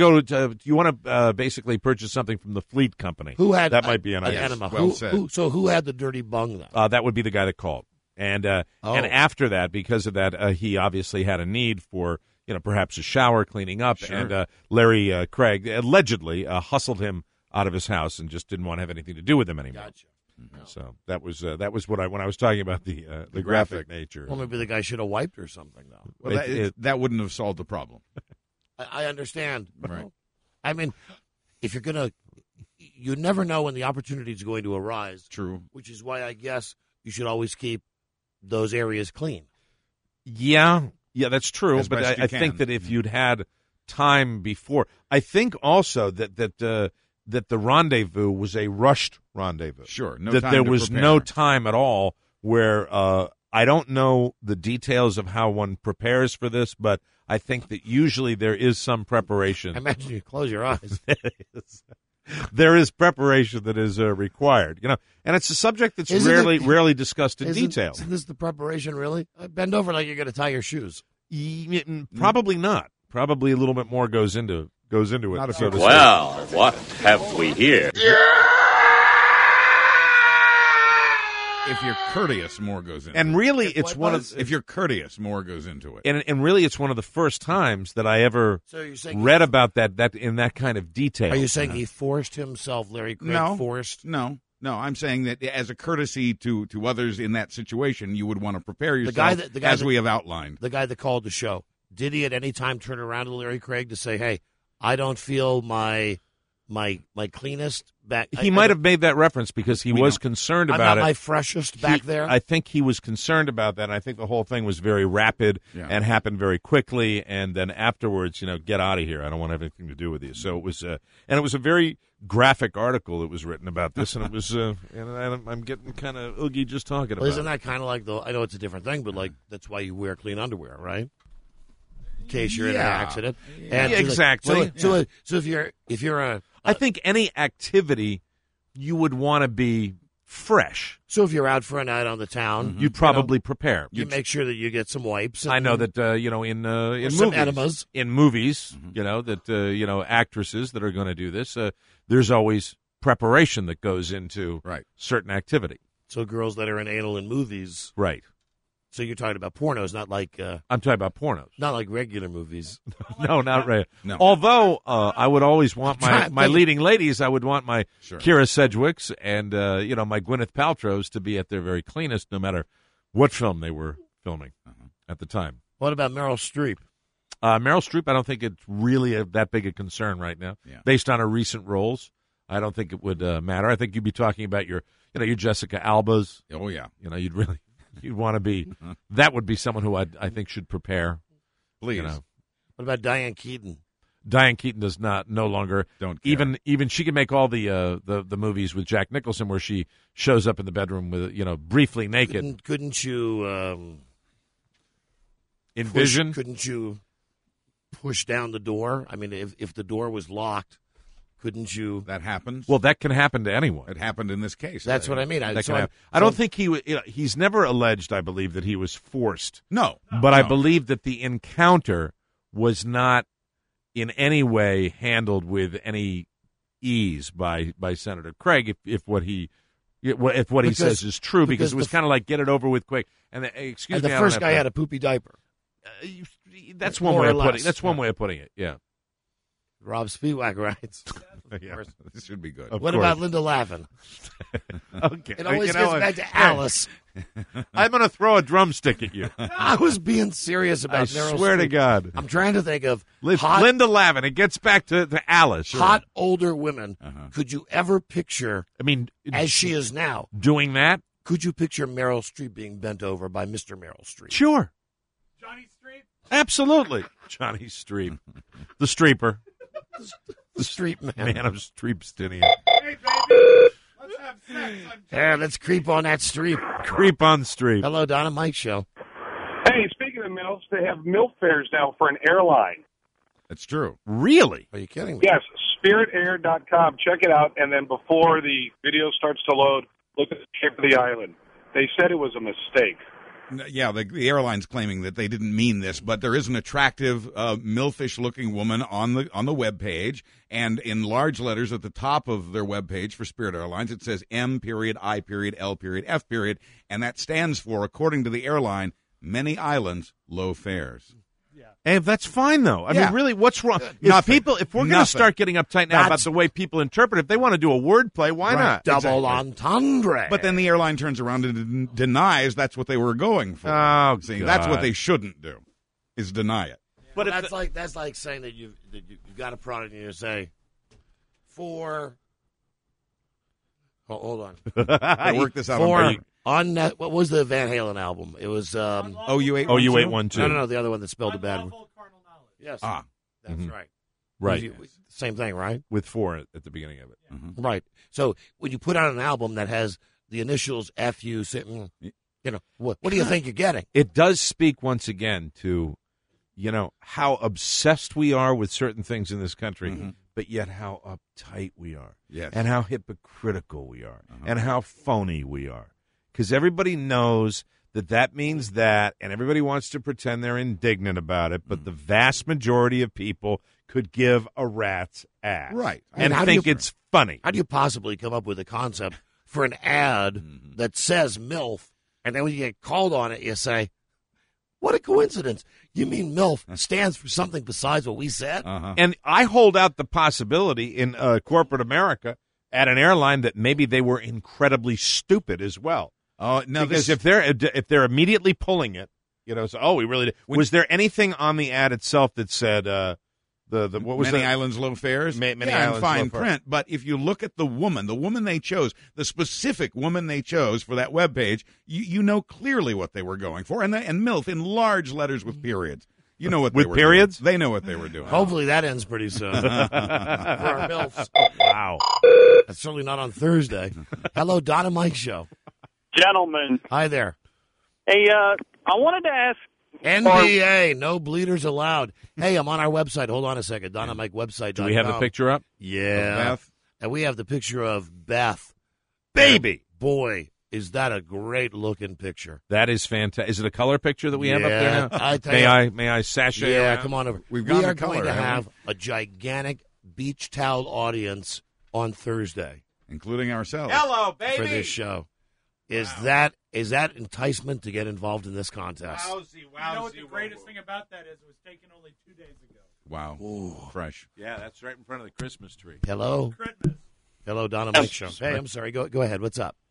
to basically purchase something from the Fleet Company. Who had that? Might be an idea. enema. Well said. Who had the dirty bung though? That would be the guy that called. And after that, because of that, he obviously had a need for perhaps a shower, cleaning up, and Larry Craig allegedly hustled him out of his house and just didn't want to have anything to do with him anymore. Gotcha. So that was what when I was talking about the graphic nature. Well, maybe the guy should have wiped or something though. Well, that wouldn't have solved the problem. I understand. Right. I mean, if you're gonna, you never know when the opportunity is going to arise. True. Which is why I guess you should always keep those areas clean. Yeah, that's true. But I think that if you'd had time before, I think also that the rendezvous was a rushed rendezvous. Sure. No that time there to was prepare. no time at all where I don't know the details of how one prepares for this, but I think that usually there is some preparation. I imagine you close your eyes. There is preparation that is required, and it's a subject that's rarely discussed in detail. Isn't this the preparation, really? Bend over like you're going to tie your shoes. Probably not. Probably a little bit more goes into it. Well, what have we here? If you're courteous, more goes into it. And really, it's one of if you're courteous, more goes into it. And really, it's one of the first times that I ever read about that in that kind of detail. Are you saying he forced himself, Larry Craig? No, forced? No. I'm saying that as a courtesy to others in that situation, you would want to prepare yourself as we have outlined. The guy that called the show, did he at any time turn around to Larry Craig to say, "Hey, I don't feel my cleanest back"? He might have made that reference because he was concerned about it. I'm not my freshest back there. I think he was concerned about that. And I think the whole thing was very rapid and happened very quickly. And then afterwards, get out of here. I don't want to have anything to do with you. So it was, and it was a very graphic article that was written about this, and it was, and I'm getting kind of oogie just talking about it. Isn't that kind of like I know it's a different thing, but like that's why you wear clean underwear, right? In case you're in an accident. And exactly. So if you're a I think any activity you would want to be fresh. So if you're out for a night on the town, you'd probably prepare. You make sure that you get some wipes. I know that in some movies, enemas. In movies, that actresses that are going to do this, there's always preparation that goes into certain activity. So girls that are in anal in movies, right? So you're talking about pornos, not like I'm talking about pornos, not like regular movies. No, not regular. No. Although I would always want my leading ladies. I would want my Kira Sedgwicks and my Gwyneth Paltrow's to be at their very cleanest, no matter what film they were filming at the time. What about Meryl Streep? Meryl Streep, I don't think it's really that big a concern right now, based on her recent roles. I don't think it would matter. I think you'd be talking about your Jessica Albas. Oh yeah, you'd want to be. That would be someone who I think should prepare. Please. What about Diane Keaton? Diane Keaton does no longer. Don't care. Even she can make all the movies with Jack Nicholson where she shows up in the bedroom with briefly naked. Couldn't you envision? Couldn't you push down the door? I mean, if the door was locked, couldn't you? That happens. Well, that can happen to anyone. It happened in this case. That's what I mean. I don't think he's never alleged, I believe, that he was forced. No. But I believe that the encounter was not in any way handled with any ease by Senator Craig if what he if what he says is true, because it was the- kind of like get it over with quick. And excuse And me, the I don't first have guy to- had a poopy diaper. That's one More way or of putting. less. That's one way of putting it. Yeah. Rob Speedwack writes. Yeah. This should be good. Of What course. about Linda laughing? Okay. It always You know gets what? back to Hey, Alice. I'm going to throw a drumstick at you. I was being serious about I Meryl swear to Streep. God. I'm trying to think of hot, Linda Lavin. It gets back to Alice. hot older women. Could you ever picture, I mean, as she is now, doing that? could you picture Meryl Streep being bent over by Mr. Meryl Streep? Sure. Johnny Streep? Absolutely. Johnny Streep. The Streeper. The Streep man. Man of Streepstinia. Hey, baby, let's have sex. Yeah, let's creep on that Streep. Creep on Streep. Hello, Donna Mike Show. Hey, speaking of MILFs, they have MILF fairs now for an airline. That's true. Really? Are you kidding me? Yes, spiritair.com. Check it out, and then before the video starts to load, look at the shape of the island. They said it was a mistake. Yeah, the airline's claiming that they didn't mean this, but there is an attractive, milfish-looking woman on the web page, and in large letters at the top of their web page for Spirit Airlines, it says M.I.L.F., and that stands for, according to the airline, many islands, low fares. Hey, that's fine though. I Yeah. mean, really, what's wrong? Nothing. If we're going to Nothing. start getting uptight now about the way people interpret, if they want to do a wordplay, why not? Double entendre. But then the airline turns around and denies that's what they were going for. Oh, See, God. that's what they shouldn't do, is deny it. But that's like saying that you've got a product and you say, hold on. I worked this out For on on that, what was the Van Halen album? It was OU812? No, the other one that spelled the bad one. Yes. Ah. That's right. Right. Same thing, right? With 4 at the beginning of it. Mm-hmm. Right. So when you put out an album that has the initials FU sitting, what do you think you're getting? It does speak once again to, how obsessed we are with certain things in this country, but yet how uptight we are. Yes. And how hypocritical we are. And how phony we are. Because everybody knows that means that, and everybody wants to pretend they're indignant about it, but the vast majority of people could give a rat's ass. Right. And how think do you- it's funny. How do you possibly come up with a concept for an ad that says MILF, and then when you get called on it, you say, what a coincidence. You mean MILF stands for something besides what we said? And I hold out the possibility in corporate America at an airline that maybe they were incredibly stupid as well. Oh no! Because if they're immediately pulling it, we really did. Was there anything on the ad itself that said what was many that? islands, low fares? Many yeah, islands, in fine low fares. print. But if you look at the woman they chose, the specific woman they chose for that webpage, you know clearly what they were going for, and MILF in large letters with periods. You know what they With were periods? doing. They know what they were doing. Hopefully that ends pretty soon. For our MILFs. Wow. That's certainly not on Thursday. Hello, Donna Mike Show. Gentlemen, Hi there. hey, I wanted to ask. NBA, no bleeders allowed. Hey, I'm on our website. Hold on a second. Donna Mike website. Do we have the picture up? Yeah. Of Beth? And we have the picture of Beth. Baby. Boy, is that a great looking picture. That is fantastic. Is it a color picture that we have up there Yeah, now? I tell you- May I sashay Yeah, around? come on over. We've we got are the color, going to haven't have a gigantic beach towel audience on Thursday Including ourselves. Hello, baby. for this show. Is that enticement to get involved in this contest? Wowsy. You know what the greatest thing about that is? It was taken only 2 days ago. Wow. Fresh. Yeah, that's right in front of the Christmas tree. Hello? Christmas. Hello, Donna Mike Show. Hey, I'm sorry. Go ahead. What's up?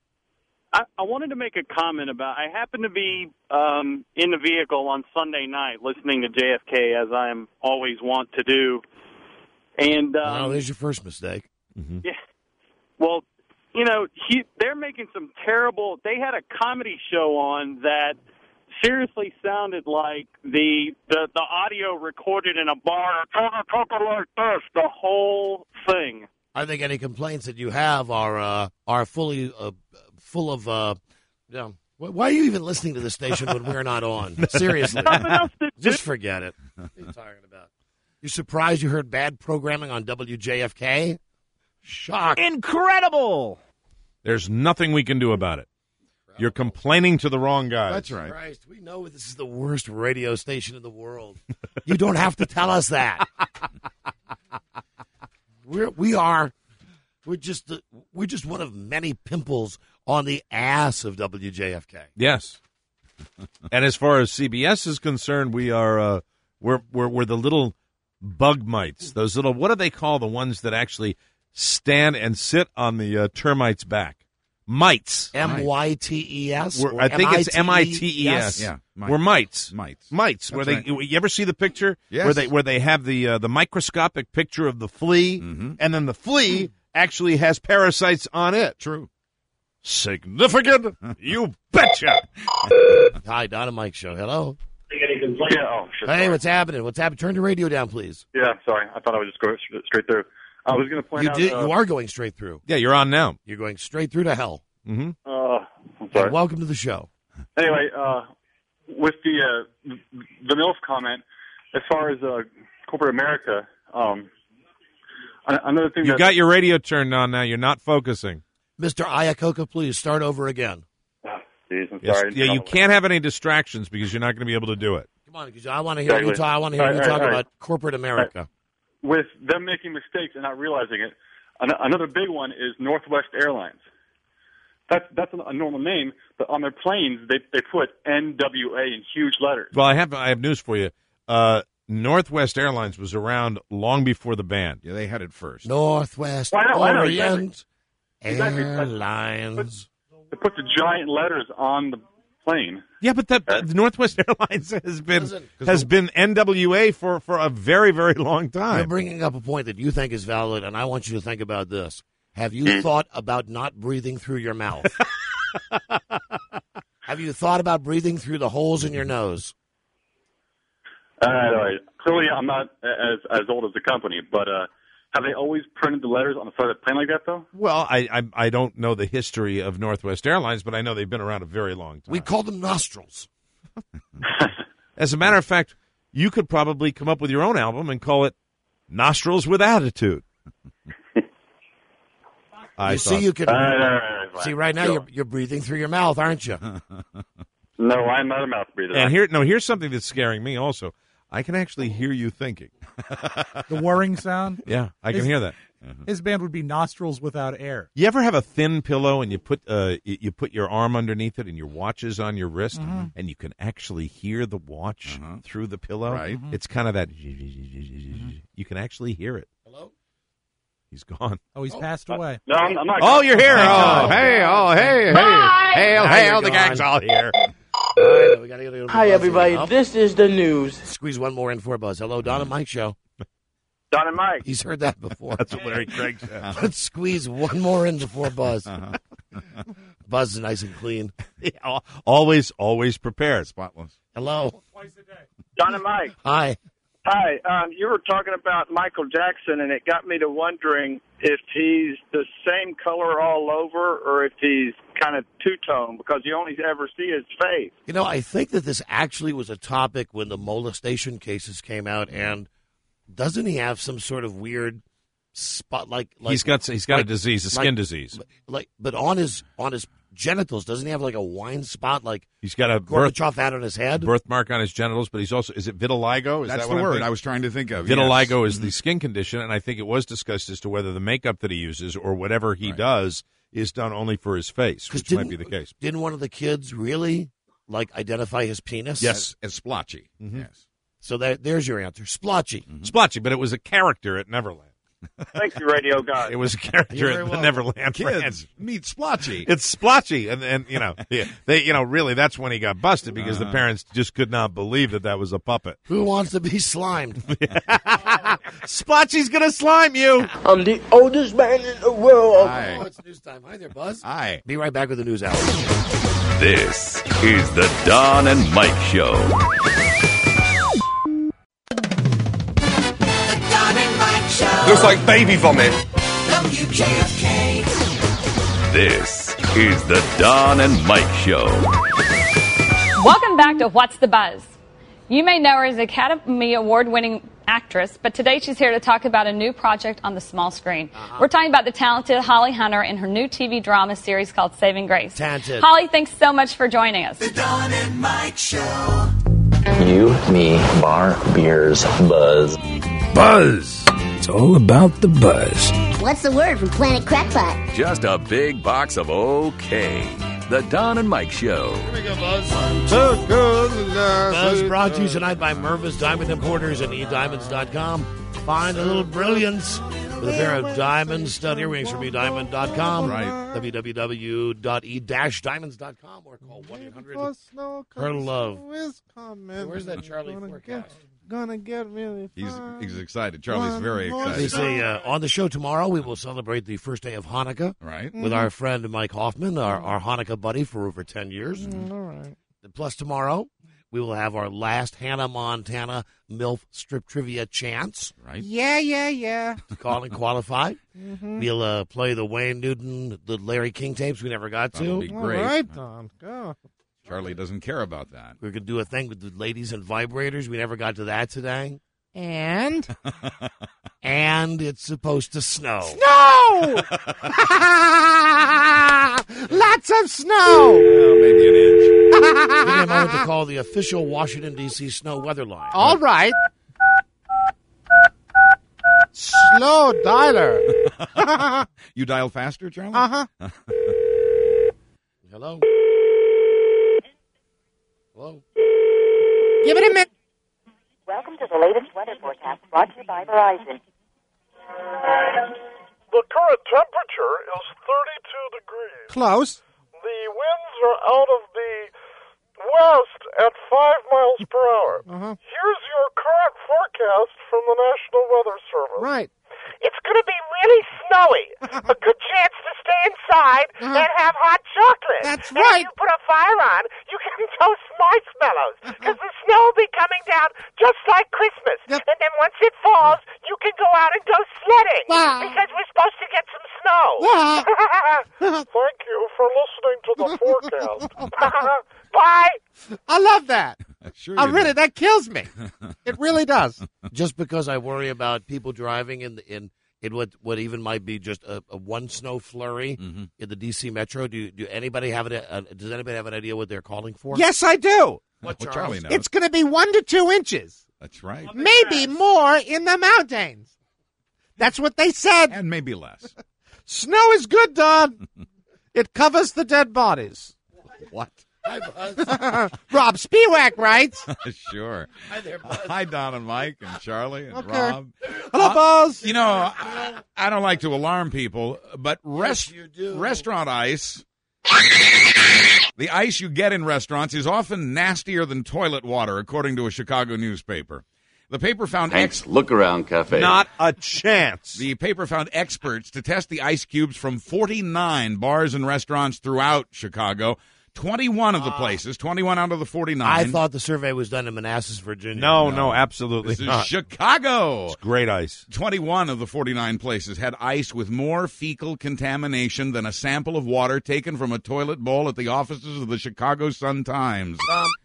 I wanted to make a comment about. I happened to be in the vehicle on Sunday night listening to JFK, as I'm always want to do. And Well, there's your first mistake. yeah, well, they're making some terrible. They had a comedy show on that seriously sounded like the audio recorded in a bar. Talking like this, the whole thing. I think any complaints that you have are fully full of. Why are you even listening to the station when we're not on? Seriously, just forget it. What are you talking about? You surprised you heard bad programming on WJFK? Shock! Incredible! There's nothing we can do about it. You're complaining to the wrong guys. That's right. Christ, we know this is the worst radio station in the world. You don't have to tell us that. We're We're just one of many pimples on the ass of WJFK. Yes. And as far as CBS is concerned, we are we're the little bug mites. Those little, what do they call the ones that actually stand and sit on the termite's back? Mites. M-Y-T-E-S? I think it's M-I-T-E-S. Yeah. We're mites. Mites. Where That's they, you ever see the picture? Yes. Where they have the microscopic picture of the flea, and then the flea actually has parasites on it. True. Significant? You betcha. Hi, Don and Mike Show. Hello. Yeah, oh, shit. Hey, sorry. what's happening? What's happening? Turn the radio down, please. Yeah, sorry. I thought I would just go straight through. I was going to point out... You are going straight through. Yeah, you're on now. You're going straight through to hell. Mm-hmm. I'm sorry. And welcome to the show. Anyway, with the MILF comment, as far as corporate America, another thing You got your radio turned on now. You're not focusing. Mr. Iacocca, please start over again. Jeez, I'm Yes. sorry. Yeah, you can't have any distractions because you're not going to be able to do it. Come on, because I want to hear you talk. I want to hear you talk about corporate America. With them making mistakes and not realizing it, another big one is Northwest Airlines. That's a normal name, but on their planes they put NWA in huge letters. Well, I have news for you. Northwest Airlines was around long before the ban. Yeah, they had it first. Northwest I know, Orient exactly. Airlines. They put the giant letters on the plane. Yeah, but the Northwest Airlines has been NWA for a very, very long time. You're bringing up a point that you think is valid, and I want you to think about this. Have you thought about not breathing through your mouth? Have you thought about breathing through the holes in your nose? Clearly, I'm not as old as the company, but have they always printed the letters on the side of the plane like that, though? Well, I don't know the history of Northwest Airlines, but I know they've been around a very long time. We call them nostrils. As a matter of fact, you could probably come up with your own album and call it Nostrils with Attitude. See, right now you're breathing through your mouth, aren't you? No, I'm not a mouth breather. And here's something that's scaring me also. I can actually hear you thinking. The whirring sound? Yeah, I can hear that. His band would be Nostrils Without Air. You ever have a thin pillow and you put your arm underneath it and your watch is on your wrist and you can actually hear the watch through the pillow? Right. It's kind of that. You can actually hear it. Hello? He's gone. Oh, he's passed away. No, I'm not. Oh, you're here. Hey. Bye. Hail, the gang's all here. Hi, everybody. This is the news. Squeeze one more in for Buzz. Hello, Don and Mike Show. Don and Mike. He's heard that before. That's what Larry Craig said. Let's squeeze one more in before Buzz. Buzz is nice and clean. Yeah, always prepared. Spotless. Hello. Twice a day. Don and Mike. Hi. Hi. You were talking about Michael Jackson, and it got me to wondering if he's the same color all over or if he's kind of two-tone, because you only ever see his face. You know, I think that this actually was a topic when the molestation cases came out, and doesn't he have some sort of weird spot like he's got a disease, a skin disease. But on his genitals, doesn't he have like a wine spot? Like he's got a Gorbachev had on his head, birthmark on his genitals. But he's also, is it vitiligo? That's the word I was trying to think of. Vitiligo is the skin condition, and I think it was discussed as to whether the makeup that he uses or whatever he does is done only for his face, which might be the case. Didn't one of the kids really identify his penis? Yes, as splotchy. Mm-hmm. Yes. So there's your answer, splotchy. Mm-hmm. Splotchy, but it was a character at Neverland. Thank you, radio guy. It was a character at the Neverland. Kids meet Splotchy. It's Splotchy, and really that's when he got busted because the parents just could not believe that was a puppet. Who wants to be slimed? Splotchy's gonna slime you. I'm the oldest man in the world. Hi. Oh, it's news time. Hi there, Buzz. Hi. Be right back with the news hour. This is the Don and Mike Show. Looks like baby vomit. WJFK. This is the Don and Mike Show. Welcome back to What's the Buzz? You may know her as Academy Award-winning actress, but today she's here to talk about a new project on the small screen. We're talking about the talented Holly Hunter and her new TV drama series called Saving Grace. Talented. Holly, thanks so much for joining us. The Don and Mike Show. You, me, bar, beers, buzz. Buzz. It's all about the buzz. What's the word from Planet Crackpot? Just a big box of okay. The Don and Mike Show. Here we go, Buzz. Buzz brought to you tonight by Mervis Diamond Importers and eDiamonds.com. Find a little brilliance with a pair of diamond stud earrings from eDiamond.com. Right. www.e-diamonds.com or call 1-800. Her love. Where's that Charlie forecast? Gonna get really fun. He's excited. Charlie's very excited. They say on the show tomorrow we will celebrate the first day of Hanukkah, right, with our friend Mike Hoffman, our Hanukkah buddy for over 10 years. All right. Plus tomorrow we will have our last Hannah Montana MILF Strip Trivia chance. Right. Yeah. To call and qualify. Mm-hmm. We'll play the Wayne Newton, the Larry King tapes we never got to. That'll be great. All right, Don. Go. Charlie doesn't care about that. We're going to do a thing with the ladies and vibrators. We never got to that today. And it's supposed to snow. Snow! Lots of snow! Maybe an inch. Give me a moment to call the official Washington, D.C. snow weather line. All right. Slow dialer. You dial faster, Charlie? Uh-huh. Hello? Hello? Give it a minute. Welcome to the latest weather forecast brought to you by Verizon. The current temperature is 32 degrees. Close. The winds are out of the west at 5 miles per hour. Uh-huh. Here's your current forecast from the National Weather Service. Right. It's going to be really snowy. A good chance to stay inside and have hot chocolate. That's and right. if you put a fire on, you can toast marshmallows. Because the snow will be coming down just like Christmas. Yep. And then once it falls, you can go out and go sledding. Wow. Because we're supposed to get some snow. Thank you for listening to the forecast. Bye. I love that. Sure I you really, do. that kills me. It really does. Just because I worry about people driving in what even might be just a one snow flurry in the D.C. Metro. Does anybody have an idea what they're calling for? Yes, I do. What, Well, Charles? Charlie knows. It's going to be 1 to 2 inches. That's right. Maybe more in the mountains. That's what they said. And maybe less. Snow is good, Don. It covers the dead bodies. What? Hi, Buzz. Rob Spiewak writes. Sure. Hi there, Buzz. Hi, Don and Mike and Charlie and Okay. Rob. Hello, Buzz. You know, I don't like to alarm people, but you do. restaurant ice, the ice you get in restaurants is often nastier than toilet water, according to a Chicago newspaper. The paper found Look Around Cafe. Not a chance. The paper found experts to test the ice cubes from 49 bars and restaurants throughout Chicago. 21 of the places, 21 out of the 49. I thought the survey was done in Manassas, Virginia. No, absolutely This is not. Chicago. It's great ice. 21 of the 49 places had ice with more fecal contamination than a sample of water taken from a toilet bowl at the offices of the Chicago Sun-Times.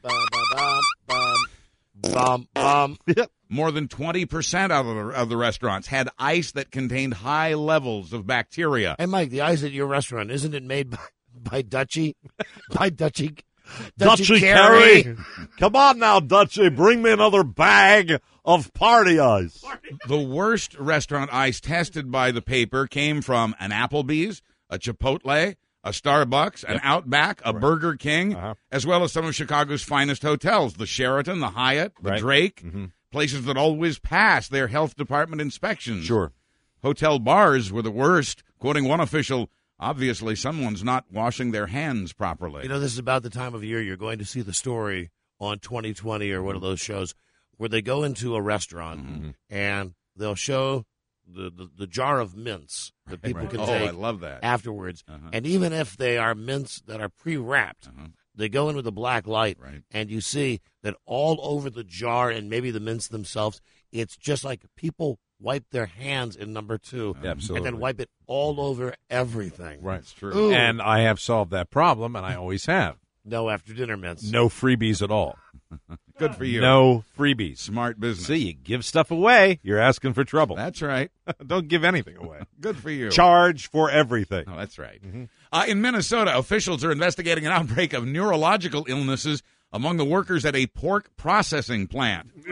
More than 20% of the restaurants had ice that contained high levels of bacteria. Hey, Mike, the ice at your restaurant, isn't it made by Dutchie? By Dutchie Carey. Come on now, Dutchie. Bring me another bag of party ice. The worst restaurant ice tested by the paper came from an Applebee's, a Chipotle, a Starbucks, an Outback, a Burger King, as well as some of Chicago's finest hotels, the Sheraton, the Hyatt, the Drake, places that always pass their health department inspections. Sure. Hotel bars were the worst. Quoting one official, obviously someone's not washing their hands properly. You know, this is about the time of year you're going to see the story on 2020 or one of those shows where they go into a restaurant and they'll show the jar of mints that people can take I love that. afterwards. And even if they are mints that are pre-wrapped, they go in with a black light, and you see that all over the jar and maybe the mints themselves, it's just like people wipe their hands in number 2. Absolutely. And then wipe it all over everything. Right. It's true. Ooh. And I have solved that problem, and I always have. No after-dinner mints. No freebies at all. Good for you. No freebies. Smart business. See, you give stuff away, you're asking for trouble. That's right. Don't give anything away. Good for you. Charge for everything. Oh, that's right. In Minnesota, officials are investigating an outbreak of neurological illnesses among the workers at a pork processing plant.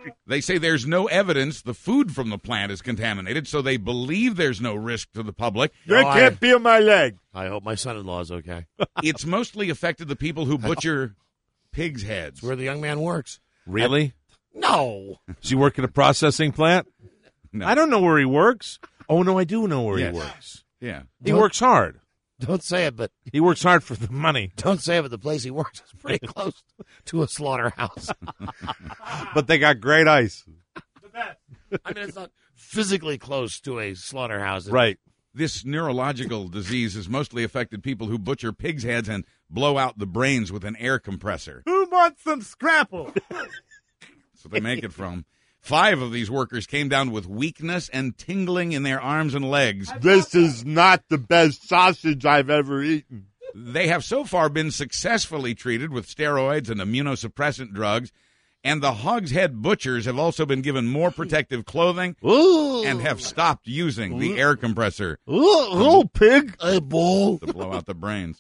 They say there's no evidence the food from the plant is contaminated, so they believe there's no risk to the public. They can't peel my leg. I hope my son-in-law is okay. It's mostly affected the people who butcher pigs' heads. That's where the young man works. Really? No. Does he work at a processing plant? No. I don't know where he works. Oh, no, I do know where he works. Yeah. He works hard. Don't say it, but... He works hard for the money. Don't say it, but the place he works is pretty close to a slaughterhouse. But they got great ice. I mean, it's not physically close to a slaughterhouse. Right. This neurological disease has mostly affected people who butcher pigs' heads and blow out the brains with an air compressor. Who wants some scrapple? That's what they make it from. 5 of these workers came down with weakness and tingling in their arms and legs. This is not the best sausage I've ever eaten. They have so far been successfully treated with steroids and immunosuppressant drugs, and the hogshead butchers have also been given more protective clothing and have stopped using the air compressor. Oh, pig. Hey, bull. To blow out the brains.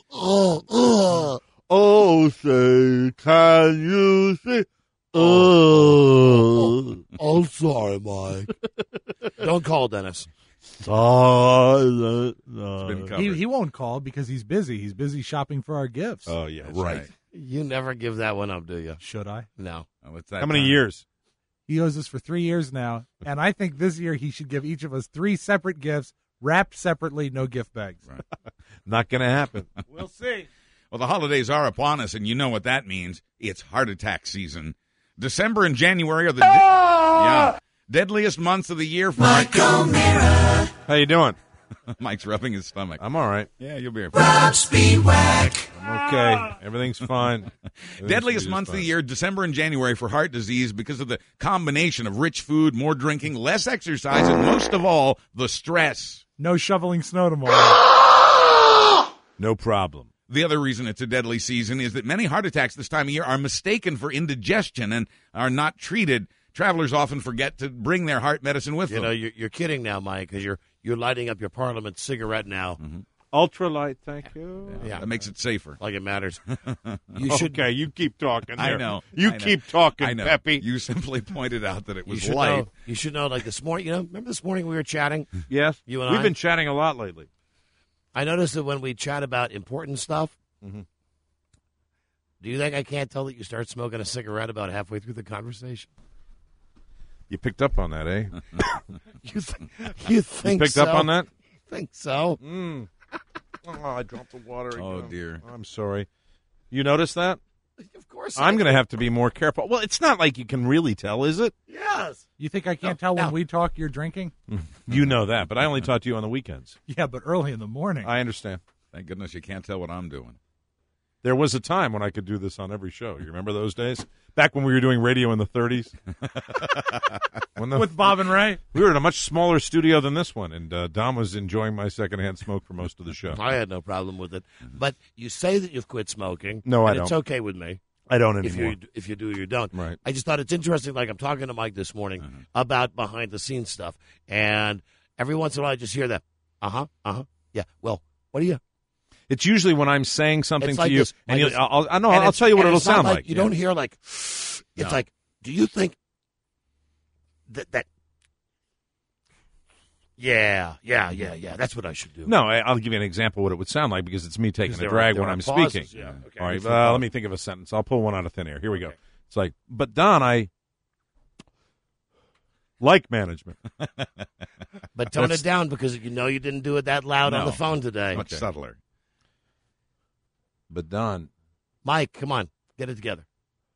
Oh, say, can you see? I'm sorry, Mike. Don't call Dennis. It's been covered. He won't call because he's busy. He's busy shopping for our gifts. Oh, yeah, right. You never give that one up, do you? Should I? No. Oh, what's that How many time? years? He owes us for 3 years now, and I think this year he should give each of us 3 separate gifts, wrapped separately, no gift bags. Right. Not going to happen. We'll see. Well, the holidays are upon us, and you know what that means. It's heart attack season. December and January are the deadliest months of the year for Mike O'Meara. How you doing? Mike's rubbing his stomach. I'm all right. Yeah, you'll be here. Rob Speedwack. I'm okay. Everything's fine. Deadliest months of the year, December and January for heart disease because of the combination of rich food, more drinking, less exercise, and most of all, the stress. No shoveling snow tomorrow. No problem. The other reason it's a deadly season is that many heart attacks this time of year are mistaken for indigestion and are not treated. Travelers often forget to bring their heart medicine with them. You know, you're kidding now, Mike, because you're lighting up your Parliament cigarette now. Mm-hmm. Ultralight, thank you. Yeah. That makes it safer. Like it matters. Okay, you keep talking there. I know. You keep talking, I know. Peppy. You simply pointed out that it was you light. You should know, like this morning, remember this morning we were chatting? Yes. You and We've I? been chatting a lot lately. I noticed that when we chat about important stuff, Mm-hmm. do you think I can't tell that you start smoking a cigarette about halfway through the conversation? You picked up on that, eh? You think You picked so? up on that? Think so? Oh, I dropped the water again. Oh, dear. I'm sorry. You noticed that? Of course. I'm going to have to be more careful. Well, it's not like you can really tell, is it? Yes. You think I can't tell when we talk you're drinking? You know that, but I only talk to you on the weekends. Yeah, but early in the morning. I understand. Thank goodness you can't tell what I'm doing. There was a time when I could do this on every show. You remember those days? Back when we were doing radio in the 30s? With Bob and Ray? We were in a much smaller studio than this one, and Dom was enjoying my secondhand smoke for most of the show. I had no problem with it. But you say that you've quit smoking. No, I and don't. It's okay with me. I don't anymore. If you do, you don't. Right. I just thought it's interesting. Like I'm talking to Mike this morning about behind the scenes stuff, and every once in a while I just hear that. Yeah. Well, what do you? It's usually when I'm saying something It's to like you, this, and like this. I'll tell you what it'll sound like. You don't hear like. It's No. like, do you think that? Yeah. That's what I should do. No, I'll give you an example of what it would sound like because it's me taking a there drag are when I'm pauses, speaking. yeah. Okay. All right, let me think of a sentence. I'll pull one out of thin air. Here we go. It's like, but Don, I like management. But tone it down because you know you didn't do it that loud on the phone today. Much subtler. But Don, Mike, come on, get it together.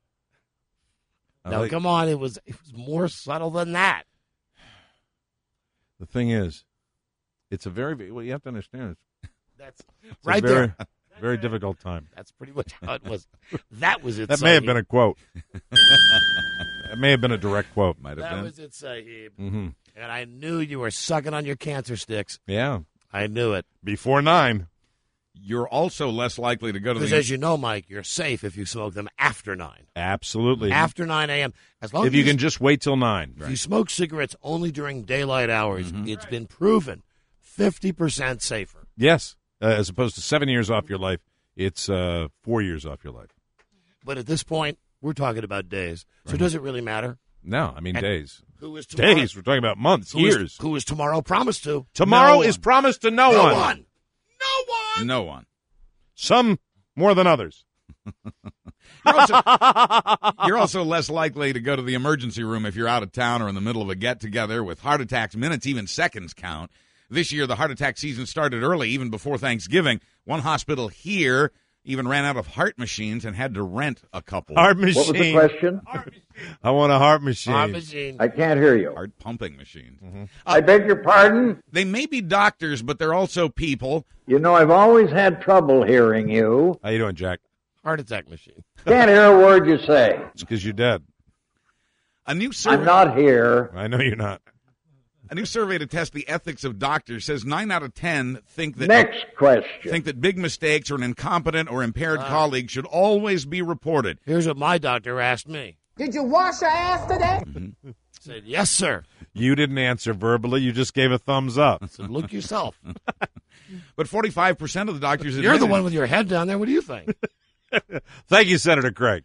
I No, like- come on. It was more subtle than that. the thing is, it's a very, well, you have to understand, That's it's right a very, there. very difficult time. That's pretty much how it was. That was it. That may have Sahib. been a quote. That may have been a direct quote. Might have That been. was it, Sahib. Mm-hmm. And I knew you were sucking on your cancer sticks. Yeah. I knew it. Before 9. You're also less likely to go to Because the. as you know, Mike, you're safe if you smoke them after 9. Absolutely. After 9 a.m. As long if as you can just wait till 9. If you smoke cigarettes only during daylight hours, Mm-hmm. it's been proven 50% safer. Yes. As opposed to 7 years off your life, it's 4 years off your life. But at this point, we're talking about days. So does it really matter? No, I mean days. Who is tomorrow? Days. We're talking about months, years. Who is tomorrow promised to? Tomorrow is promised to no one. No one. Some more than others. You're also less likely to go to the emergency room if you're out of town or in the middle of a get-together. With heart attacks, minutes, even seconds count. This year, the heart attack season started early, even before Thanksgiving. One hospital here even ran out of heart machines and had to rent a couple. Heart machine. What was the question? I want a heart machine. Heart machine. I can't hear you. Heart pumping machines. Mm-hmm. I beg your pardon? They may be doctors, but they're also people. You know, I've always had trouble hearing you. How you doing, Jack? Heart attack machine. Can't hear a word you say. It's because you're dead. A new survey. I'm not here. I know you're not. A new survey to test the ethics of doctors says 9 out of 10 think that Next question. think that big mistakes or an incompetent or impaired colleague should always be reported. Here's what my doctor asked me. Did you wash your ass today? I said, yes, sir. You didn't answer verbally. You just gave a thumbs up. I said, look yourself. But 45% of the doctors You're the admitted- one with your head down there. What do you think? Thank you, Senator Craig.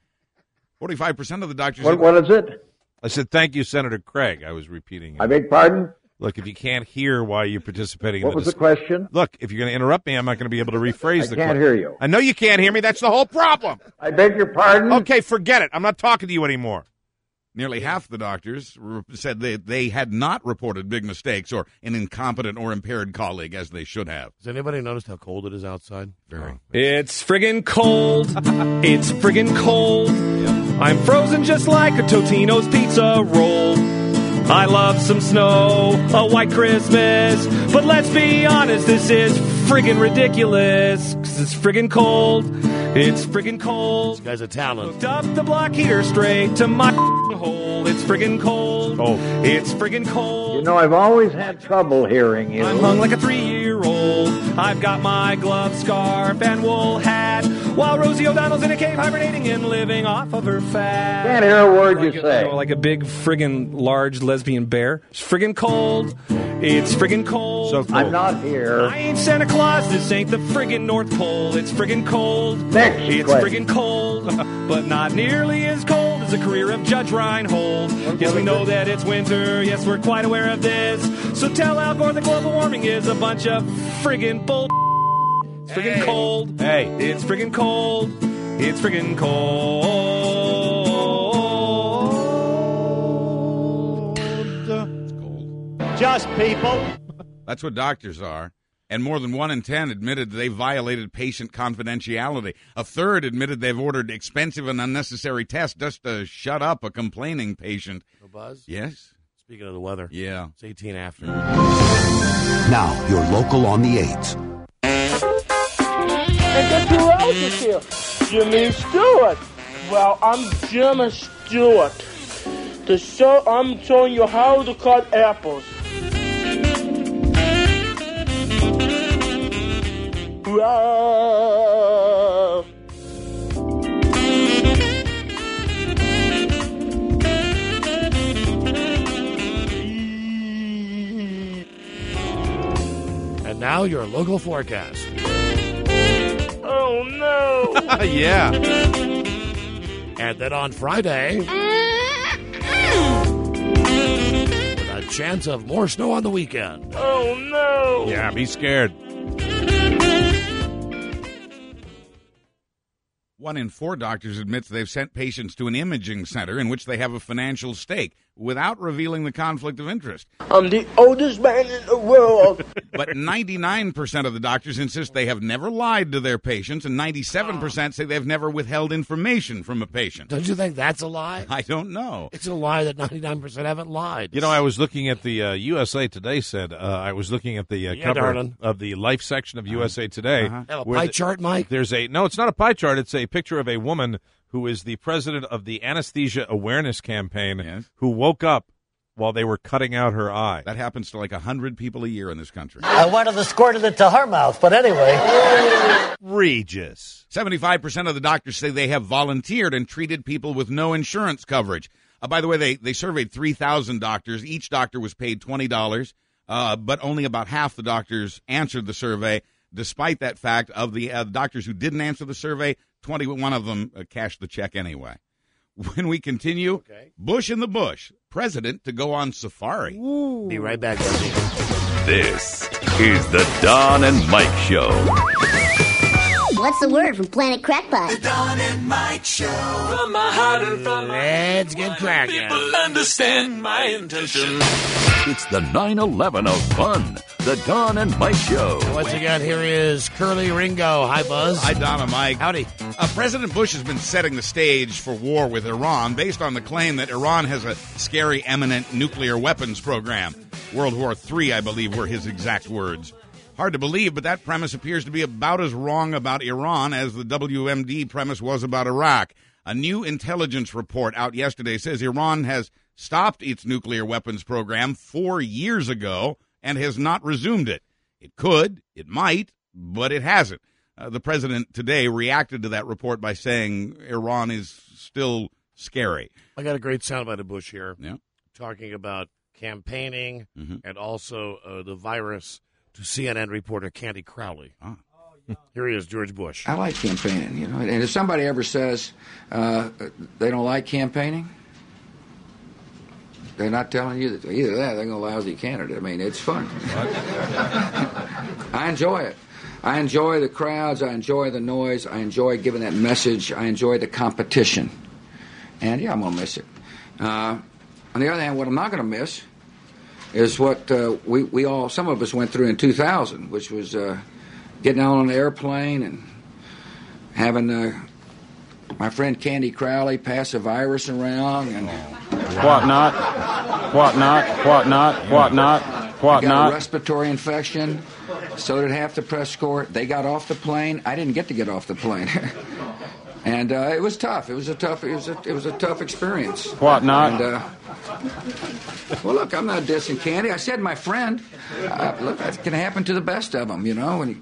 45% of the doctors. What is it? I said, thank you, Senator Craig. I was repeating it. I beg pardon? Look, if you can't hear why you're participating in What was the question? Look, if you're going to interrupt me, I'm not going to be able to rephrase the question. I can't hear you. I know you can't hear me. That's the whole problem. I beg your pardon? Okay, forget it. I'm not talking to you anymore. Nearly half the doctors said they had not reported big mistakes or an incompetent or impaired colleague as they should have. Has anybody noticed how cold it is outside? Very. It's friggin' cold. It's friggin' cold. I'm frozen just like a Totino's pizza roll. I love some snow, a white Christmas. But let's be honest, this is friggin' ridiculous. 'Cause it's friggin' cold. It's friggin' cold. This guy's a talent. Hooked up the block heater straight to my hole. It's friggin' cold. It's friggin' cold. You know, I've always had trouble hearing you. I'm hung like a 3-year-old. I've got my glove, scarf, and wool hat, while Rosie O'Donnell's in a cave hibernating and living off of her fat. Can't hear a word you say. Like a big friggin' large lesbian bear. It's friggin' cold. It's friggin' cold. So cold. I'm not here. I ain't Santa Claus. This ain't the friggin' North Pole. It's friggin' cold. Next It's question. friggin' cold, but not nearly as cold as a career of Judge Reinhold. Yes, we know that it's winter. Yes, we're quite aware of this. So tell Al Gore that global warming is a bunch of friggin' bull. It's friggin' cold. Hey. It's friggin' cold. It's friggin' cold. It's cold. Just people. That's what doctors are. And more than 1 in 10 admitted they violated patient confidentiality. A third admitted they've ordered expensive and unnecessary tests just to shut up a complaining patient. No buzz? Yes. Speaking of the weather. Yeah. It's 18 after. Now, your local on the 8s. And guess who else is here? Jimmy Stewart. Well, I'm Jimmy Stewart. I'm showing you how to cut apples. Wow. And now your local forecast. Oh, no. Yeah. And then on Friday, with a chance of more snow on the weekend. Oh, no. Yeah, be scared. 1 in 4 doctors admits they've sent patients to an imaging center in which they have a financial stake without revealing the conflict of interest. I'm the oldest man in the world. But 99% of the doctors insist they have never lied to their patients, and 97% say they've never withheld information from a patient. Don't you think that's a lie? I don't know. It's a lie that 99% haven't lied. You know, I was looking at the USA Today said, I was looking at the cover darling. of the life section of USA Today. Have a pie chart, Mike? No, it's not a pie chart. It's a picture of a woman who is the president of the Anesthesia Awareness Campaign who woke up while they were cutting out her eye. That happens to like 100 people a year in this country. I wanted to squirt it into her mouth, but anyway. Regis. 75% of the doctors say they have volunteered and treated people with no insurance coverage. By the way, they surveyed 3,000 doctors. Each doctor was paid $20, but only about half the doctors answered the survey. Despite that fact, of the doctors who didn't answer the survey, 21 of them cashed the check anyway. When we continue, Bush in the bush, president to go on safari. Be right back, Dusty. This is the Don and Mike Show. What's the word from Planet Crackpot? The Don and Mike Show. From my heart and from Let's get cracking. People understand my intention. It's the 9/11 of fun. The Don and Mike Show. Once again, here is Curly Ringo. Hi, Buzz. Hi, Don and Mike. Howdy. President Bush has been setting the stage for war with Iran based on the claim that Iran has a scary, imminent nuclear weapons program. World War III, I believe, were his exact words. Hard to believe, but that premise appears to be about as wrong about Iran as the WMD premise was about Iraq. A new intelligence report out yesterday says Iran has stopped its nuclear weapons program 4 years ago and has not resumed it. It could, it might, but it hasn't. The president today reacted to that report by saying Iran is still scary. I got a great soundbite of Bush here. Yeah. Talking about campaigning and also the virus to CNN reporter Candy Crowley. Here he is, George Bush. I like campaigning, you know. And if somebody ever says they don't like campaigning, they're not telling you that either that or they're a lousy candidate. I mean, it's fun. I enjoy it. I enjoy the crowds. I enjoy the noise. I enjoy giving that message. I enjoy the competition. And, yeah, I'm going to miss it. On the other hand, what I'm not going to miss is what we all, some of us went through in 2000, which was getting out on an airplane and having my friend Candy Crowley pass a virus around and whatnot. Got a respiratory infection. So did half the press corps. They got off the plane. I didn't get to get off the plane, and it was tough. It was a tough experience. Whatnot. And, well, look, I'm not dissing Candy. I said my friend. Look, that can happen to the best of them, you know. And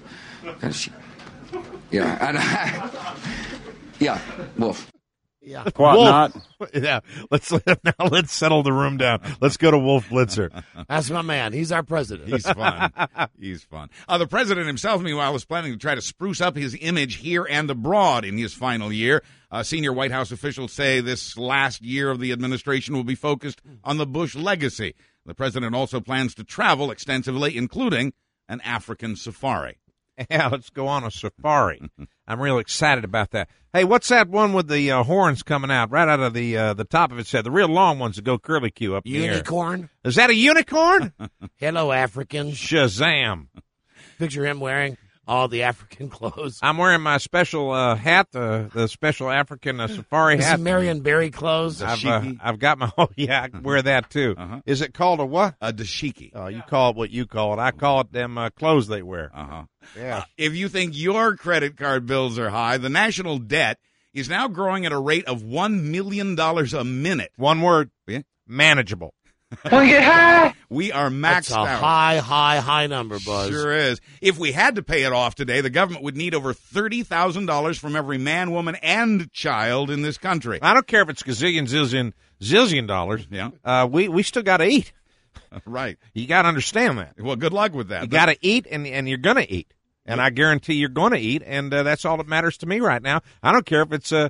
yeah, Wolf. Yeah. Whatnot. Yeah. Let's settle the room down. Let's go to Wolf Blitzer. That's my man. He's our president. He's fun. He's fun. The president himself, meanwhile, was planning to try to spruce up his image here and abroad in his final year. Senior White House officials say this last year of the administration will be focused on the Bush legacy. The president also plans to travel extensively, including an African safari. Yeah, let's go on a safari. I'm real excited about that. Hey, what's that one with the horns coming out right out of the top of its head? The real long ones that go curlicue up in the air. Unicorn? Is that a unicorn? Hello, African. Shazam. Picture him wearing all the African clothes. I'm wearing my special hat, the special African safari hat. This is Marion Barry clothes. I've got my, I wear that too. Is it called a what? A dashiki. Oh, you call it what you call it. I call it them clothes they wear. Yeah. If you think your credit card bills are high, the national debt is now growing at a rate of $1 million a minute. One word. Manageable. Want to get high? We are maxed out. That's a high number, Buzz. Sure is. If we had to pay it off today, the government would need over $30,000 from every man, woman, and child in this country. I don't care if it's gazillion, zillion dollars. Yeah. We still got to eat. Right. You got to understand that. Well, good luck with that. You got to eat, and you're going to eat. And I guarantee you're going to eat, and that's all that matters to me right now. I don't care if it's, if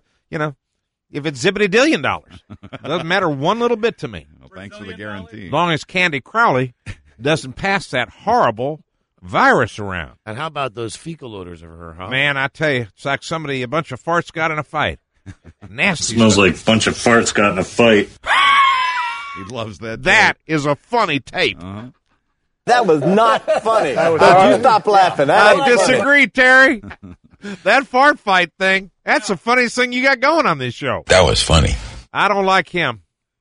it's zibbity-dillion dollars. It doesn't matter one little bit to me. Well, thanks for the guarantee. As long as Candy Crowley doesn't pass that horrible virus around. And how about those fecal odors of her, huh? Man, I tell you, it's like a bunch of farts got in a fight. Nasty. Smells like a bunch of farts got in a fight. He loves that. That is a funny tape. That was not funny. Don't you stop laughing. I disagree, Terry. That fart fight thing, that's the funniest thing you got going on this show. That was funny. I don't like him.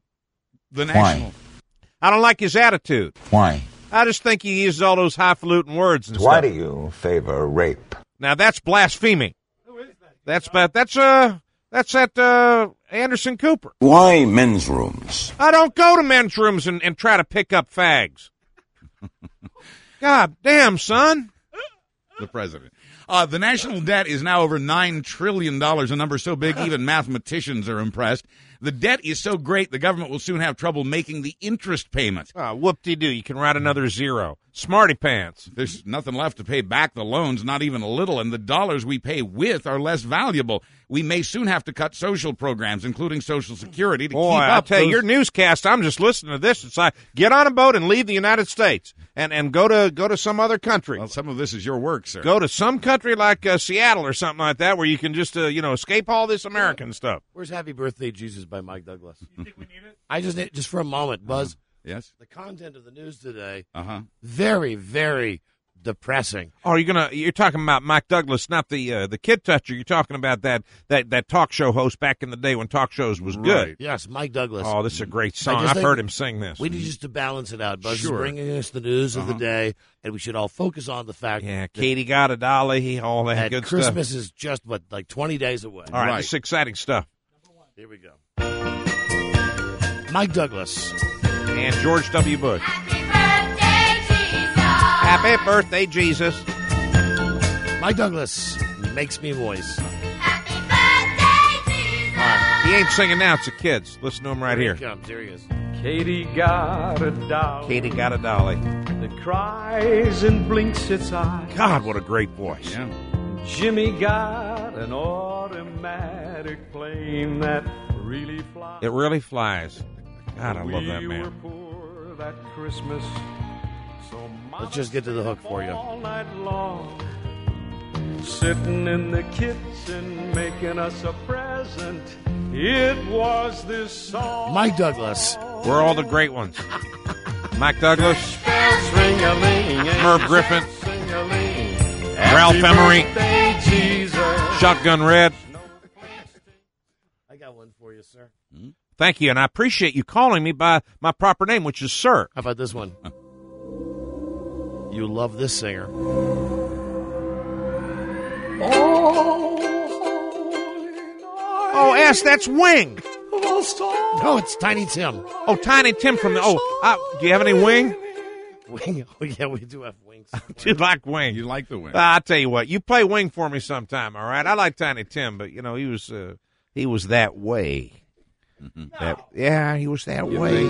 The national. Why? I don't like his attitude. Why? I just think he uses all those highfalutin words and Why stuff. do you favor rape? Now, that's blaspheming. Who is that? That's Anderson Cooper. Why men's rooms? I don't go to men's rooms and try to pick up fags. God damn, son. The president. The national debt is now over $9 trillion, a number so big even mathematicians are impressed. The debt is so great the government will soon have trouble making the interest payments. Whoop-de-doo. You can write another zero. Smarty pants. There's nothing left to pay back the loans, not even a little, and the dollars we pay with are less valuable. We may soon have to cut social programs, including Social Security, to keep up. I'll tell you, your newscast, I'm just listening to this. It's like, get on a boat and leave the United States and go to some other country. Well, some of this is your work, sir. Go to some country like Seattle or something like that where you can just, escape all this American stuff. Where's Happy Birthday, Jesus by Mike Douglas? You think we need it? I just need, just for a moment, Buzz. Yes? The content of the news today, very, very depressing. Oh, you're talking about Mike Douglas, not the kid toucher. You're talking about that talk show host back in the day when talk shows was good. Right. Yes, Mike Douglas. Oh, this is a great song. I've heard him sing this. We need just to balance it out. Buzz is Sure. bringing us the news of the day, and we should all focus on the fact that Katie got a dolly, all that good Christmas stuff. is just, like 20 days away. All right, this is exciting stuff. Here we go. Mike Douglas. And George W. Bush. Happy birthday, Jesus. Mike Douglas makes me voice. He ain't singing now, it's the kids. Listen to him right here. Here he comes. Here he is. Katie got a dolly. Katie got a dolly. That cries and blinks its eyes. God, what a great voice. Yeah. Jimmy got an automatic plane that really flies. It really flies. God, I love that We man. were poor that Christmas, so Let's just get to the hook for you. all night long, sitting in the kitchen making us a present. It was this song. Mike Douglas. We're all the great ones. Mike Douglas, Ring-a-ling, Merv Griffin, sing-a-ling. Ralph Happy Emery, birthday, Jesus. Shotgun Red. I got one for you, sir. Thank you, and I appreciate you calling me by my proper name, which is Sir. How about this one? You love this singer. Oh, S, that's Wing. No, it's Tiny Tim. Oh, Tiny Tim from the... do you have any Wing? Wing. Oh, yeah, we do have wings. Do you like Wing? You like the Wing. I'll tell you what. You play Wing for me sometime, all right? I like Tiny Tim, but, he was that way. He was that way.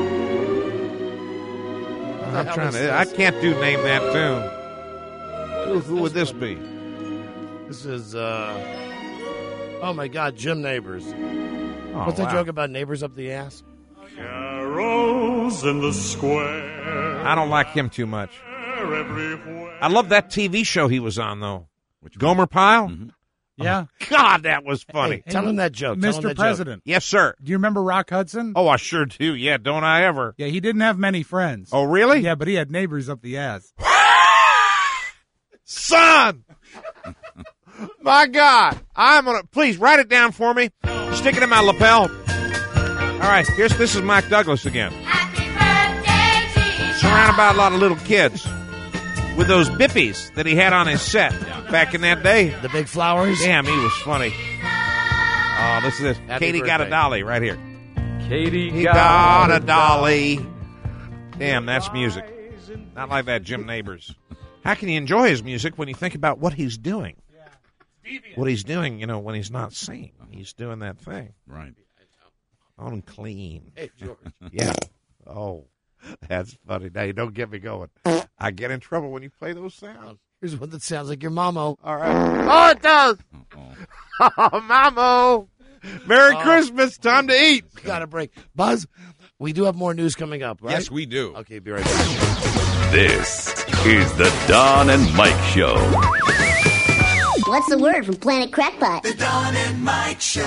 I'm trying to... I can't name that tune. Who would this be? This is, oh my God, Jim Neighbors. What's that wow. joke about neighbors up the ass? Carols in the square. I don't like him too much. I love that TV show he was on, though. Gomer Pyle? Yeah. God, that was funny. Hey, tell him that joke. Tell him Mr. that President. Yes, sir. Do you remember Rock Hudson? Oh, I sure do. Yeah, don't I ever? Yeah, he didn't have many friends. Oh, really? Yeah, but he had neighbors up the ass. Son! My God. Please, write it down for me. Stick it in my lapel. All right, this is Mike Douglas again. Surrounded by a lot of little kids with those bippies that he had on his set back in that day. The big flowers. Damn, he was funny. Oh, this is it. Happy Katie got a birthday. dolly right here. Katie He got a dolly. Damn, that's music. Not like that, Jim Neighbors. How can you enjoy his music when you think about what he's doing? What he's doing, when he's not singing. He's doing that thing. Right. Unclean. Hey, George. Yeah. Oh, that's funny. Now, you don't get me going. I get in trouble when you play those sounds. Here's one that sounds like your mamo. All right. Oh, it does. Oh, Mamo. Merry Christmas. Time to eat. Got a break. Buzz, we do have more news coming up, right? Yes, we do. Okay, be right back. This is the Don and Mike Show. What's the word from Planet Crackpot? The Don and Mike Show.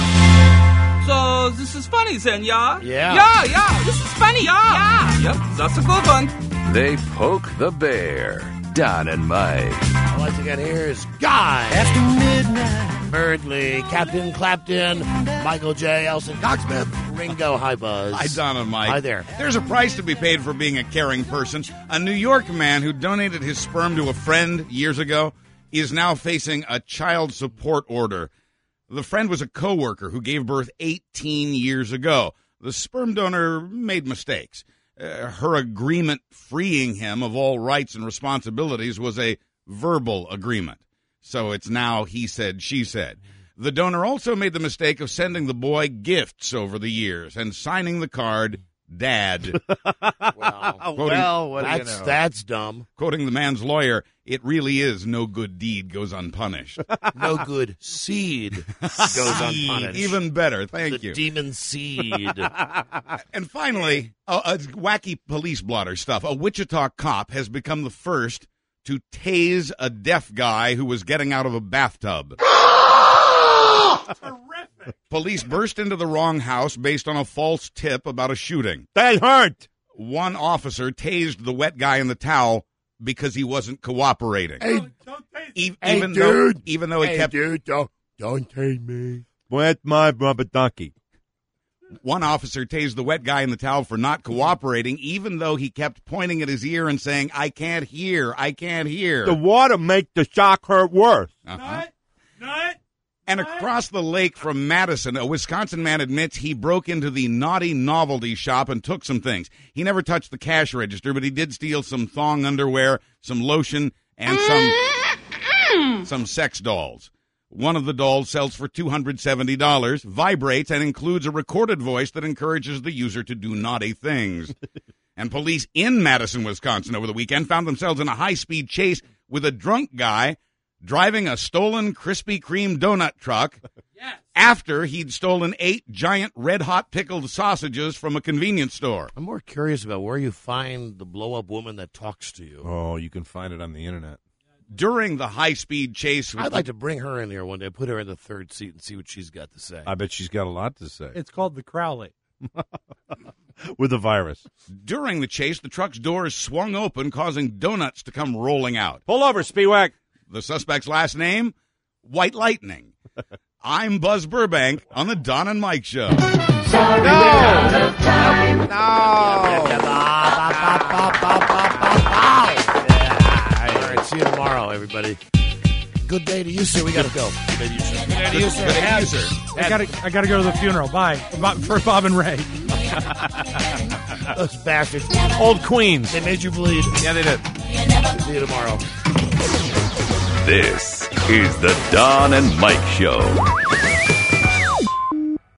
So this is funny then, yeah? Yeah. Yeah, this is funny, yeah. Yep, that's a good one. They poke the bear. Don and Mike. All I got here is Guy. After midnight. Birdley, Captain Clapton, Michael J. Elson, Cocksmith, Ringo. Hi, Buzz. Hi, Don and Mike. Hi there. There's a price to be paid for being a caring person. A New York man who donated his sperm to a friend years ago is now facing a child support order. The friend was a coworker who gave birth 18 years ago. The sperm donor made mistakes. Her agreement freeing him of all rights and responsibilities was a verbal agreement. So it's now he said, she said. The donor also made the mistake of sending the boy gifts over the years and signing the card, Dad. That's dumb. Quoting the man's lawyer, it really is no good deed goes unpunished. No good seed goes unpunished. Even better. Thank you. The demon seed. And finally, wacky police blotter stuff. A Wichita cop has become the first to tase a deaf guy who was getting out of a bathtub. Terrific. Police burst into the wrong house based on a false tip about a shooting. That hurt. One officer tased the wet guy in the towel because he wasn't cooperating. Even though he kept... Dude, don't tase me. Wet my rubber ducky. One officer tased the wet guy in the towel for not cooperating, even though he kept pointing at his ear and saying, I can't hear, I can't hear. The water make the shock hurt worse. Nut. And across the lake from Madison, a Wisconsin man admits he broke into the naughty novelty shop and took some things. He never touched the cash register, but he did steal some thong underwear, some lotion, and some sex dolls. One of the dolls sells for $270, vibrates, and includes a recorded voice that encourages the user to do naughty things. And police in Madison, Wisconsin over the weekend found themselves in a high-speed chase with a drunk guy driving a stolen Krispy Kreme donut truck after he'd stolen 8 giant red-hot pickled sausages from a convenience store. I'm more curious about where you find the blow-up woman that talks to you. Oh, you can find it on the internet. During the high-speed chase... I'd like to bring her in here one day, put her in the third seat and see what she's got to say. I bet she's got a lot to say. It's called the Crowley. With the virus. During the chase, the truck's doors swung open, causing donuts to come rolling out. Pull over, Spiewak. The suspect's last name? White Lightning. I'm Buzz Burbank on the Don and Mike Show. Sorry, no. All right, see you tomorrow, everybody. Good day to you, sir. We got to go. Good day to you, sir. Good day to you, sir. Good day to you, sir. I got to go to the funeral. Bye. For Bob and Ray. Those bastards. Old Queens. They made you bleed. Yeah, they did. See you tomorrow. This is the Don and Mike Show.